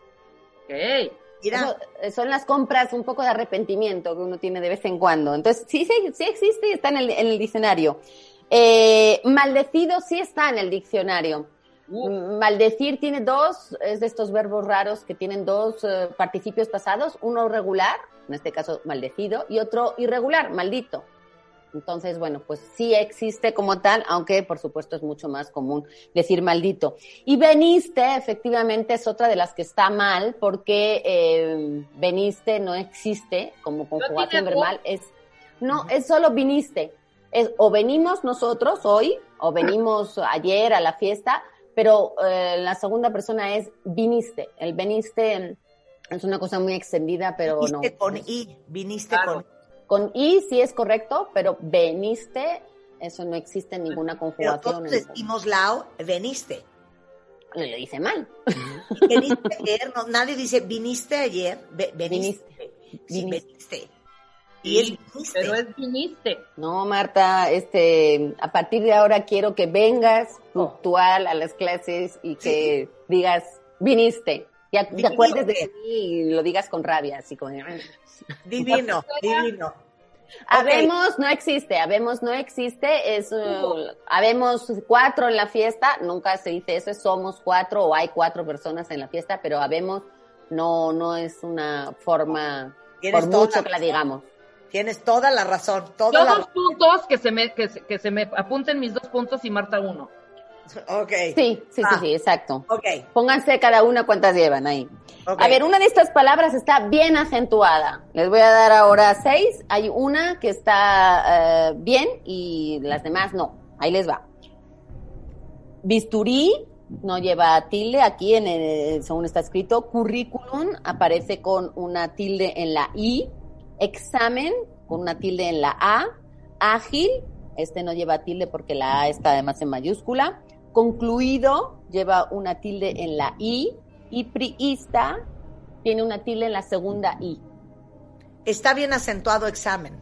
Ok. Mira. Eso, son las compras un poco de arrepentimiento que uno tiene de vez en cuando. Entonces, sí, sí, sí existe y está en el, en el diccionario. Eh, maldecido sí está en el diccionario. Uh. Maldecir tiene dos, es de estos verbos raros que tienen dos uh, participios pasados, uno regular, en este caso maldecido, y otro irregular, maldito. Entonces, bueno, pues sí existe como tal, aunque por supuesto es mucho más común decir maldito. Y veniste, efectivamente, es otra de las que está mal, porque eh, veniste no existe como conjugación verbal, es, no, es solo viniste. Es o venimos nosotros hoy, o venimos ayer a la fiesta, pero eh, la segunda persona es viniste. El veniste es una cosa muy extendida, pero viniste no. Viniste con I, viniste claro. con Con I sí es correcto, pero veniste, eso no existe en ninguna conjugación. Pero todos decimos lao, veniste. Lo, lo dice mal. Veniste ayer, no, nadie dice viniste ayer, ve, veniste. Viniste. Sí, veniste. Y es viniste. Pero es viniste. No, Marta, este, a partir de ahora quiero que vengas puntual a las clases y que sí. digas viniste. Ya te acuerdes de mí y lo digas con rabia, así como... Divino, divino. Habemos okay. no existe, habemos no existe, es, uh, habemos cuatro en la fiesta, nunca se dice eso, es somos cuatro o hay cuatro personas en la fiesta, pero habemos no, no es una forma, por mucho que la digamos. Tienes toda la razón. Toda Yo la dos puntos, que se, me, que, se, que se me apunten mis dos puntos y Marta uno. Ok. Sí, sí, ah. sí, sí, exacto. Ok. Pónganse cada una cuántas llevan ahí. Okay. A ver, una de estas palabras está bien acentuada. Les voy a dar ahora seis. Hay una que está uh, bien y las demás no. Ahí les va. Bisturí no lleva tilde aquí, en el, según está escrito. Currículum aparece con una tilde en la I. Examen con una tilde en la A. Ágil, este no lleva tilde porque la A está además en mayúscula. Concluido lleva una tilde en la I. Y priista tiene una tilde en la segunda I. Está bien acentuado examen.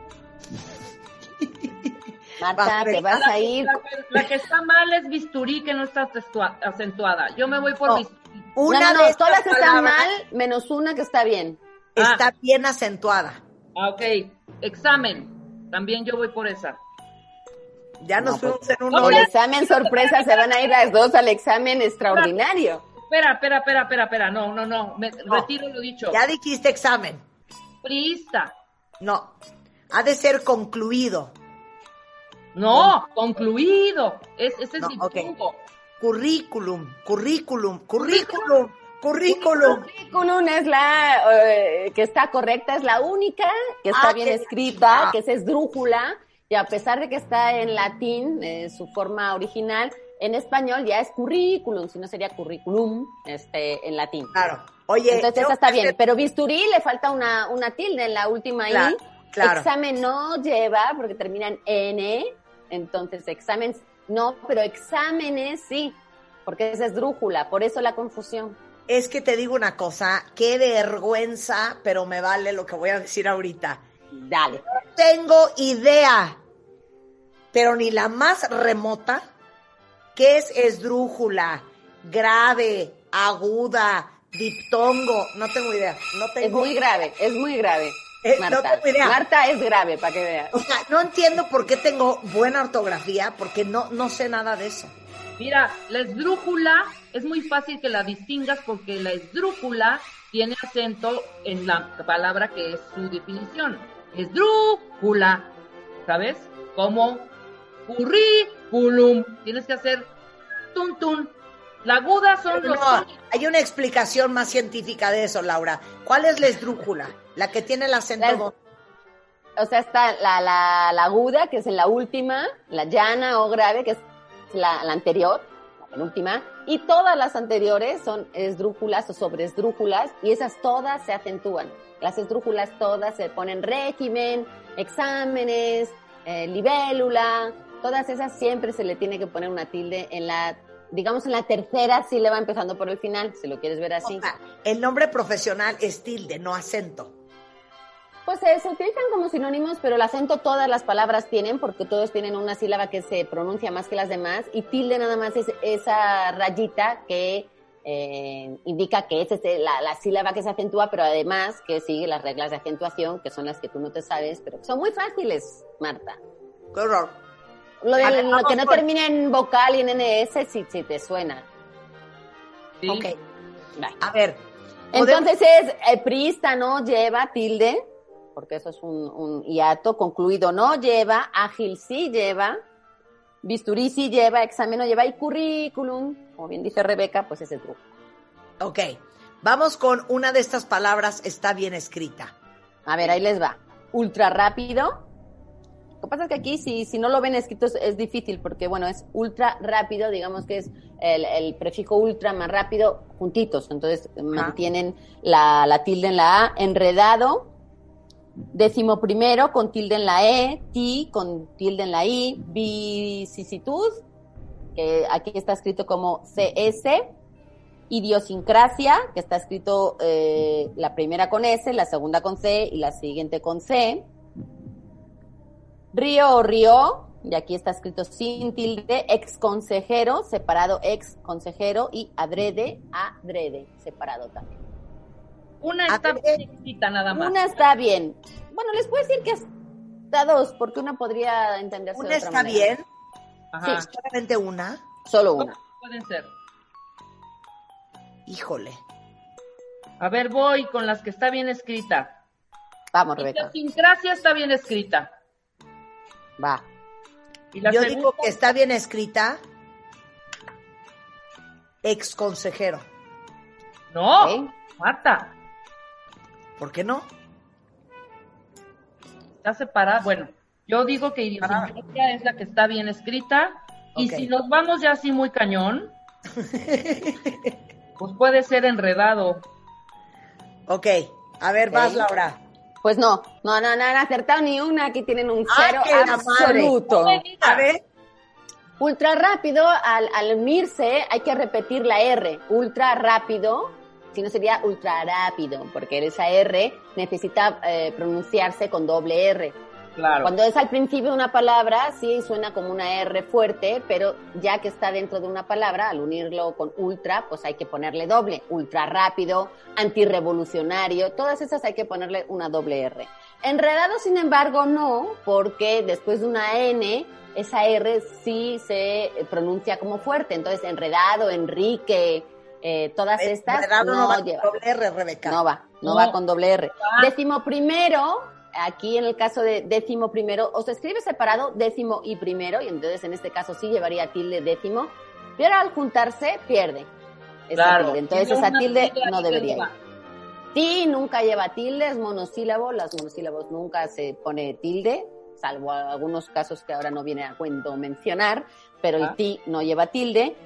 Marta, te vas a ir. La que, la que está mal es bisturí, que no está acentuada. Yo me voy por no. bisturí. Una no, no, de no, todas están palabras mal, menos una que está bien. Está ah. bien acentuada. Ah, ok. Examen. También yo voy por esa. Ya nos no, fuimos pues, en un Con el examen sorpresa se van a ir las dos al examen extraordinario. Espera, espera, espera, espera, espera. No, no, no. Me no. retiro lo dicho. Ya dijiste examen. Priista. No. Ha de ser concluido. No, Con... concluido. Es, ese no, es el okay. punto. Currículum, currículum, currículum, currículum. Currículum es la eh, que está correcta, es la única que está ah, bien escrita, ah. que es esdrújula. Y a pesar de que está en latín, eh, su forma original, en español ya es currículum, si no sería curriculum este, en latín. Claro. Oye, entonces esa está bien, pero bisturí le falta una, una tilde en la última claro, I. Claro. Examen no lleva, porque termina en N, entonces examen no, pero exámenes sí, porque es esdrújula, por eso la confusión. Es que te digo una cosa, qué vergüenza, pero me vale lo que voy a decir ahorita. Dale. No tengo idea, pero ni la más remota, qué es esdrújula, grave, aguda, diptongo, no tengo idea. No tengo... Es muy grave, es muy grave. Eh, Marta. No tengo idea. Marta es grave, para que veas. O sea, no entiendo por qué tengo buena ortografía, porque no, no sé nada de eso. Mira, la esdrújula es muy fácil que la distingas porque la esdrújula tiene acento en la palabra que es su definición. Esdrújula, ¿sabes? Como currículum. Tienes que hacer tun tun. La aguda son Pero los... no, hay una explicación más científica de eso, Laura. ¿Cuál es la esdrújula? La que tiene el acento... La- don- O sea, está la, la, la aguda, que es en la última, la llana o grave, que es la, la anterior, la penúltima, y todas las anteriores son esdrújulas o sobreesdrújulas, y esas todas se acentúan. Las esdrújulas todas se ponen régimen, exámenes, eh, libélula, todas esas siempre se le tiene que poner una tilde en la, digamos en la tercera sílaba empezando por el final, si lo quieres ver así. O sea, el nombre profesional es tilde, no acento. Pues eh, se utilizan como sinónimos, pero el acento todas las palabras tienen, porque todos tienen una sílaba que se pronuncia más que las demás, y tilde nada más es esa rayita que eh, indica que es este, la, la sílaba que se acentúa, pero además que sigue las reglas de acentuación, que son las que tú no te sabes, pero que son muy fáciles, Marta. Qué horror. Lo, de, A ver, lo vamos que no con- termina en vocal y en N S, si, si te suena. Sí. Ok. Vale. A ver. podemos- Entonces es eh, priista no lleva tilde, porque eso es un, un hiato, concluido no lleva, ágil sí lleva, bisturí sí lleva, examen no lleva y currículum, como bien dice Rebeca, pues ese truco. Ok. Vamos con una de estas palabras, está bien escrita. A ver, ahí les va. Ultra rápido. Lo que pasa es que aquí, si, si no lo ven escrito, es, es difícil, porque bueno, es ultra rápido, digamos que es el, el prefijo ultra más rápido juntitos, entonces mantienen la, la tilde en la A, enredado, décimo primero con tilde en la E, ti con tilde en la I, vicisitud, que aquí está escrito como C S, idiosincrasia, que está escrito eh, la primera con S, la segunda con C y la siguiente con C, río o río, y aquí está escrito sin tilde, ex consejero, separado ex consejero, y adrede, adrede, separado también. Una está Adrede. bien escrita nada más. Una está bien. Bueno, les puedo decir que hasta dos, porque una podría entenderse Una de otra está manera. bien, Ajá. solamente una. Solo una. Pueden ser. Híjole. A ver, voy con las que está bien escrita. Vamos, Rebeca. Idiosincrasia está bien escrita. Va. Y la Yo segunda, digo que está bien escrita. Ex consejero. no, ¿Ok? Marta, ¿Por qué no? está separada. Bueno, yo digo que idiosincrasia es la que está bien escrita. Y Ok. si nos vamos ya así muy cañón, pues puede ser enredado. Ok. A ver, vas, Ok. Laura. Pues no, no, no, no han acertado ni una, aquí tienen un ¡Ah, cero que la madre! absoluto. No me digas. A ver. Ultra rápido, al, al unirse hay que repetir la R. Ultra rápido, si no sería ultra rápido, porque esa R necesita eh, pronunciarse con doble R. Claro. Cuando es al principio de una palabra, sí suena como una R fuerte, pero ya que está dentro de una palabra, al unirlo con ultra, pues hay que ponerle doble. Ultra rápido, antirrevolucionario, todas esas hay que ponerle una doble R. Enredado, sin embargo, no, porque después de una N, esa R sí se pronuncia como fuerte. Entonces, enredado, Enrique, eh, todas estas Enredado no, no va con lleva. doble R, Rebeca. No va, no, No. va con doble R. Ah. Décimo primero, aquí en el caso de décimo primero, o se escribe separado décimo y primero, y entonces en este caso sí llevaría tilde décimo, pero al juntarse pierde esa Claro. tilde. Entonces Tiene esa una tilde tilde no ahí debería que ir. Ti nunca lleva tilde, es monosílabo, las monosílabos nunca se pone tilde, salvo algunos casos que ahora no viene a cuento mencionar, pero Ah. el ti no lleva tilde.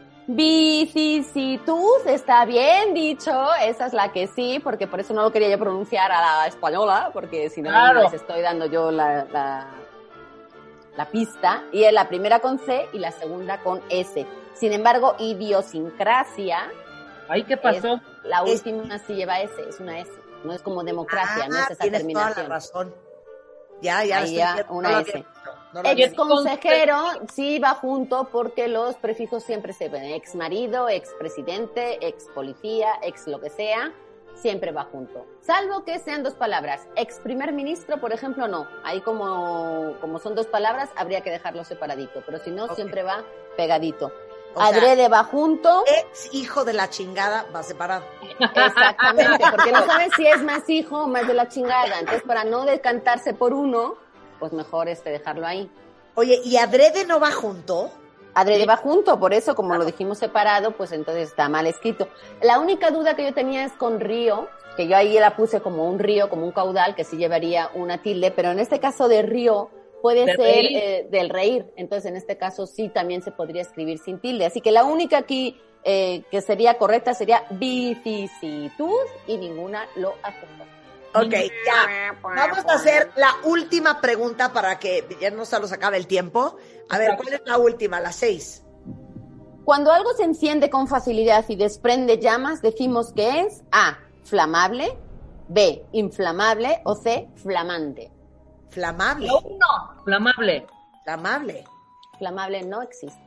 Vicisitud, está bien dicho, esa es la que sí, porque por eso no lo quería yo pronunciar a la española, porque si no Claro. les estoy dando yo la, la, la pista, y es la primera con C y la segunda con S. Sin embargo, idiosincrasia, Ay, ¿qué pasó? es- la Es- última sí lleva S, es una S, no es como democracia, Ah, no es esa tienes toda la terminación. razón. Ya, ya. Ahí estoy ya, viendo. una No lo S. había visto, no lo había Ex visto. consejero sí va junto porque los prefijos siempre se ven. Ex marido, ex presidente, ex policía, ex lo que sea, siempre va junto. Salvo que sean dos palabras. Ex primer ministro, por ejemplo, no. Ahí como, como son dos palabras, habría que dejarlo separadito. Pero si no, Ok. siempre va pegadito. O sea, Adrede va junto. Ex hijo de la chingada va separado. Exactamente, porque no saben si es más hijo o más de la chingada. Entonces, para no decantarse por uno, pues mejor este dejarlo ahí. Oye, ¿y adrede no va junto? Adrede va junto, por eso, como lo dijimos separado, pues entonces está mal escrito. La única duda que yo tenía es con río, que yo ahí la puse como un río, como un caudal, que sí llevaría una tilde, pero en este caso de río puede De ser reír. eh, del reír. Entonces, en este caso sí también se podría escribir sin tilde. Así que la única aquí eh, que sería correcta sería vicisitud y ninguna lo aceptó. Ok, ya. Vamos a hacer la última pregunta para que ya no se nos acabe el tiempo. A ver, ¿cuál es la última? La seis. Cuando algo se enciende con facilidad y desprende llamas, decimos que es A, flamable, B, inflamable o C, flamante. Flamable. La uno, flamable. Flamable. Flamable no existe.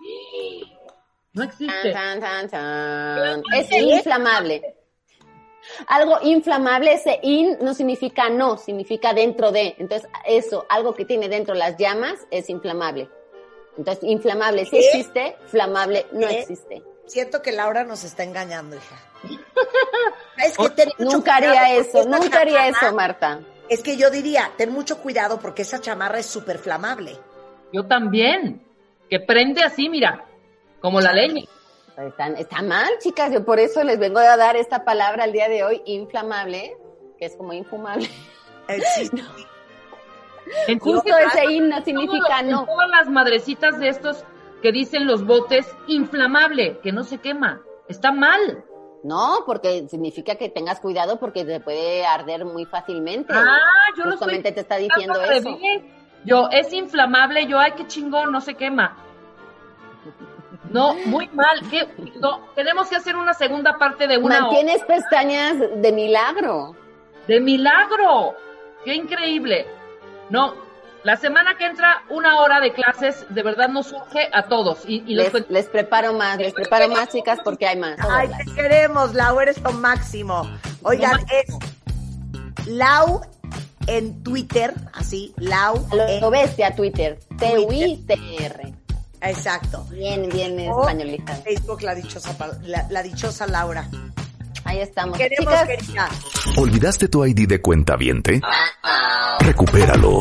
No existe. Tan, tan, tan, tan. Es inflamable. Algo inflamable, ese in no significa no, significa dentro de. Entonces, eso, algo que tiene dentro las llamas, es inflamable. Entonces, inflamable sí ¿Qué? existe, flamable no ¿Qué? existe. Siento que Laura nos está engañando, hija. Es que ten mucho Nunca cuidado haría porque eso, esa nunca haría chamarra- eso, Marta. Es que yo diría, ten mucho cuidado porque esa chamarra es súper flamable. Yo también. Que prende así, mira, como la leña. Está, está mal, chicas, yo por eso les vengo a dar esta palabra el día de hoy, inflamable, que es como infumable. Eh, sí, sí. Entonces, Justo ese in no significa todo- no. Todas las madrecitas de estos que dicen los botes, inflamable, que no se quema. Está mal. No, porque significa que tengas cuidado porque te puede arder muy fácilmente. Ah, yo no Justamente estoy te está diciendo al eso. revés. Yo, es inflamable, yo, ay, qué chingón, no se quema. No, muy mal. ¿Qué? No, tenemos que hacer una segunda parte de una hora. Mantienes pestañas de milagro. De milagro. Qué increíble. No, la semana que entra, una hora de clases, de verdad nos surge a todos. Y, y los Les, les preparo más, les preparo más, chicas, porque hay más. Ay, te queremos, Lau, eres lo máximo. Oigan, Lo es Lau en Twitter, así, Lau. Lo, en- lo bestia Twitter, T U I T R. Exacto. Bien, bien O españolizado. Facebook, la dichosa, pa- la, la dichosa Laura. Ahí estamos. Queremos, Chicas, querida. ¿Olvidaste tu I D de cuentaviente? Recupéralo.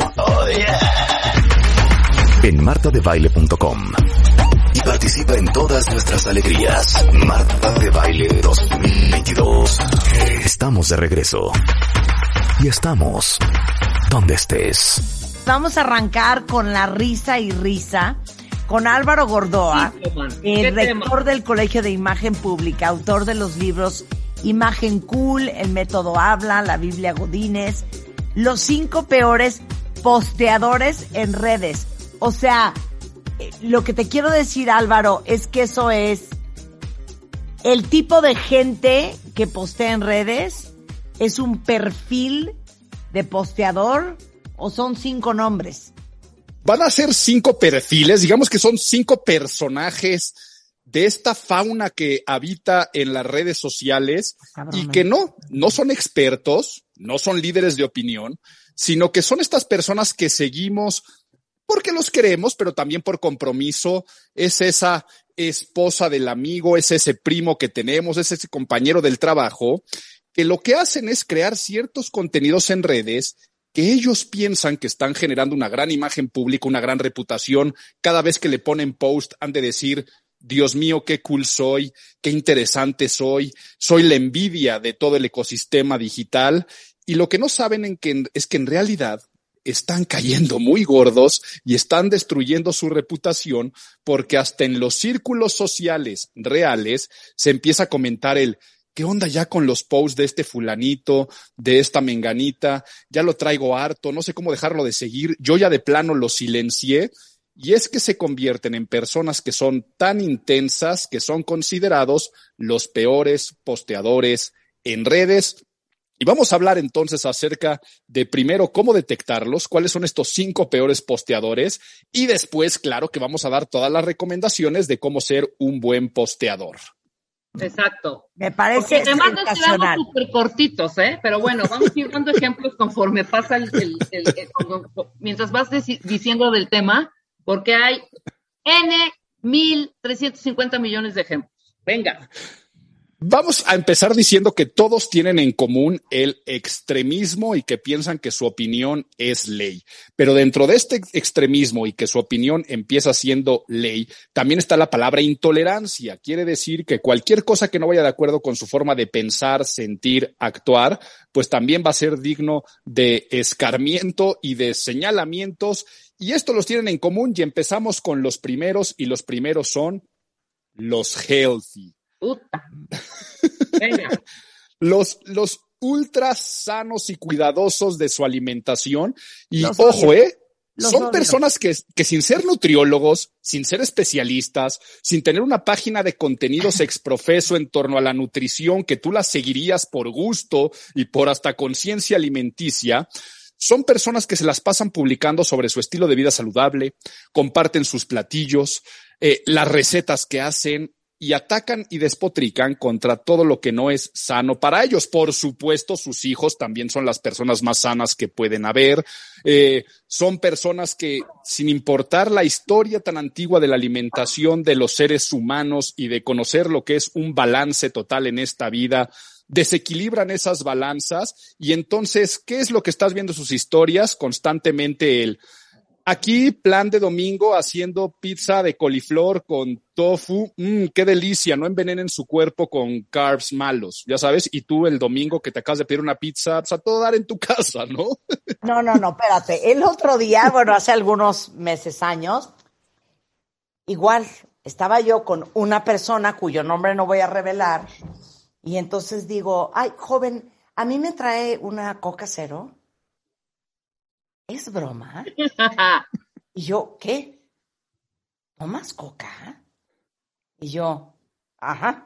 En marta de baile punto com. Y participa en todas nuestras alegrías. Marta de Baile dos mil veintidós. Estamos de regreso. Y estamos donde estés. Vamos a arrancar con la risa y risa con Álvaro Gordoa, Sí, man. el ¿Qué rector tema? del Colegio de Imagen Pública, autor de los libros Imagen Cool, El Método Habla, La Biblia Godínez, los cinco peores posteadores en redes. O sea, eh, lo que te quiero decir, Álvaro, es que eso es el tipo de gente que postea en redes, es un perfil de posteador o son cinco nombres. Van a ser cinco perfiles, digamos que son cinco personajes de esta fauna que habita en las redes sociales y que no, no son expertos, no son líderes de opinión, sino que son estas personas que seguimos porque los queremos, pero también por compromiso. Es esa esposa del amigo, es ese primo que tenemos, es ese compañero del trabajo, que lo que hacen es crear ciertos contenidos en redes que ellos piensan que están generando una gran imagen pública, una gran reputación. Cada vez que le ponen post han de decir, Dios mío, qué cool soy, qué interesante soy, soy la envidia de todo el ecosistema digital. Y lo que no saben en que, es que en realidad están cayendo muy gordos y están destruyendo su reputación porque hasta en los círculos sociales reales se empieza a comentar el ¿qué onda ya con los posts de este fulanito, de esta menganita? Ya lo traigo harto, no sé cómo dejarlo de seguir. Yo ya de plano lo silencié. Y es que se convierten en personas que son tan intensas que son considerados los peores posteadores en redes. Y vamos a hablar entonces acerca de primero cómo detectarlos, cuáles son estos cinco peores posteadores y después, claro, que vamos a dar todas las recomendaciones de cómo ser un buen posteador. Exacto. Me parece Porque además nos sensacional. quedamos súper cortitos, ¿eh? Pero bueno, vamos a ir dando ejemplos conforme pasa el, el, el, el- mientras vas deci- diciendo del tema, porque hay N mil trescientos cincuenta millones de ejemplos. Venga. Vamos a empezar diciendo que todos tienen en común el extremismo y que piensan que su opinión es ley. Pero dentro de este extremismo y que su opinión empieza siendo ley, también está la palabra intolerancia. Quiere decir que cualquier cosa que no vaya de acuerdo con su forma de pensar, sentir, actuar, pues también va a ser digno de escarmiento y de señalamientos. Y esto los tienen en común y empezamos con los primeros y los primeros son los healthy. Puta. Venga. Los, los ultra sanos y cuidadosos de su alimentación. Y Los ojo, odio. ¿eh? Los Son odio. personas que, que sin ser nutriólogos, sin ser especialistas, sin tener una página de contenidos exprofeso en torno a la nutrición que tú las seguirías por gusto y por hasta conciencia alimenticia, son personas que se las pasan publicando sobre su estilo de vida saludable, comparten sus platillos, eh, las recetas que hacen, y atacan y despotrican contra todo lo que no es sano para ellos. Por supuesto, sus hijos también son las personas más sanas que pueden haber. Eh, son personas que, sin importar la historia tan antigua de la alimentación de los seres humanos y de conocer lo que es un balance total en esta vida, desequilibran esas balanzas. Y entonces, ¿qué es lo que estás viendo en sus historias? Constantemente el... Aquí, plan de domingo, haciendo pizza de coliflor con tofu. Mmm, qué delicia, no envenenen su cuerpo con carbs malos, ya sabes. Y tú el domingo que te acabas de pedir una pizza, pues a todo dar en tu casa, ¿no? No, no, no, espérate. El otro día, bueno, hace algunos meses, años, igual estaba yo con una persona cuyo nombre no voy a revelar y entonces digo, ay, joven, ¿a mí me trae una Coca Cero? ¿Es broma? Y yo, ¿qué? ¿Tomas coca? Y yo, ajá.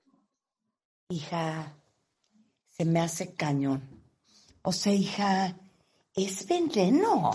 Hija, se me hace cañón. O sea, hija, es veneno.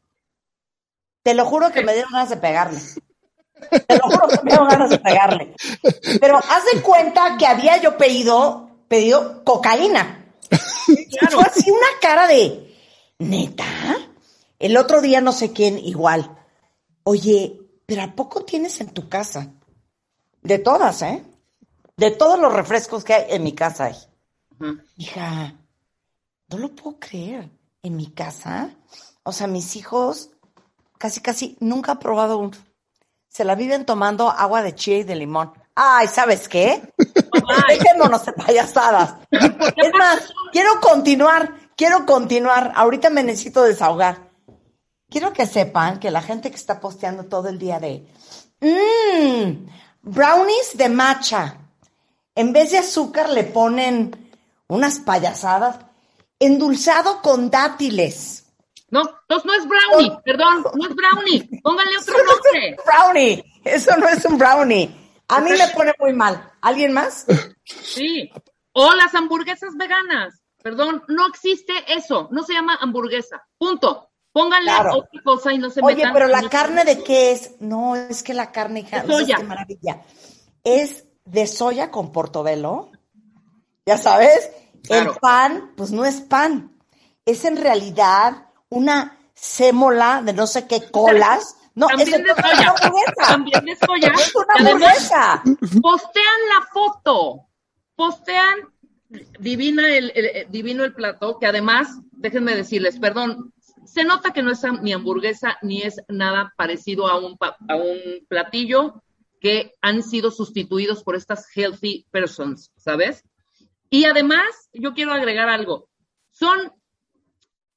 Te lo juro que me dieron ganas de pegarle. Te lo juro que me dieron ganas de pegarle. Pero haz de cuenta que había yo pedido, pedido cocaína. Y fue así una cara de... ¿Neta? El otro día no sé quién igual. Oye, ¿pero a poco tienes en tu casa? De todas, ¿eh? De todos los refrescos que hay en mi casa hay. Uh-huh. Hija, no lo puedo creer. ¿En mi casa? O sea, mis hijos casi casi nunca han probado un... Se la viven tomando agua de chía y de limón. Ay, ¿sabes qué? Dejémonos de payasadas. Es más, quiero continuar... Quiero continuar. Ahorita me necesito desahogar. Quiero que sepan que la gente que está posteando todo el día de mmm, brownies de matcha. En vez de azúcar le ponen unas payasadas. Endulzado con dátiles. No, entonces no es brownie. No, perdón, no es brownie. Pónganle otro eso nombre. No es un brownie. Eso no es un brownie. A mí me pone muy mal. ¿Alguien más? Sí. O las hamburguesas veganas. Perdón, no existe eso, no se llama hamburguesa, punto. Pónganle claro. Otra cosa y no se Oye, metan... Oye, pero la carne de qué es? No, es que la carne... De soya. Qué maravilla. Es de soya con portobelo, ya sabes. Claro. El pan, pues no es pan. Es en realidad una sémola de no sé qué colas. No, También es de soya. Una hamburguesa. También de soya. Es una hamburguesa. Postean la foto. Postean... Divina el, el, divino el plato, que además, déjenme decirles, perdón, se nota que no es ni hamburguesa ni es nada parecido a un, a un platillo que han sido sustituidos por estas healthy persons, ¿sabes? Y además, yo quiero agregar algo, son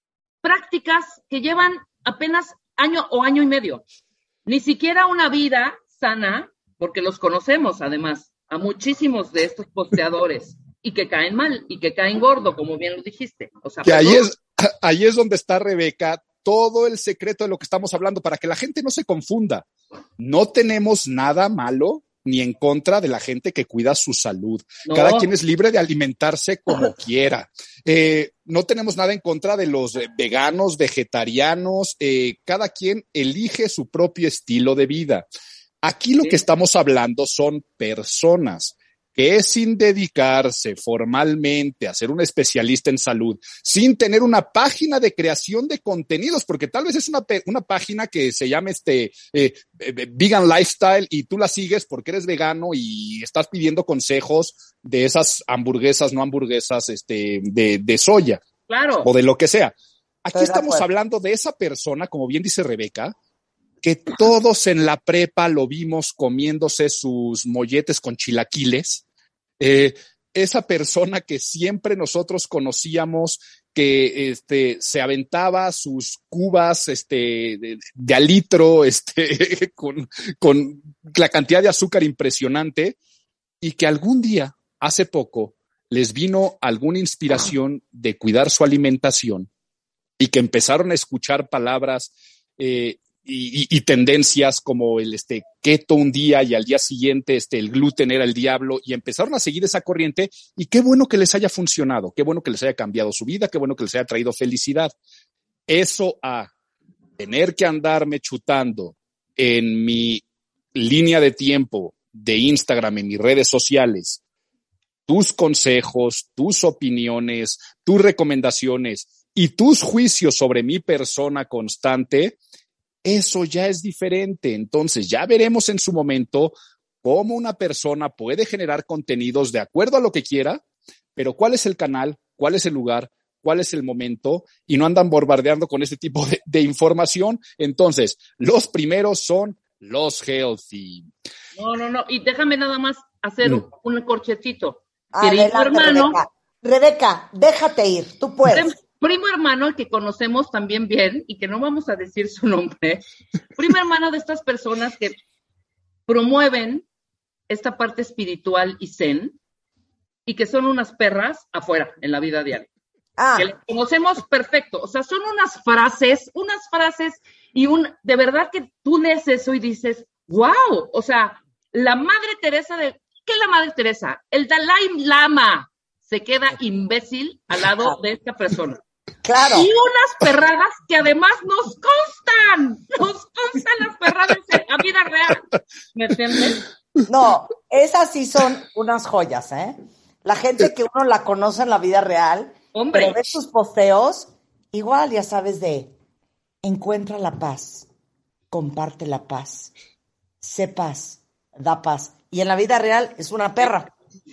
prácticas que llevan apenas año o año y medio. Ni siquiera una vida sana, porque los conocemos además, a muchísimos de estos posteadores, y que caen mal, y que caen gordo, como bien lo dijiste. O sea, que ahí perdón. es, ahí es donde está, Rebeca, todo el secreto de lo que estamos hablando, para que la gente no se confunda. No tenemos nada malo ni en contra de la gente que cuida su salud. No. Cada quien es libre de alimentarse como quiera. Eh, no tenemos nada en contra de los eh, veganos, vegetarianos. Eh, cada quien elige su propio estilo de vida. Aquí lo Sí. que estamos hablando son personas que sin dedicarse formalmente a ser un especialista en salud, sin tener una página de creación de contenidos, porque tal vez es una, una página que se llama este eh, eh, Vegan Lifestyle y tú la sigues porque eres vegano y estás pidiendo consejos de esas hamburguesas, no hamburguesas, este, de, de soya. Claro. O de lo que sea. Aquí Estoy de estamos acuerdo. hablando de esa persona, como bien dice Rebeca, que todos en la prepa lo vimos comiéndose sus molletes con chilaquiles. Eh, esa persona que siempre nosotros conocíamos que este, se aventaba sus cubas este, de, de a litro este, con, con la cantidad de azúcar impresionante y que algún día, hace poco, les vino alguna inspiración de cuidar su alimentación y que empezaron a escuchar palabras eh, Y, y, y tendencias como el este, keto un día y al día siguiente este, el gluten era el diablo y empezaron a seguir esa corriente y qué bueno que les haya funcionado, qué bueno que les haya cambiado su vida, qué bueno que les haya traído felicidad. Eso a tener que andarme chutando en mi línea de tiempo de Instagram, en mis redes sociales, tus consejos, tus opiniones, tus recomendaciones y tus juicios sobre mi persona constante, eso ya es diferente. Entonces ya veremos en su momento cómo una persona puede generar contenidos de acuerdo a lo que quiera, pero cuál es el canal, cuál es el lugar, cuál es el momento y no andan bombardeando con este tipo de, de información. Entonces, los primeros son los healthy. No, no, no. Y déjame nada más hacer Mm. un, un corchetito. Querido Adelante, hermano, Rebeca. Rebeca, déjate ir, tú puedes. primo hermano que conocemos también bien y que no vamos a decir su nombre, primo hermano de estas personas que promueven esta parte espiritual y zen y que son unas perras afuera en la vida diaria. Ah, Que las conocemos perfecto, o sea, son unas frases, unas frases y un, de verdad que tú lees eso y dices, wow, o sea, la Madre Teresa de, ¿qué es la Madre Teresa? El Dalai Lama se queda imbécil al lado de esta persona. claro. Y unas perradas que además nos constan, nos constan las perradas en la vida real. ¿Me entiendes? No, esas sí son unas joyas, ¿eh? La gente que uno la conoce en la vida real, Hombre. pero ve sus posteos, igual ya sabes de encuentra la paz, comparte la paz, sé paz, da paz. Y en la vida real es una perra.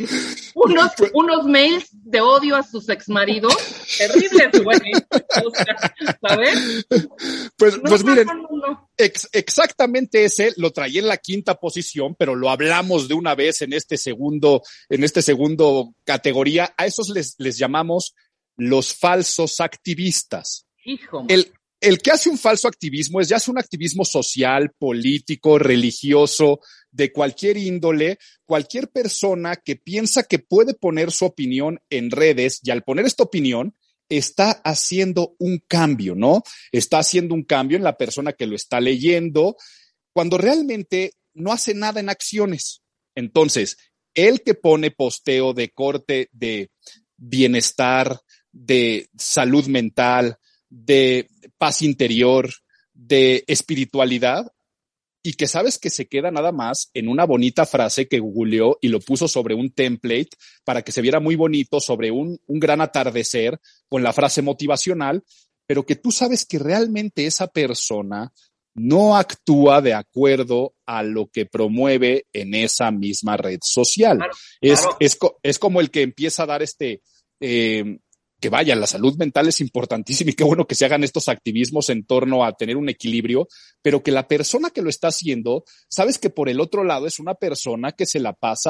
Unos, unos mails de odio a sus exmaridos, terribles, güey. O sea, ¿sabes? Pues, No, pues no, miren, no, no, no. ex- exactamente ese lo traía en la quinta posición, pero lo hablamos de una vez en este segundo, en este segundo categoría. A esos les, les llamamos los falsos activistas. Hijo, man. El, el que hace un falso activismo es ya hace un activismo social, político, religioso, de cualquier índole, cualquier persona que piensa que puede poner su opinión en redes y al poner esta opinión está haciendo un cambio, ¿no? Está haciendo un cambio en la persona que lo está leyendo, cuando realmente no hace nada en acciones. Entonces, el que pone posteo de corte de bienestar, de salud mental, de paz interior, de espiritualidad, y que sabes que se queda nada más en una bonita frase que googleó y lo puso sobre un template para que se viera muy bonito sobre un, un gran atardecer con la frase motivacional, pero que tú sabes que realmente esa persona no actúa de acuerdo a lo que promueve en esa misma red social. Claro, es, claro. es, co- es como el que empieza a dar este... Eh, que vaya, la salud mental es importantísima y qué bueno que se hagan estos activismos en torno a tener un equilibrio, pero que la persona que lo está haciendo, sabes que por el otro lado es una persona que se la pasa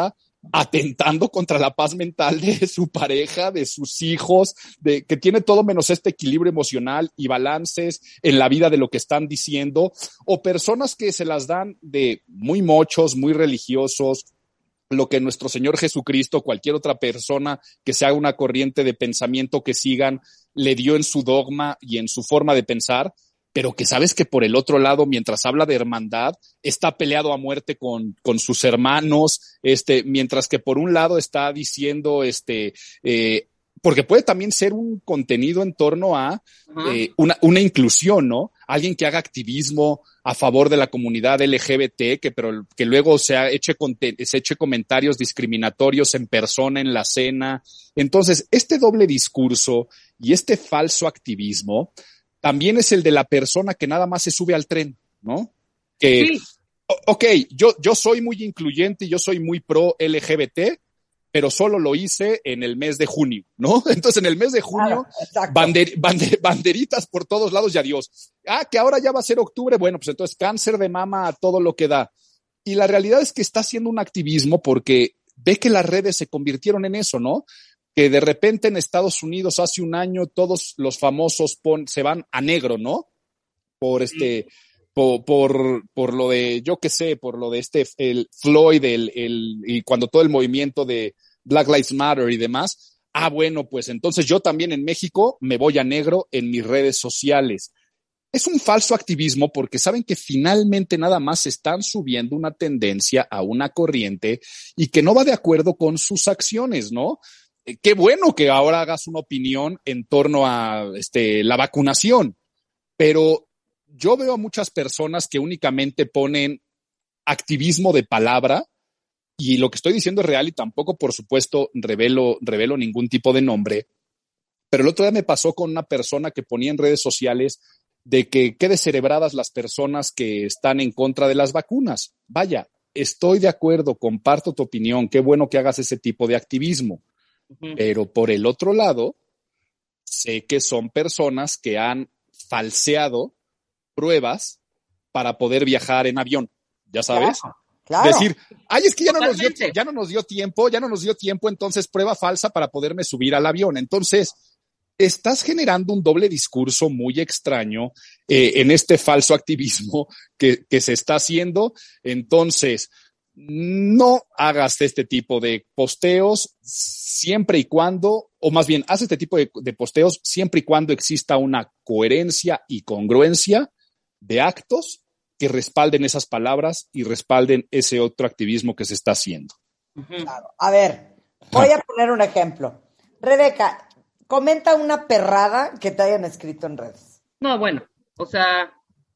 atentando contra la paz mental de su pareja, de sus hijos, de que tiene todo menos este equilibrio emocional y balances en la vida de lo que están diciendo, o personas que se las dan de muy mochos, muy religiosos, lo que nuestro Señor Jesucristo, cualquier otra persona que se haga una corriente de pensamiento que sigan, le dio en su dogma y en su forma de pensar, pero que sabes que por el otro lado, mientras habla de hermandad, está peleado a muerte con, con sus hermanos, este, mientras que por un lado está diciendo, este, eh, porque puede también ser un contenido en torno a eh, una, una inclusión, ¿no? Alguien que haga activismo a favor de la comunidad L G B T, que, pero, que luego se, ha eche, se eche comentarios discriminatorios en persona, en la cena. Entonces, este doble discurso y este falso activismo también es el de la persona que nada más se sube al tren, ¿no? Que, sí. ok, yo, yo soy muy incluyente y yo soy muy pro L G B T, pero solo lo hice en el mes de junio, ¿no? Entonces, en el mes de junio, ah, bander, bander, banderitas por todos lados y adiós. Ah, que ahora ya va a ser octubre, bueno, pues entonces cáncer de mama a todo lo que da. Y la realidad es que está haciendo un activismo porque ve que las redes se convirtieron en eso, ¿no? Que de repente en Estados Unidos hace un año todos los famosos pon, se van a negro, ¿no? Por este, por, por, por lo de, yo qué sé, por lo de este, el Floyd, el, el, y cuando todo el movimiento de Black Lives Matter y demás. Ah, bueno, pues entonces yo también en México me voy a negro en mis redes sociales. Es un falso activismo porque saben que finalmente nada más están subiendo una tendencia a una corriente y que no va de acuerdo con sus acciones, ¿no? Qué bueno que ahora hagas una opinión en torno a este, la vacunación, pero yo veo a muchas personas que únicamente ponen activismo de palabra y lo que estoy diciendo es real y tampoco, por supuesto, revelo, revelo ningún tipo de nombre, pero el otro día me pasó con una persona que ponía en redes sociales de que qué descerebradas las personas que están en contra de las vacunas. Vaya, estoy de acuerdo, comparto tu opinión, qué bueno que hagas ese tipo de activismo. Pero por el otro lado, sé que son personas que han falseado pruebas para poder viajar en avión, ¿ya sabes? Claro, claro. Decir, ay, es que ya no, nos dio, ya no nos dio tiempo, ya no nos dio tiempo, entonces prueba falsa para poderme subir al avión. Entonces, estás generando un doble discurso muy extraño eh, en este falso activismo que, que se está haciendo. Entonces, no hagas este tipo de posteos siempre y cuando, o más bien, haz este tipo de, de posteos siempre y cuando exista una coherencia y congruencia de actos que respalden esas palabras y respalden ese otro activismo que se está haciendo. Claro. A ver, voy a poner un ejemplo. Rebeca, comenta una perrada que te hayan escrito en redes. No, bueno, o sea,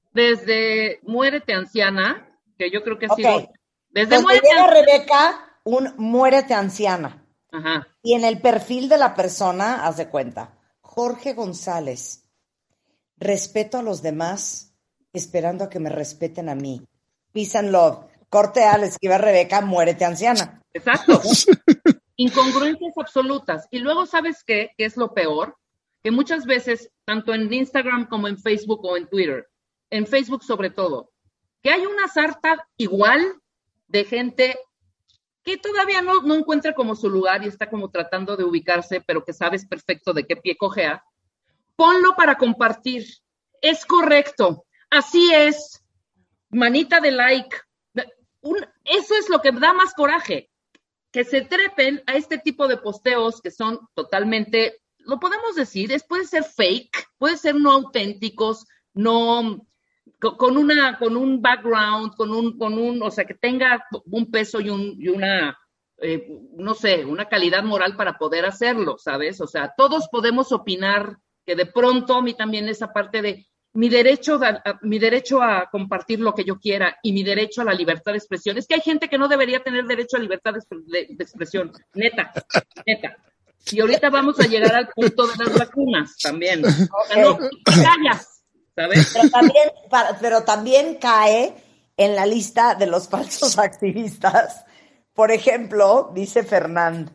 desde Muérete Anciana, que yo creo que ha okay. sido... Desde Entonces, Muérete llega Anciana. Rebeca, un Muérete Anciana. Ajá. Y en el perfil de la persona, haz de cuenta, Jorge González, respeto a los demás, esperando a que me respeten a mí. Peace and love. Corte A, le escribe a Rebeca, Muérete Anciana. Exacto. Incongruencias absolutas. Y luego, ¿sabes qué? ¿Qué es lo peor? Que muchas veces, tanto en Instagram como en Facebook o en Twitter, en Facebook sobre todo, que hay una sarta igual de gente que todavía no, no encuentra como su lugar y está como tratando de ubicarse, pero que sabes perfecto de qué pie cojea. Ponlo para compartir. Es correcto. Así es. Manita de like. Un, eso es lo que da más coraje. Que se trepen a este tipo de posteos que son totalmente, lo podemos decir, es, puede ser fake, puede ser no auténticos, no... con una, con un background, con un, con un, o sea, que tenga un peso y un, y una, eh, no sé, una calidad moral para poder hacerlo, ¿sabes? O sea, todos podemos opinar que de pronto a mí también esa parte de mi derecho, a, a, mi derecho a compartir lo que yo quiera y mi derecho a la libertad de expresión. Es que hay gente que no debería tener derecho a libertad de, de, de expresión, neta, neta. Y ahorita vamos a llegar al punto de las vacunas también. Okay. O sea, no, callas. ¿Sabes? Pero también, pero también cae en la lista de los falsos activistas. Por ejemplo, dice Fernand,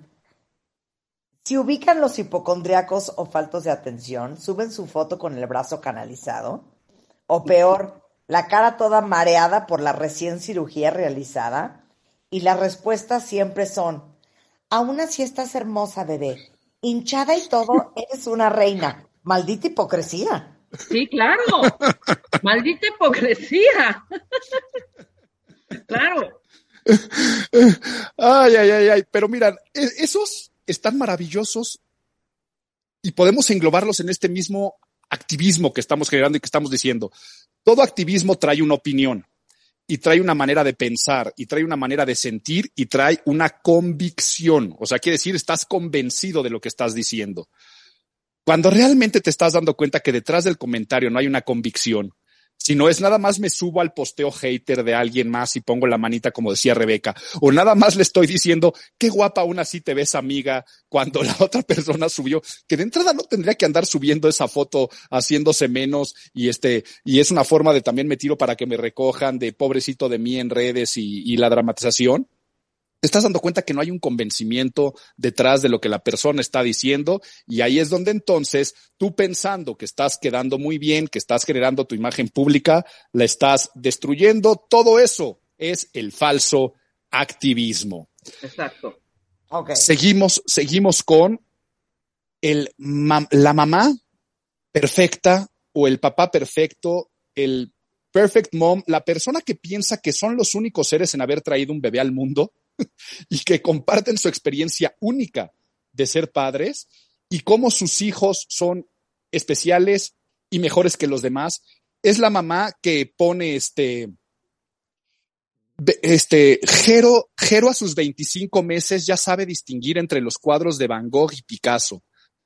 si ubican los hipocondríacos o faltos de atención, suben su foto con el brazo canalizado, o peor, la cara toda mareada por la recién cirugía realizada, y las respuestas siempre son, aún así estás hermosa, bebé, hinchada y todo, eres una reina. Maldita hipocresía. Sí, claro. Maldita hipocresía. Claro. Ay, ay, ay, ay. Pero miran, esos están maravillosos y podemos englobarlos en este mismo activismo que estamos generando y que estamos diciendo. Todo activismo trae una opinión y trae una manera de pensar y trae una manera de sentir y trae una convicción. O sea, quiere decir, estás convencido de lo que estás diciendo. Cuando realmente te estás dando cuenta que detrás del comentario no hay una convicción, sino es nada más me subo al posteo hater de alguien más y pongo la manita como decía Rebeca, o nada más le estoy diciendo qué guapa aún así te ves, amiga, cuando la otra persona subió, que de entrada no tendría que andar subiendo esa foto haciéndose menos y este, y es una forma de también me tiro para que me recojan de pobrecito de mí en redes y, y la dramatización. Te estás dando cuenta que no hay un convencimiento detrás de lo que la persona está diciendo y ahí es donde entonces tú pensando que estás quedando muy bien, que estás generando tu imagen pública, la estás destruyendo. Todo eso es el falso activismo. Exacto. Okay. Seguimos, seguimos con el mam- la mamá perfecta o el papá perfecto, el perfect mom, la persona que piensa que son los únicos seres en haber traído un bebé al mundo y que comparten su experiencia única de ser padres y cómo sus hijos son especiales y mejores que los demás. Es la mamá que pone este, este, Jero, Jero a sus veinticinco meses ya sabe distinguir entre los cuadros de Van Gogh y Picasso.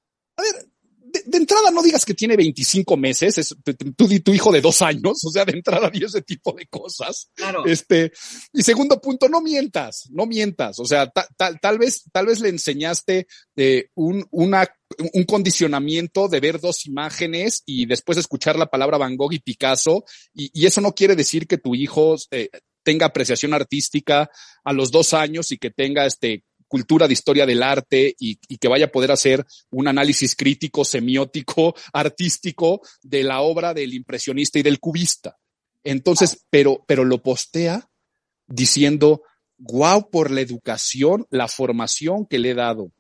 A ver, de, de entrada no digas que tiene veinticinco meses, es tú y tu hijo de dos años, o sea, de entrada di ese tipo de cosas. Claro. Este, y segundo punto, no mientas, no mientas, o sea, ta, ta, tal vez, tal vez le enseñaste eh, un, una, un condicionamiento de ver dos imágenes y después escuchar la palabra Van Gogh y Picasso, y, y eso no quiere decir que tu hijo eh, tenga apreciación artística a los dos años y que tenga este cultura de historia del arte y, y que vaya a poder hacer un análisis crítico, semiótico, artístico de la obra del impresionista y del cubista. Entonces, pero, pero lo postea diciendo, guau, por la educación, la formación que le he dado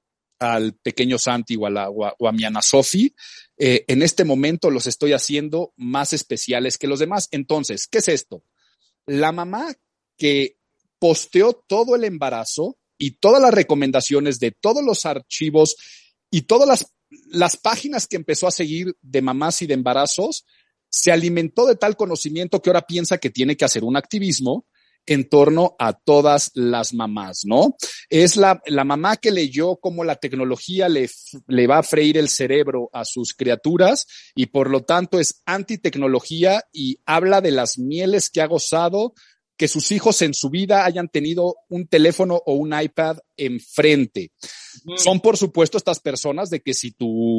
al pequeño Santi o a, la, o a, o a mi Ana Sofi, eh, en este momento los estoy haciendo más especiales que los demás. Entonces, ¿qué es esto? La mamá que posteó todo el embarazo y todas las recomendaciones de todos los archivos y todas las, las páginas que empezó a seguir de mamás y de embarazos, se alimentó de tal conocimiento que ahora piensa que tiene que hacer un activismo en torno a todas las mamás, ¿no? Es la, la mamá que leyó cómo la tecnología le, le va a freír el cerebro a sus criaturas y por lo tanto es antitecnología y habla de las mieles que ha gozado que sus hijos en su vida hayan tenido un teléfono o un iPad enfrente. Mm. Son, por supuesto, estas personas de que si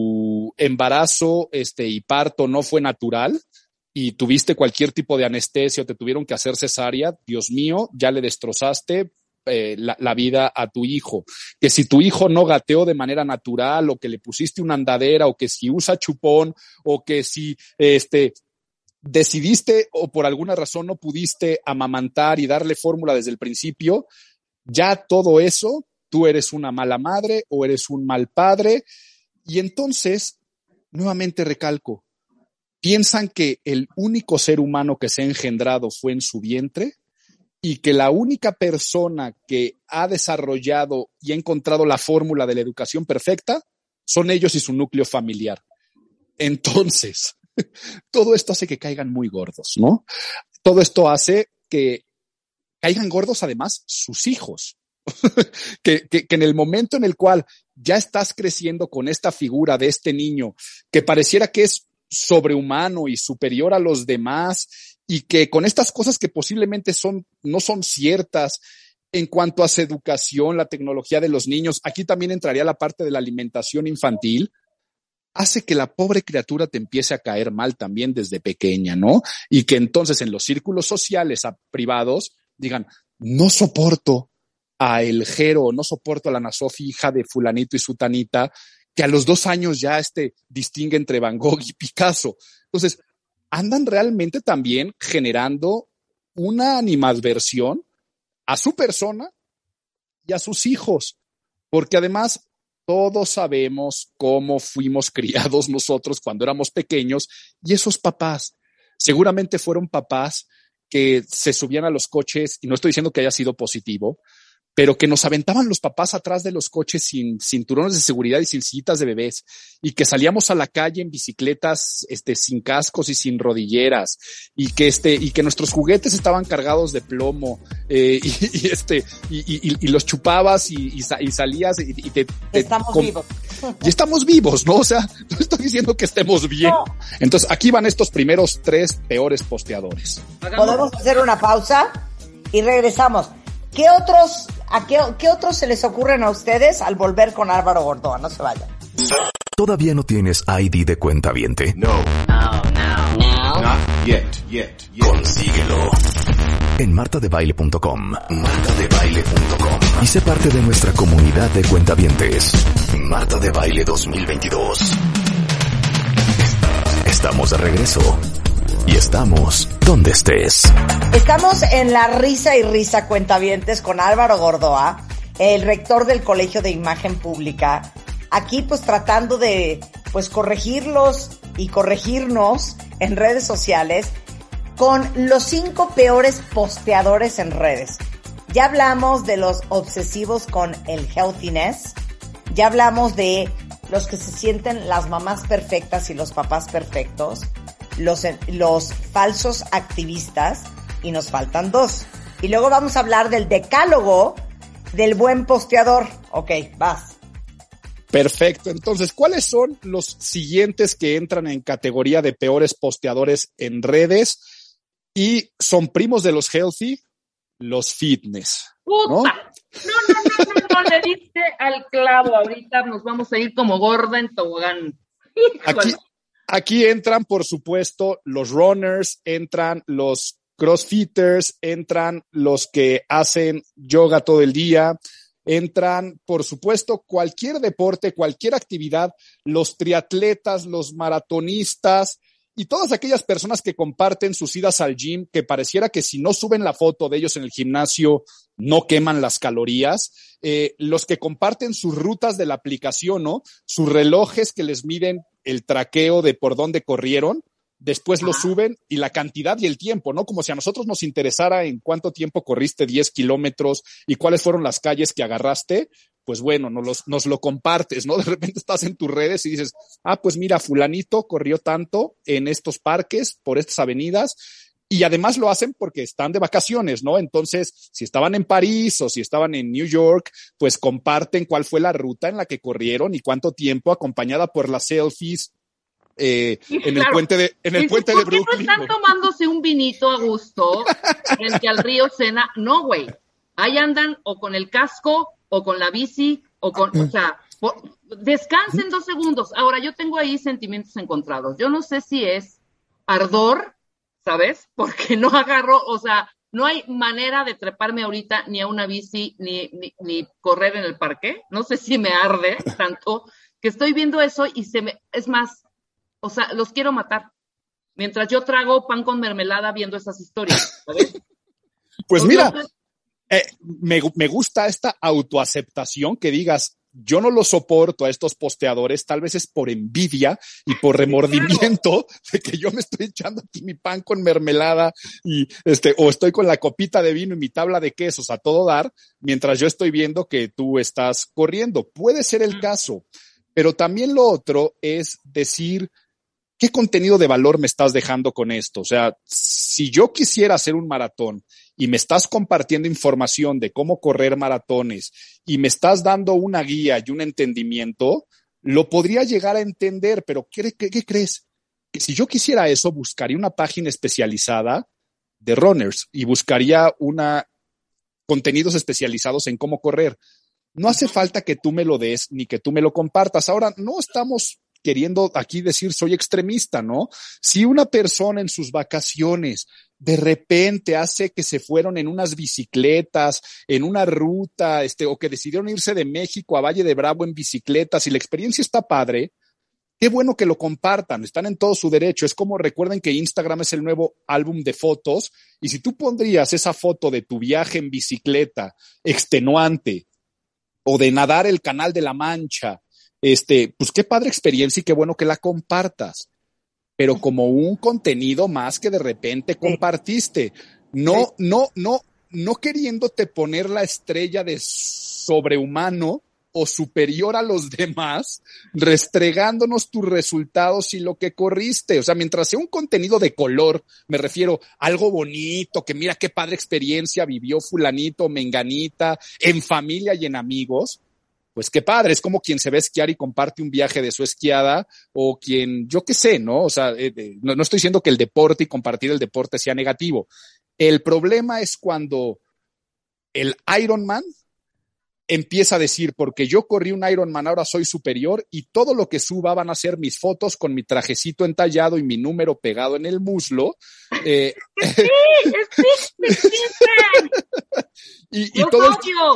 tu embarazo este, y parto no fue natural y tuviste cualquier tipo de anestesia o te tuvieron que hacer cesárea, Dios mío, ya le destrozaste eh, la, la vida a tu hijo. Que si tu hijo no gateó de manera natural o que le pusiste una andadera o que si usa chupón o que si este decidiste o por alguna razón no pudiste amamantar y darle fórmula desde el principio, ya todo eso, tú eres una mala madre o eres un mal padre. Y entonces, nuevamente recalco, piensan que el único ser humano que se ha engendrado fue en su vientre y que la única persona que ha desarrollado y ha encontrado la fórmula de la educación perfecta son ellos y su núcleo familiar. Entonces, todo esto hace que caigan muy gordos, ¿no? Todo esto hace que caigan gordos además sus hijos. que, que, que en el momento en el cual ya estás creciendo con esta figura de este niño que pareciera que es sobrehumano y superior a los demás y que con estas cosas que posiblemente son, no son ciertas en cuanto a su educación, la tecnología de los niños, aquí también entraría la parte de la alimentación infantil, hace que la pobre criatura te empiece a caer mal también desde pequeña, ¿no? Y que entonces en los círculos sociales a privados digan, no soporto a el Jero, no soporto a la Ana Sofi, hija de fulanito y sutanita, que a los dos años ya este distingue entre Van Gogh y Picasso. Entonces, andan realmente también generando una animadversión a su persona y a sus hijos, porque además todos sabemos cómo fuimos criados nosotros cuando éramos pequeños, y esos papás seguramente fueron papás que se subían a los coches, y no estoy diciendo que haya sido positivo, pero que nos aventaban los papás atrás de los coches sin cinturones de seguridad y sin sillitas de bebés, y que salíamos a la calle en bicicletas, este, sin cascos y sin rodilleras, y que este, y que nuestros juguetes estaban cargados de plomo, eh, y, y este, y, y, y los chupabas y, y, y salías y, y te, te estamos com- vivos. Y estamos vivos, ¿no? O sea, no estoy diciendo que estemos bien. No. Entonces, aquí van estos primeros tres peores posteadores. Podemos hacer una pausa y regresamos. ¿Qué otros, a qué, qué otros se les ocurren a ustedes al volver con Álvaro Gordoa? No se vayan. ¿Todavía no tienes I D de cuentaviente? No. No, no, no. Not yet, yet, yet. Consíguelo en marta de baile punto com. marta de baile punto com. Y sé parte de nuestra comunidad de cuentavientes. Marta de Baile dos mil veintidós. Estamos de regreso. Y estamos donde estés. Estamos en la risa y risa cuentavientes con Álvaro Gordoa, el rector del Colegio de Imagen Pública. Aquí pues tratando de pues corregirlos y corregirnos en redes sociales con los cinco peores posteadores en redes. Ya hablamos de los obsesivos con el healthiness. Ya hablamos de los que se sienten las mamás perfectas y los papás perfectos. Los, los falsos activistas, y nos faltan dos. Y luego vamos a hablar del decálogo del buen posteador. Ok, vas. Perfecto. Entonces, ¿cuáles son los siguientes que entran en categoría de peores posteadores en redes? Y son primos de los healthy, los fitness. ¡Puta! ¿No? No, no, no, no, no, le diste al clavo. Ahorita nos vamos a ir como gorda en tobogán. Aquí, aquí entran, por supuesto, los runners, entran los crossfitters, entran los que hacen yoga todo el día, entran, por supuesto, cualquier deporte, cualquier actividad, los triatletas, los maratonistas y todas aquellas personas que comparten sus idas al gym, que pareciera que si no suben la foto de ellos en el gimnasio, no queman las calorías, eh, los que comparten sus rutas de la aplicación, ¿no? Sus relojes que les miden el traqueo de por dónde corrieron, después lo suben y la cantidad y el tiempo, ¿no? Como si a nosotros nos interesara en cuánto tiempo corriste diez kilómetros y cuáles fueron las calles que agarraste, pues bueno, nos, los, nos lo compartes, ¿no? De repente estás en tus redes y dices, ah, pues mira, fulanito corrió tanto en estos parques, por estas avenidas, y además lo hacen porque están de vacaciones, ¿no? Entonces, si estaban en París o si estaban en New York, pues comparten cuál fue la ruta en la que corrieron y cuánto tiempo, acompañada por las selfies, Eh, Sí, en claro. el puente de, en el Dices, puente de ¿por qué Brooklyn. no están tomándose un vinito a gusto frente al río Sena? No, güey. Ahí andan o con el casco o con la bici o con, o sea, por, descansen dos segundos. Ahora, yo tengo ahí sentimientos encontrados. Yo no sé si es ardor, ¿sabes? Porque no agarro, o sea, no hay manera de treparme ahorita ni a una bici ni, ni, ni correr en el parque. No sé si me arde tanto que estoy viendo eso y se me, es más, o sea, los quiero matar. Mientras yo trago pan con mermelada viendo esas historias, ¿sabes? Pues O mira, sea, eh, me, me gusta esta autoaceptación que digas, yo no lo soporto a estos posteadores, tal vez es por envidia y por remordimiento de que yo me estoy echando aquí mi pan con mermelada y este, o estoy con la copita de vino y mi tabla de quesos a todo dar, mientras yo estoy viendo que tú estás corriendo. Puede ser el caso, pero también lo otro es decir, ¿qué contenido de valor me estás dejando con esto? O sea, si yo quisiera hacer un maratón y me estás compartiendo información de cómo correr maratones y me estás dando una guía y un entendimiento, lo podría llegar a entender, pero ¿qué, qué, qué crees? Que si yo quisiera eso, buscaría una página especializada de runners y buscaría una contenidos especializados en cómo correr. No hace falta que tú me lo des ni que tú me lo compartas. Ahora, no estamos queriendo aquí decir soy extremista, ¿no? Si una persona en sus vacaciones de repente hace que se fueron en unas bicicletas, en una ruta, este, o que decidieron irse de México a Valle de Bravo en bicicletas y la experiencia está padre, Qué bueno que lo compartan, están en todo su derecho. Es como recuerden que Instagram es el nuevo álbum de fotos y si tú pondrías esa foto de tu viaje en bicicleta extenuante o de nadar el Canal de la Mancha, este, pues qué padre experiencia y qué bueno que la compartas. Pero como un contenido más que de repente compartiste. No, no, no, no queriéndote poner la estrella de sobrehumano o superior a los demás, restregándonos tus resultados y lo que corriste. O sea, mientras sea un contenido de color, me refiero a algo bonito, que mira qué padre experiencia vivió fulanito, menganita, en familia y en amigos, pues qué padre. Es como quien se ve esquiar y comparte un viaje de su esquiada, o quien, yo qué sé, ¿no? O sea, eh, eh, no, no estoy diciendo que el deporte y compartir el deporte sea negativo. El problema es cuando el Ironman empieza a decir, porque yo corrí un Ironman, ahora soy superior y todo lo que suba van a ser mis fotos con mi trajecito entallado y mi número pegado en el muslo. Eh, sí, sí, y, y, todo el,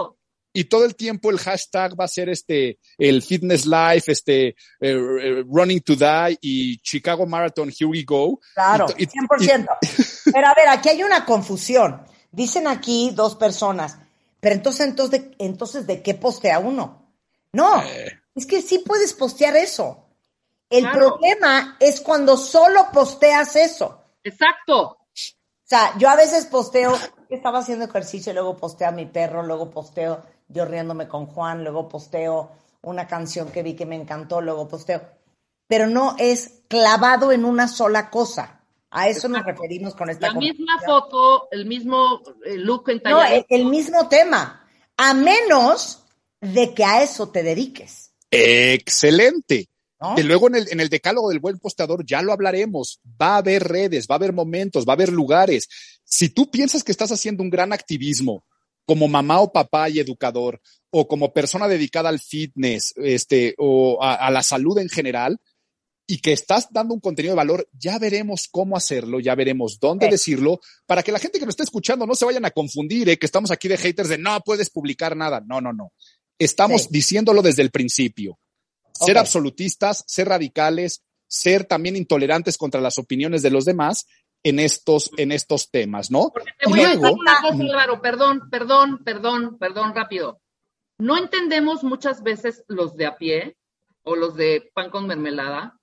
y todo el tiempo el hashtag va a ser este, el Fitness Life, este, eh, Running to Die y Chicago Marathon, Here We Go. Claro, y, y, cien por ciento. Y, pero a ver, aquí hay una confusión. Dicen aquí dos personas, pero entonces, entonces, de, entonces, ¿de qué postea uno? No, eh. es que sí puedes postear eso. El claro. problema es cuando solo posteas eso. Exacto. O sea, yo a veces posteo, estaba haciendo ejercicio, luego posteo a mi perro, luego posteo yo riéndome con Juan, luego posteo una canción que vi que me encantó, luego posteo. Pero no es clavado en una sola cosa. A eso Exacto. nos referimos con esta La misma foto, el mismo look entallado. No, el, el mismo tema, a menos de que a eso te dediques. Excelente. ¿No? Que luego en el, en el decálogo del buen posteador ya lo hablaremos. Va a haber redes, va a haber momentos, va a haber lugares. Si tú piensas que estás haciendo un gran activismo como mamá o papá y educador, o como persona dedicada al fitness, este, o a, a la salud en general, y que estás dando un contenido de valor, ya veremos cómo hacerlo, ya veremos dónde sí. decirlo, para que la gente que nos esté escuchando no se vayan a confundir, ¿eh? Que estamos aquí de haters de no puedes publicar nada. No, no, no. Estamos sí. diciéndolo desde el principio. Okay. Ser absolutistas, ser radicales, ser también intolerantes contra las opiniones de los demás en estos, en estos temas, ¿no? Porque te voy Luego, a decir una cosa, Álvaro, perdón, perdón, perdón, perdón, rápido. No entendemos muchas veces los de a pie o los de pan con mermelada,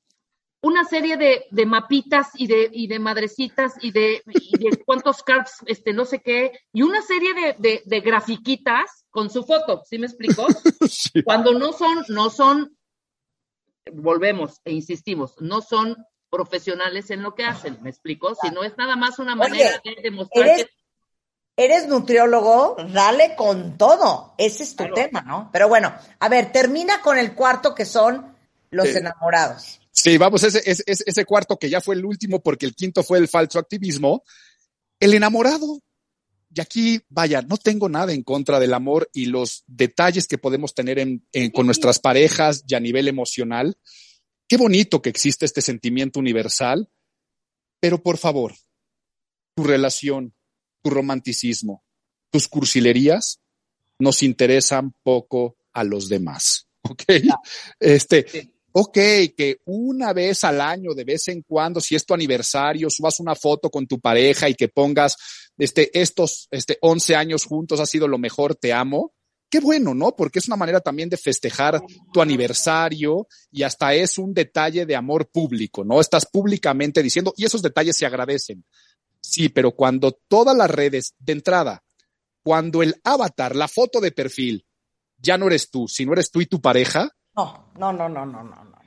una serie de, de mapitas y de, y de madrecitas y de, y de cuántos carbs, este, no sé qué, y una serie de, de, de grafiquitas con su foto, ¿sí me explico? Sí. Cuando no son, no son, volvemos e insistimos, no son profesionales en lo que hacen, ¿me explico? Si no es nada más una manera Oye, de demostrar eres, que... Eres nutriólogo, dale con todo, ese es tu claro. tema, ¿no? Pero bueno, a ver, termina con el cuarto que son los sí. enamorados. Sí, vamos, ese, ese, ese cuarto que ya fue el último porque el quinto fue el falso activismo. El enamorado. Y aquí, vaya, no tengo nada en contra del amor y los detalles que podemos tener en, en, con nuestras parejas y a nivel emocional. Qué bonito que existe este sentimiento universal. Pero por favor, tu relación, tu romanticismo, tus cursilerías nos interesan poco a los demás. ¿Ok? No. Este... Sí. Ok, que una vez al año, de vez en cuando, si es tu aniversario, subas una foto con tu pareja y que pongas este, estos este, once años juntos ha sido lo mejor, te amo. Qué bueno, ¿no? Porque es una manera también de festejar tu aniversario y hasta es un detalle de amor público, ¿no? Estás públicamente diciendo, y esos detalles se agradecen. Sí, pero cuando todas las redes, de entrada, cuando el avatar, la foto de perfil, ya no eres tú, sino eres tú y tu pareja, No, no, no, no, no, no, no.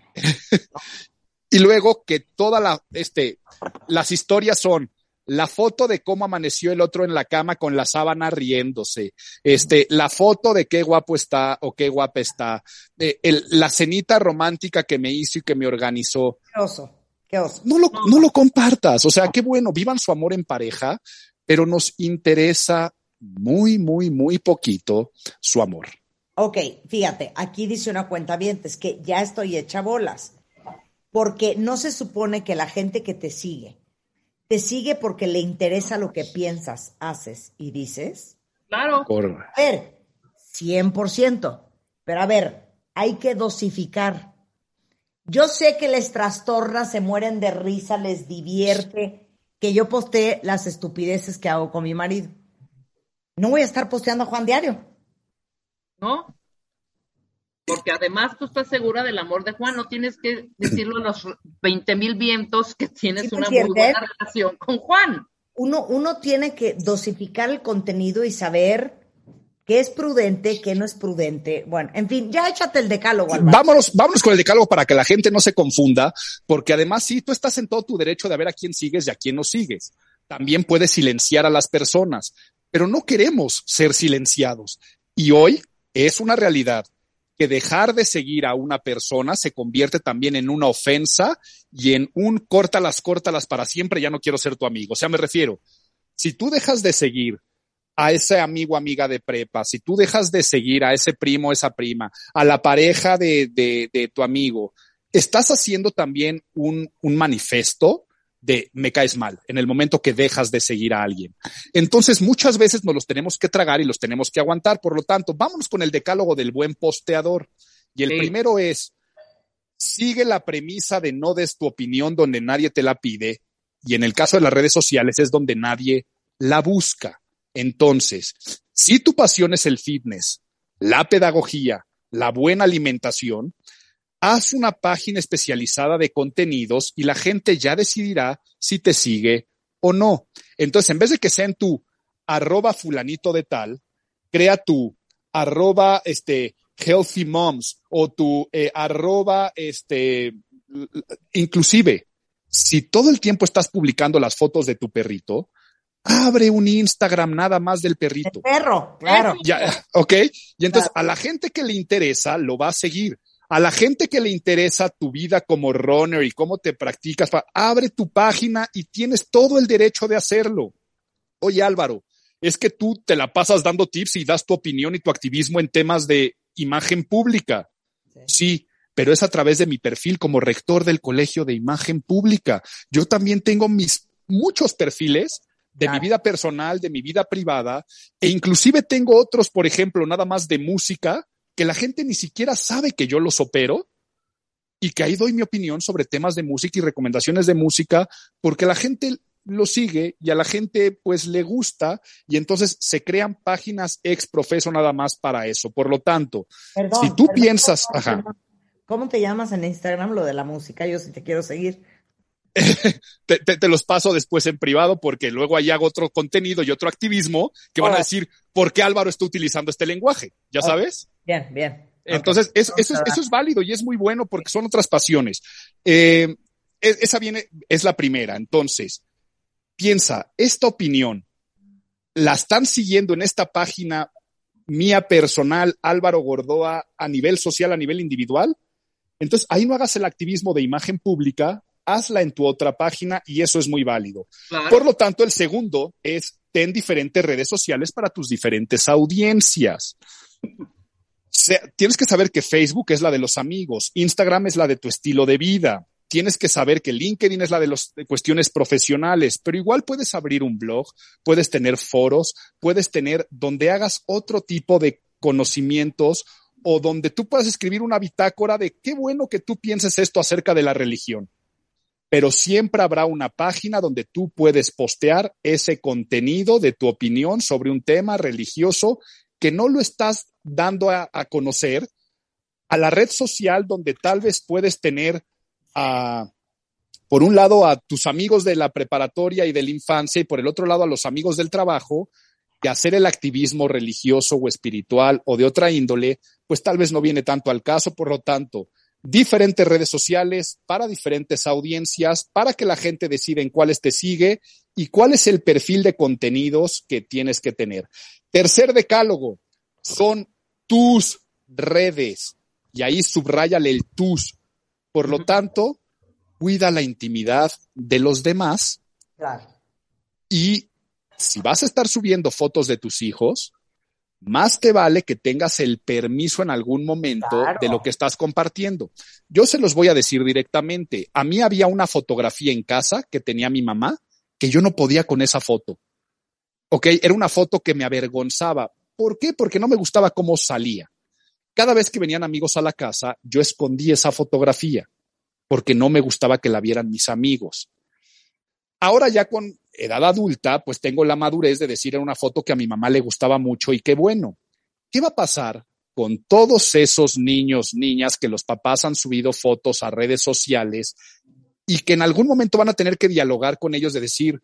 Y luego que toda la, este, las historias son la foto de cómo amaneció el otro en la cama con la sábana riéndose, este, la foto de qué guapo está o qué guapa está, eh, el, la cenita romántica que me hizo y que me organizó. Qué oso, qué oso. No lo, no lo compartas, o sea, qué bueno, vivan su amor en pareja, pero nos interesa muy, muy, muy poquito su amor. Ok, fíjate, aquí dice una cuentavientes que ya estoy hecha bolas, porque no se supone que la gente que te sigue, te sigue porque le interesa lo que piensas, haces y dices. Claro. A ver, cien por ciento, pero a ver, hay que dosificar. Yo sé que les trastorna, se mueren de risa, les divierte que yo postee las estupideces que hago con mi marido. No voy a estar posteando a Juan diario. ¿No? Porque además tú estás segura del amor de Juan, no tienes que decirlo a los veinte mil vientos que tienes ¿Sí una entiendes? muy buena relación con Juan. Uno, uno tiene que dosificar el contenido y saber qué es prudente, qué no es prudente. Bueno, en fin, ya échate el decálogo, Álvaro. Vámonos, vámonos con el decálogo para que la gente no se confunda, porque además sí, tú estás en todo tu derecho de ver a quién sigues y a quién no sigues. También puedes silenciar a las personas, pero no queremos ser silenciados. Y hoy es una realidad que dejar de seguir a una persona se convierte también en una ofensa y en un córtalas, córtalas para siempre, ya no quiero ser tu amigo. O sea, me refiero, si tú dejas de seguir a ese amigo, amiga de prepa, si tú dejas de seguir a ese primo, esa prima, a la pareja de, de, de tu amigo, estás haciendo también un, un manifiesto de me caes mal en el momento que dejas de seguir a alguien. Entonces, muchas veces nos los tenemos que tragar y los tenemos que aguantar. Por lo tanto, vámonos con el decálogo del buen posteador. Y el sí. primero es, sigue la premisa de no des tu opinión donde nadie te la pide. Y en el caso de las redes sociales es donde nadie la busca. Entonces, si tu pasión es el fitness, la pedagogía, la buena alimentación, haz una página especializada de contenidos y la gente ya decidirá si te sigue o no. Entonces, en vez de que sea en tu arroba fulanito de tal, crea tu arroba este, healthy moms o tu eh, arroba este, inclusive, si todo el tiempo estás publicando las fotos de tu perrito, abre un Instagram nada más del perrito. El perro, claro. Ya, ok. Y entonces claro. A la gente que le interesa lo va a seguir. A la gente que le interesa tu vida como runner y cómo te practicas, abre tu página y tienes todo el derecho de hacerlo. Oye, Álvaro, es que tú te la pasas dando tips y das tu opinión y tu activismo en temas de imagen pública. Sí, sí, pero es a través de mi perfil como rector del Colegio de Imagen Pública. Yo también tengo mis muchos perfiles de claro. mi vida personal, de mi vida privada, e inclusive tengo otros, por ejemplo, nada más de música, que la gente ni siquiera sabe que yo los opero y que ahí doy mi opinión sobre temas de música y recomendaciones de música porque la gente lo sigue y a la gente pues le gusta y entonces se crean páginas ex profeso nada más para eso. Por lo tanto, perdón, si tú perdón, piensas... Perdón, ajá. Perdón. ¿Cómo te llamas en Instagram lo de la música? Yo sí te quiero seguir. te, te, te los paso después en privado porque luego ahí hago otro contenido y otro activismo que van oh. a decir ¿por qué Álvaro está utilizando este lenguaje? ¿Ya okay. sabes? Bien, bien. Entonces, okay. es, eso, es, eso es válido y es muy bueno porque son otras pasiones. Eh, esa viene, es la primera. Entonces, piensa, esta opinión, ¿la están siguiendo en esta página mía personal, Álvaro Gordoa, a nivel social, a nivel individual? Entonces, ahí no hagas el activismo de imagen pública, hazla en tu otra página y eso es muy válido. Claro. Por lo tanto, el segundo es ten diferentes redes sociales para tus diferentes audiencias. Se, tienes que saber que Facebook es la de los amigos, Instagram es la de tu estilo de vida, tienes que saber que LinkedIn es la de las cuestiones profesionales, pero igual puedes abrir un blog, puedes tener foros, puedes tener donde hagas otro tipo de conocimientos o donde tú puedas escribir una bitácora de qué bueno que tú pienses esto acerca de la religión. Pero siempre habrá una página donde tú puedes postear ese contenido de tu opinión sobre un tema religioso que no lo estás dando a, a conocer a la red social donde tal vez puedes tener a, por un lado a tus amigos de la preparatoria y de la infancia y por el otro lado a los amigos del trabajo, que hacer el activismo religioso o espiritual o de otra índole, pues tal vez no viene tanto al caso. Por lo tanto, diferentes redes sociales para diferentes audiencias, para que la gente decida en cuáles te sigue y cuál es el perfil de contenidos que tienes que tener. Tercer decálogo, son tus redes. Y ahí subráyale el tus. Por lo tanto, cuida la intimidad de los demás. Claro. Y si vas a estar subiendo fotos de tus hijos, más te vale que tengas el permiso en algún momento claro. de lo que estás compartiendo. Yo se los voy a decir directamente. A mí había una fotografía en casa que tenía mi mamá que yo no podía con esa foto. Ok, era una foto que me avergonzaba. ¿Por qué? Porque no me gustaba cómo salía. Cada vez que venían amigos a la casa, yo escondí esa fotografía. porque no me gustaba que la vieran mis amigos. Ahora ya con edad adulta, pues tengo la madurez de decir en una foto que a mi mamá le gustaba mucho y qué bueno. ¿Qué va a pasar con todos esos niños, niñas que los papás han subido fotos a redes sociales y que en algún momento van a tener que dialogar con ellos de decir,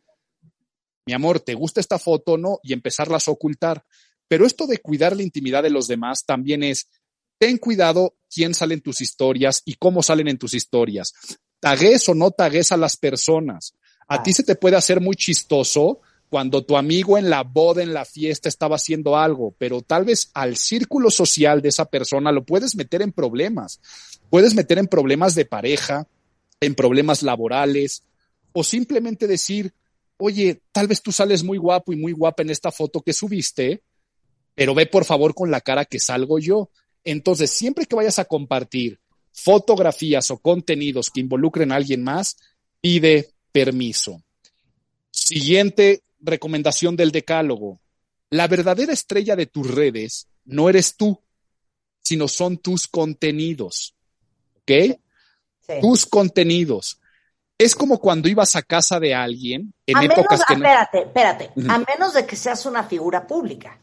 mi amor, ¿te gusta esta foto o no? Y empezarlas a ocultar. Pero esto de cuidar la intimidad de los demás también es, ten cuidado quién sale en tus historias y cómo salen en tus historias. Tagues o no tagues a las personas. A ah. ti se te puede hacer muy chistoso cuando tu amigo en la boda, en la fiesta, estaba haciendo algo, pero tal vez al círculo social de esa persona lo puedes meter en problemas. Puedes meter en problemas de pareja, en problemas laborales, o simplemente decir, oye, tal vez tú sales muy guapo y muy guapa en esta foto que subiste, pero ve por favor con la cara que salgo yo. Entonces, siempre que vayas a compartir fotografías o contenidos que involucren a alguien más, pide permiso. Siguiente recomendación del decálogo. La verdadera estrella de tus redes no eres tú, sino son tus contenidos. ¿Ok? Sí. Sí. Tus contenidos. Es como cuando ibas a casa de alguien en a épocas menos, que no... Espérate, espérate. Uh-huh. A menos de que seas una figura pública.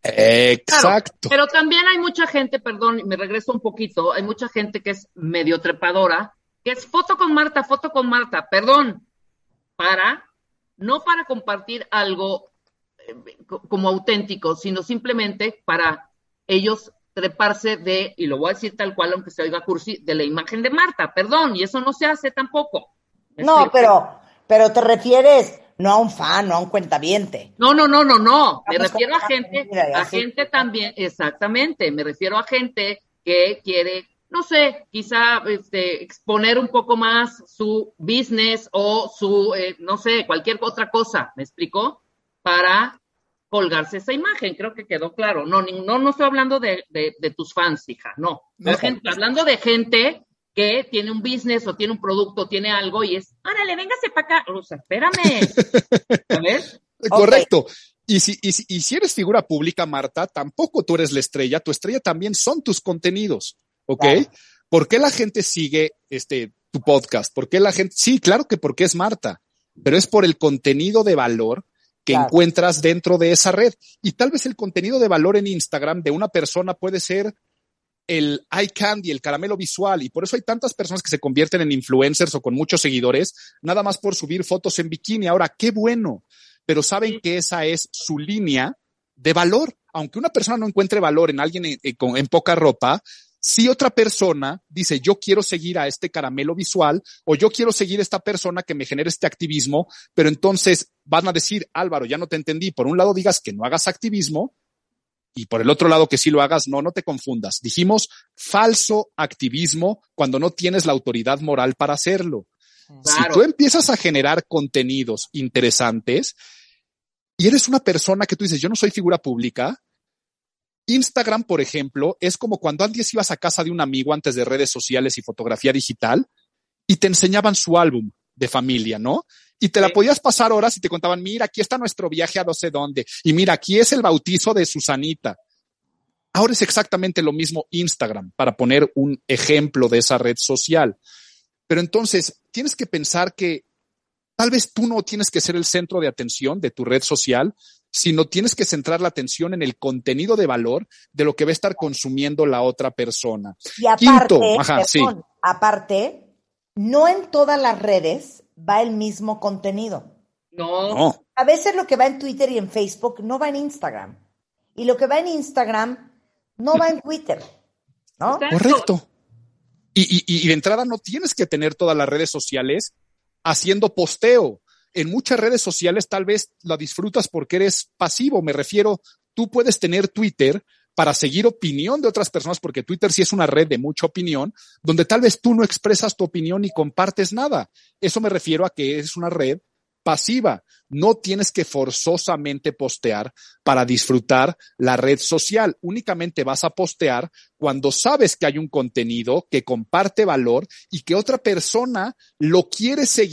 Exacto. Claro, pero también hay mucha gente, perdón, me regreso un poquito, hay mucha gente que es medio trepadora, que es foto con Marta, foto con Marta, perdón, para, no para compartir algo eh, como auténtico, sino simplemente para ellos treparse de, y lo voy a decir tal cual, aunque se oiga cursi, de la imagen de Marta, perdón, y eso no se hace tampoco. No, pero, pero te refieres no a un fan, no a un cuentaviente. No, no, no, no, no. Me refiero a gente, a gente también, exactamente. Me refiero a gente que quiere, no sé, quizá este, exponer un poco más su business o su, eh, no sé, cualquier otra cosa. ¿Me explicó? Para colgarse esa imagen. Creo que quedó claro. No, no, no estoy hablando de, de, de tus fans, hija. No. no. Gente, hablando de gente que tiene un business o tiene un producto, tiene algo y es, órale, véngase para acá. O sea, espérame. ¿Sabes? Correcto. Okay. Y si, y, si, y si eres figura pública, Marta, tampoco tú eres la estrella. Tu estrella también son tus contenidos. ¿Ok? Claro. ¿Por qué la gente sigue este tu podcast? ¿Por qué la gente? Sí, claro que porque es Marta, pero es por el contenido de valor que claro. encuentras dentro de esa red. Y tal vez el contenido de valor en Instagram de una persona puede ser el eye candy, el caramelo visual, y por eso hay tantas personas que se convierten en influencers o con muchos seguidores, nada más por subir fotos en bikini. Ahora, qué bueno, pero saben que esa es su línea de valor. Aunque una persona no encuentre valor en alguien en, en, en poca ropa, si otra persona dice, yo quiero seguir a este caramelo visual, o yo quiero seguir a esta persona que me genere este activismo, pero entonces van a decir, Álvaro, ya no te entendí. Por un lado digas que no hagas activismo, y por el otro lado que sí lo hagas. No, no te confundas. Dijimos falso activismo cuando no tienes la autoridad moral para hacerlo. Claro. Si tú empiezas a generar contenidos interesantes y eres una persona que tú dices, yo no soy figura pública, Instagram, por ejemplo, es como cuando antes ibas a casa de un amigo antes de redes sociales y fotografía digital y te enseñaban su álbum de familia, ¿no? Y te la sí. podías pasar horas y te contaban, mira, aquí está nuestro viaje a no sé dónde. Y mira, aquí es el bautizo de Susanita. Ahora es exactamente lo mismo Instagram, para poner un ejemplo de esa red social. Pero entonces, tienes que pensar que tal vez tú no tienes que ser el centro de atención de tu red social, sino tienes que centrar la atención en el contenido de valor de lo que va a estar consumiendo la otra persona. Y aparte, Quinto, ajá, perdón, sí. aparte, no en todas las redes va el mismo contenido. No. no. A veces lo que va en Twitter y en Facebook no va en Instagram. Y lo que va en Instagram no va en Twitter, ¿no? Correcto. Y, y, y de entrada no tienes que tener todas las redes sociales haciendo posteo. En muchas redes sociales tal vez la disfrutas porque eres pasivo. Me refiero, tú puedes tener Twitter para seguir opinión de otras personas, porque Twitter sí es una red de mucha opinión, donde tal vez tú no expresas tu opinión ni compartes nada. Eso me refiero a que es una red pasiva. No tienes que forzosamente postear para disfrutar la red social. Únicamente vas a postear cuando sabes que hay un contenido que comparte valor y que otra persona lo quiere seguir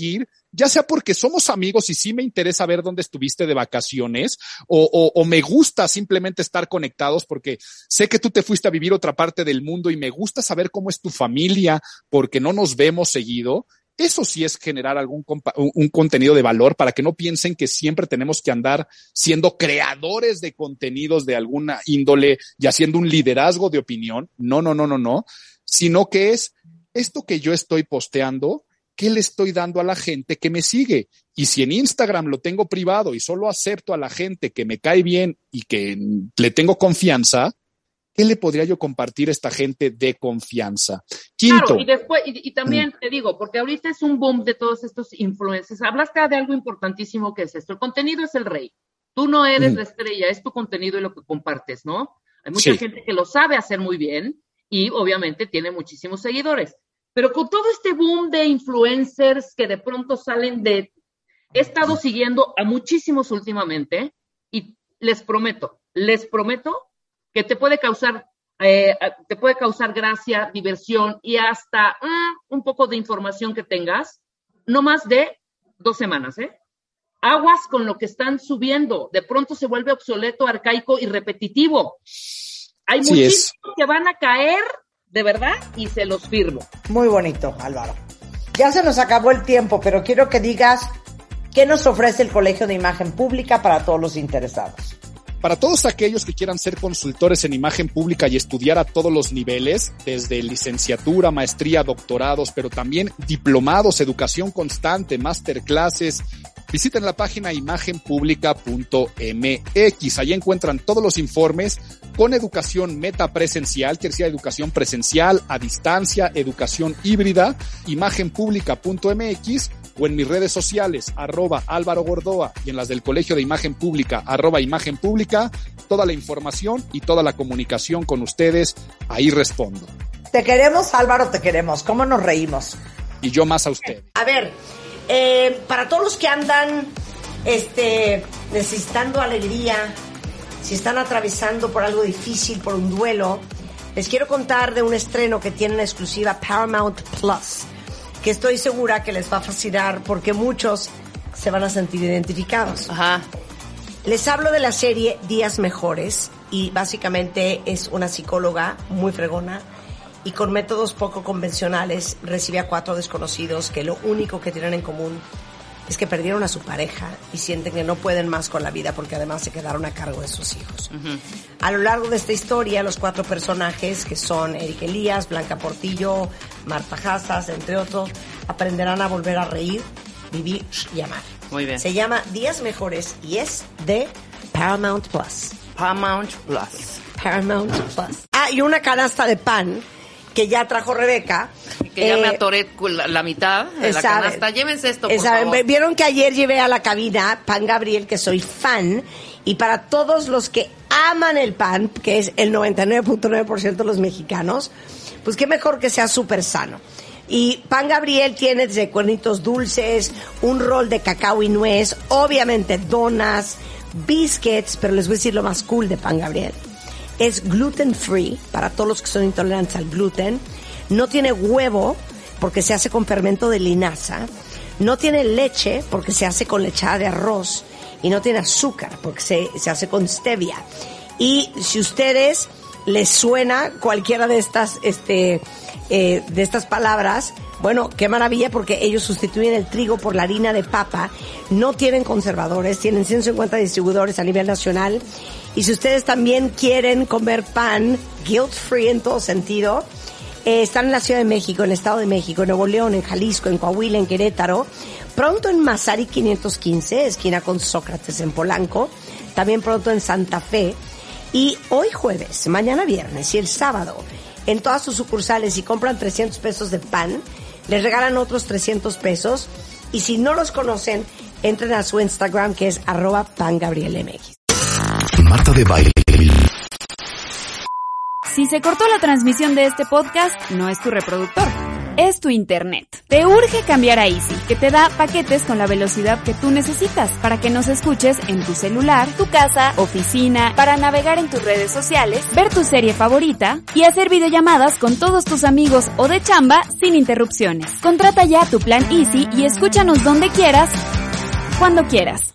ya sea porque somos amigos y sí me interesa ver dónde estuviste de vacaciones, o, o, o me gusta simplemente estar conectados porque sé que tú te fuiste a vivir otra parte del mundo y me gusta saber cómo es tu familia porque no nos vemos seguido. Eso sí es generar algún compa- un contenido de valor para que no piensen que siempre tenemos que andar siendo creadores de contenidos de alguna índole y haciendo un liderazgo de opinión. No, no, no, no, no, sino que es esto que yo estoy posteando, ¿qué le estoy dando a la gente que me sigue? Y si en Instagram lo tengo privado y solo acepto a la gente que me cae bien y que le tengo confianza, ¿qué le podría yo compartir a esta gente de confianza? Quinto. Claro, y después, y, y también mm. te digo, porque ahorita es un boom de todos estos influencers. Hablaste de algo importantísimo que es esto. El contenido es el rey. Tú no eres mm. la estrella, es tu contenido y lo que compartes, ¿no? Hay mucha sí. gente que lo sabe hacer muy bien y obviamente tiene muchísimos seguidores. Pero con todo este boom de influencers que de pronto salen de... He estado siguiendo a muchísimos últimamente y les prometo, les prometo que te puede causar, eh, te puede causar gracia, diversión y hasta mm, un poco de información que tengas, no más de dos semanas, ¿eh? Aguas con lo que están subiendo. De pronto se vuelve obsoleto, arcaico y repetitivo. Hay sí muchísimos es. que van a caer, de verdad, y se los firmo. Muy bonito, Álvaro. Ya se nos acabó el tiempo, pero quiero que digas qué nos ofrece el Colegio de Imagen Pública para todos los interesados. Para todos aquellos que quieran ser consultores en imagen pública y estudiar a todos los niveles, desde licenciatura, maestría, doctorados, pero también diplomados, educación constante, masterclasses, visiten la página imagen pública punto m x. Allí encuentran todos los informes con educación metapresencial, que decía educación presencial, a distancia, educación híbrida, imagen pública punto m x, o en mis redes sociales, arroba Álvaro Gordoa, y en las del Colegio de Imagen Pública, arroba Imagen Pública, toda la información y toda la comunicación con ustedes, ahí respondo. Te queremos, Álvaro, te queremos. ¿Cómo nos reímos? Y yo más a usted. A ver, eh, para todos los que andan este, necesitando alegría, si están atravesando por algo difícil, por un duelo, les quiero contar de un estreno que tiene en exclusiva Paramount Plus, que estoy segura que les va a fascinar porque muchos se van a sentir identificados. Ajá. Les hablo de la serie Días Mejores y básicamente es una psicóloga muy fregona y con métodos poco convencionales recibe a cuatro desconocidos que lo único que tienen en común es que perdieron a su pareja y sienten que no pueden más con la vida porque además se quedaron a cargo de sus hijos. Uh-huh. A lo largo de esta historia, los cuatro personajes, que son Eric Elías, Blanca Portillo, Marta Hazas, entre otros, aprenderán a volver a reír, vivir y amar. Muy bien. Se llama Días Mejores y es de Paramount Plus. Paramount Plus. Paramount Plus. Ah, y una canasta de pan que ya trajo Rebeca. Que ya eh, me atoré la, la mitad de la saben, canasta. Llévense esto, por saben, favor. Vieron que ayer llevé a la cabina Pan Gabriel, que soy fan, y para todos los que aman el pan, que es el noventa y nueve punto nueve por ciento de los mexicanos, pues qué mejor que sea súper sano. Y Pan Gabriel tiene desde cuernitos dulces, un rol de cacao y nuez, obviamente donas, biscuits, pero les voy a decir lo más cool de Pan Gabriel. Es gluten free para todos los que son intolerantes al gluten. No tiene huevo porque se hace con fermento de linaza. No tiene leche porque se hace con lechada de arroz. Y no tiene azúcar porque se, se hace con stevia. Y si ustedes les suena cualquiera de estas, este, eh, de estas palabras, bueno, qué maravilla porque ellos sustituyen el trigo por la harina de papa. No tienen conservadores, tienen ciento cincuenta distribuidores a nivel nacional. Y si ustedes también quieren comer pan guilt free en todo sentido, eh, están en la Ciudad de México, en el Estado de México, en Nuevo León, en Jalisco, en Coahuila, en Querétaro, pronto en Mazarik quinientos quince, esquina con Sócrates en Polanco, también pronto en Santa Fe, y hoy jueves, mañana viernes y el sábado, en todas sus sucursales, si compran trescientos pesos de pan, les regalan otros trescientos pesos, y si no los conocen, entren a su Instagram, que es arroba pangabrielmx. Marta de Baile. Si se cortó la transmisión de este podcast, no es tu reproductor, es tu internet. Te urge cambiar a Easy, que te da paquetes con la velocidad que tú necesitas para que nos escuches en tu celular, tu casa, oficina, para navegar en tus redes sociales, ver tu serie favorita y hacer videollamadas con todos tus amigos o de chamba sin interrupciones. Contrata ya tu plan Easy y escúchanos donde quieras, cuando quieras.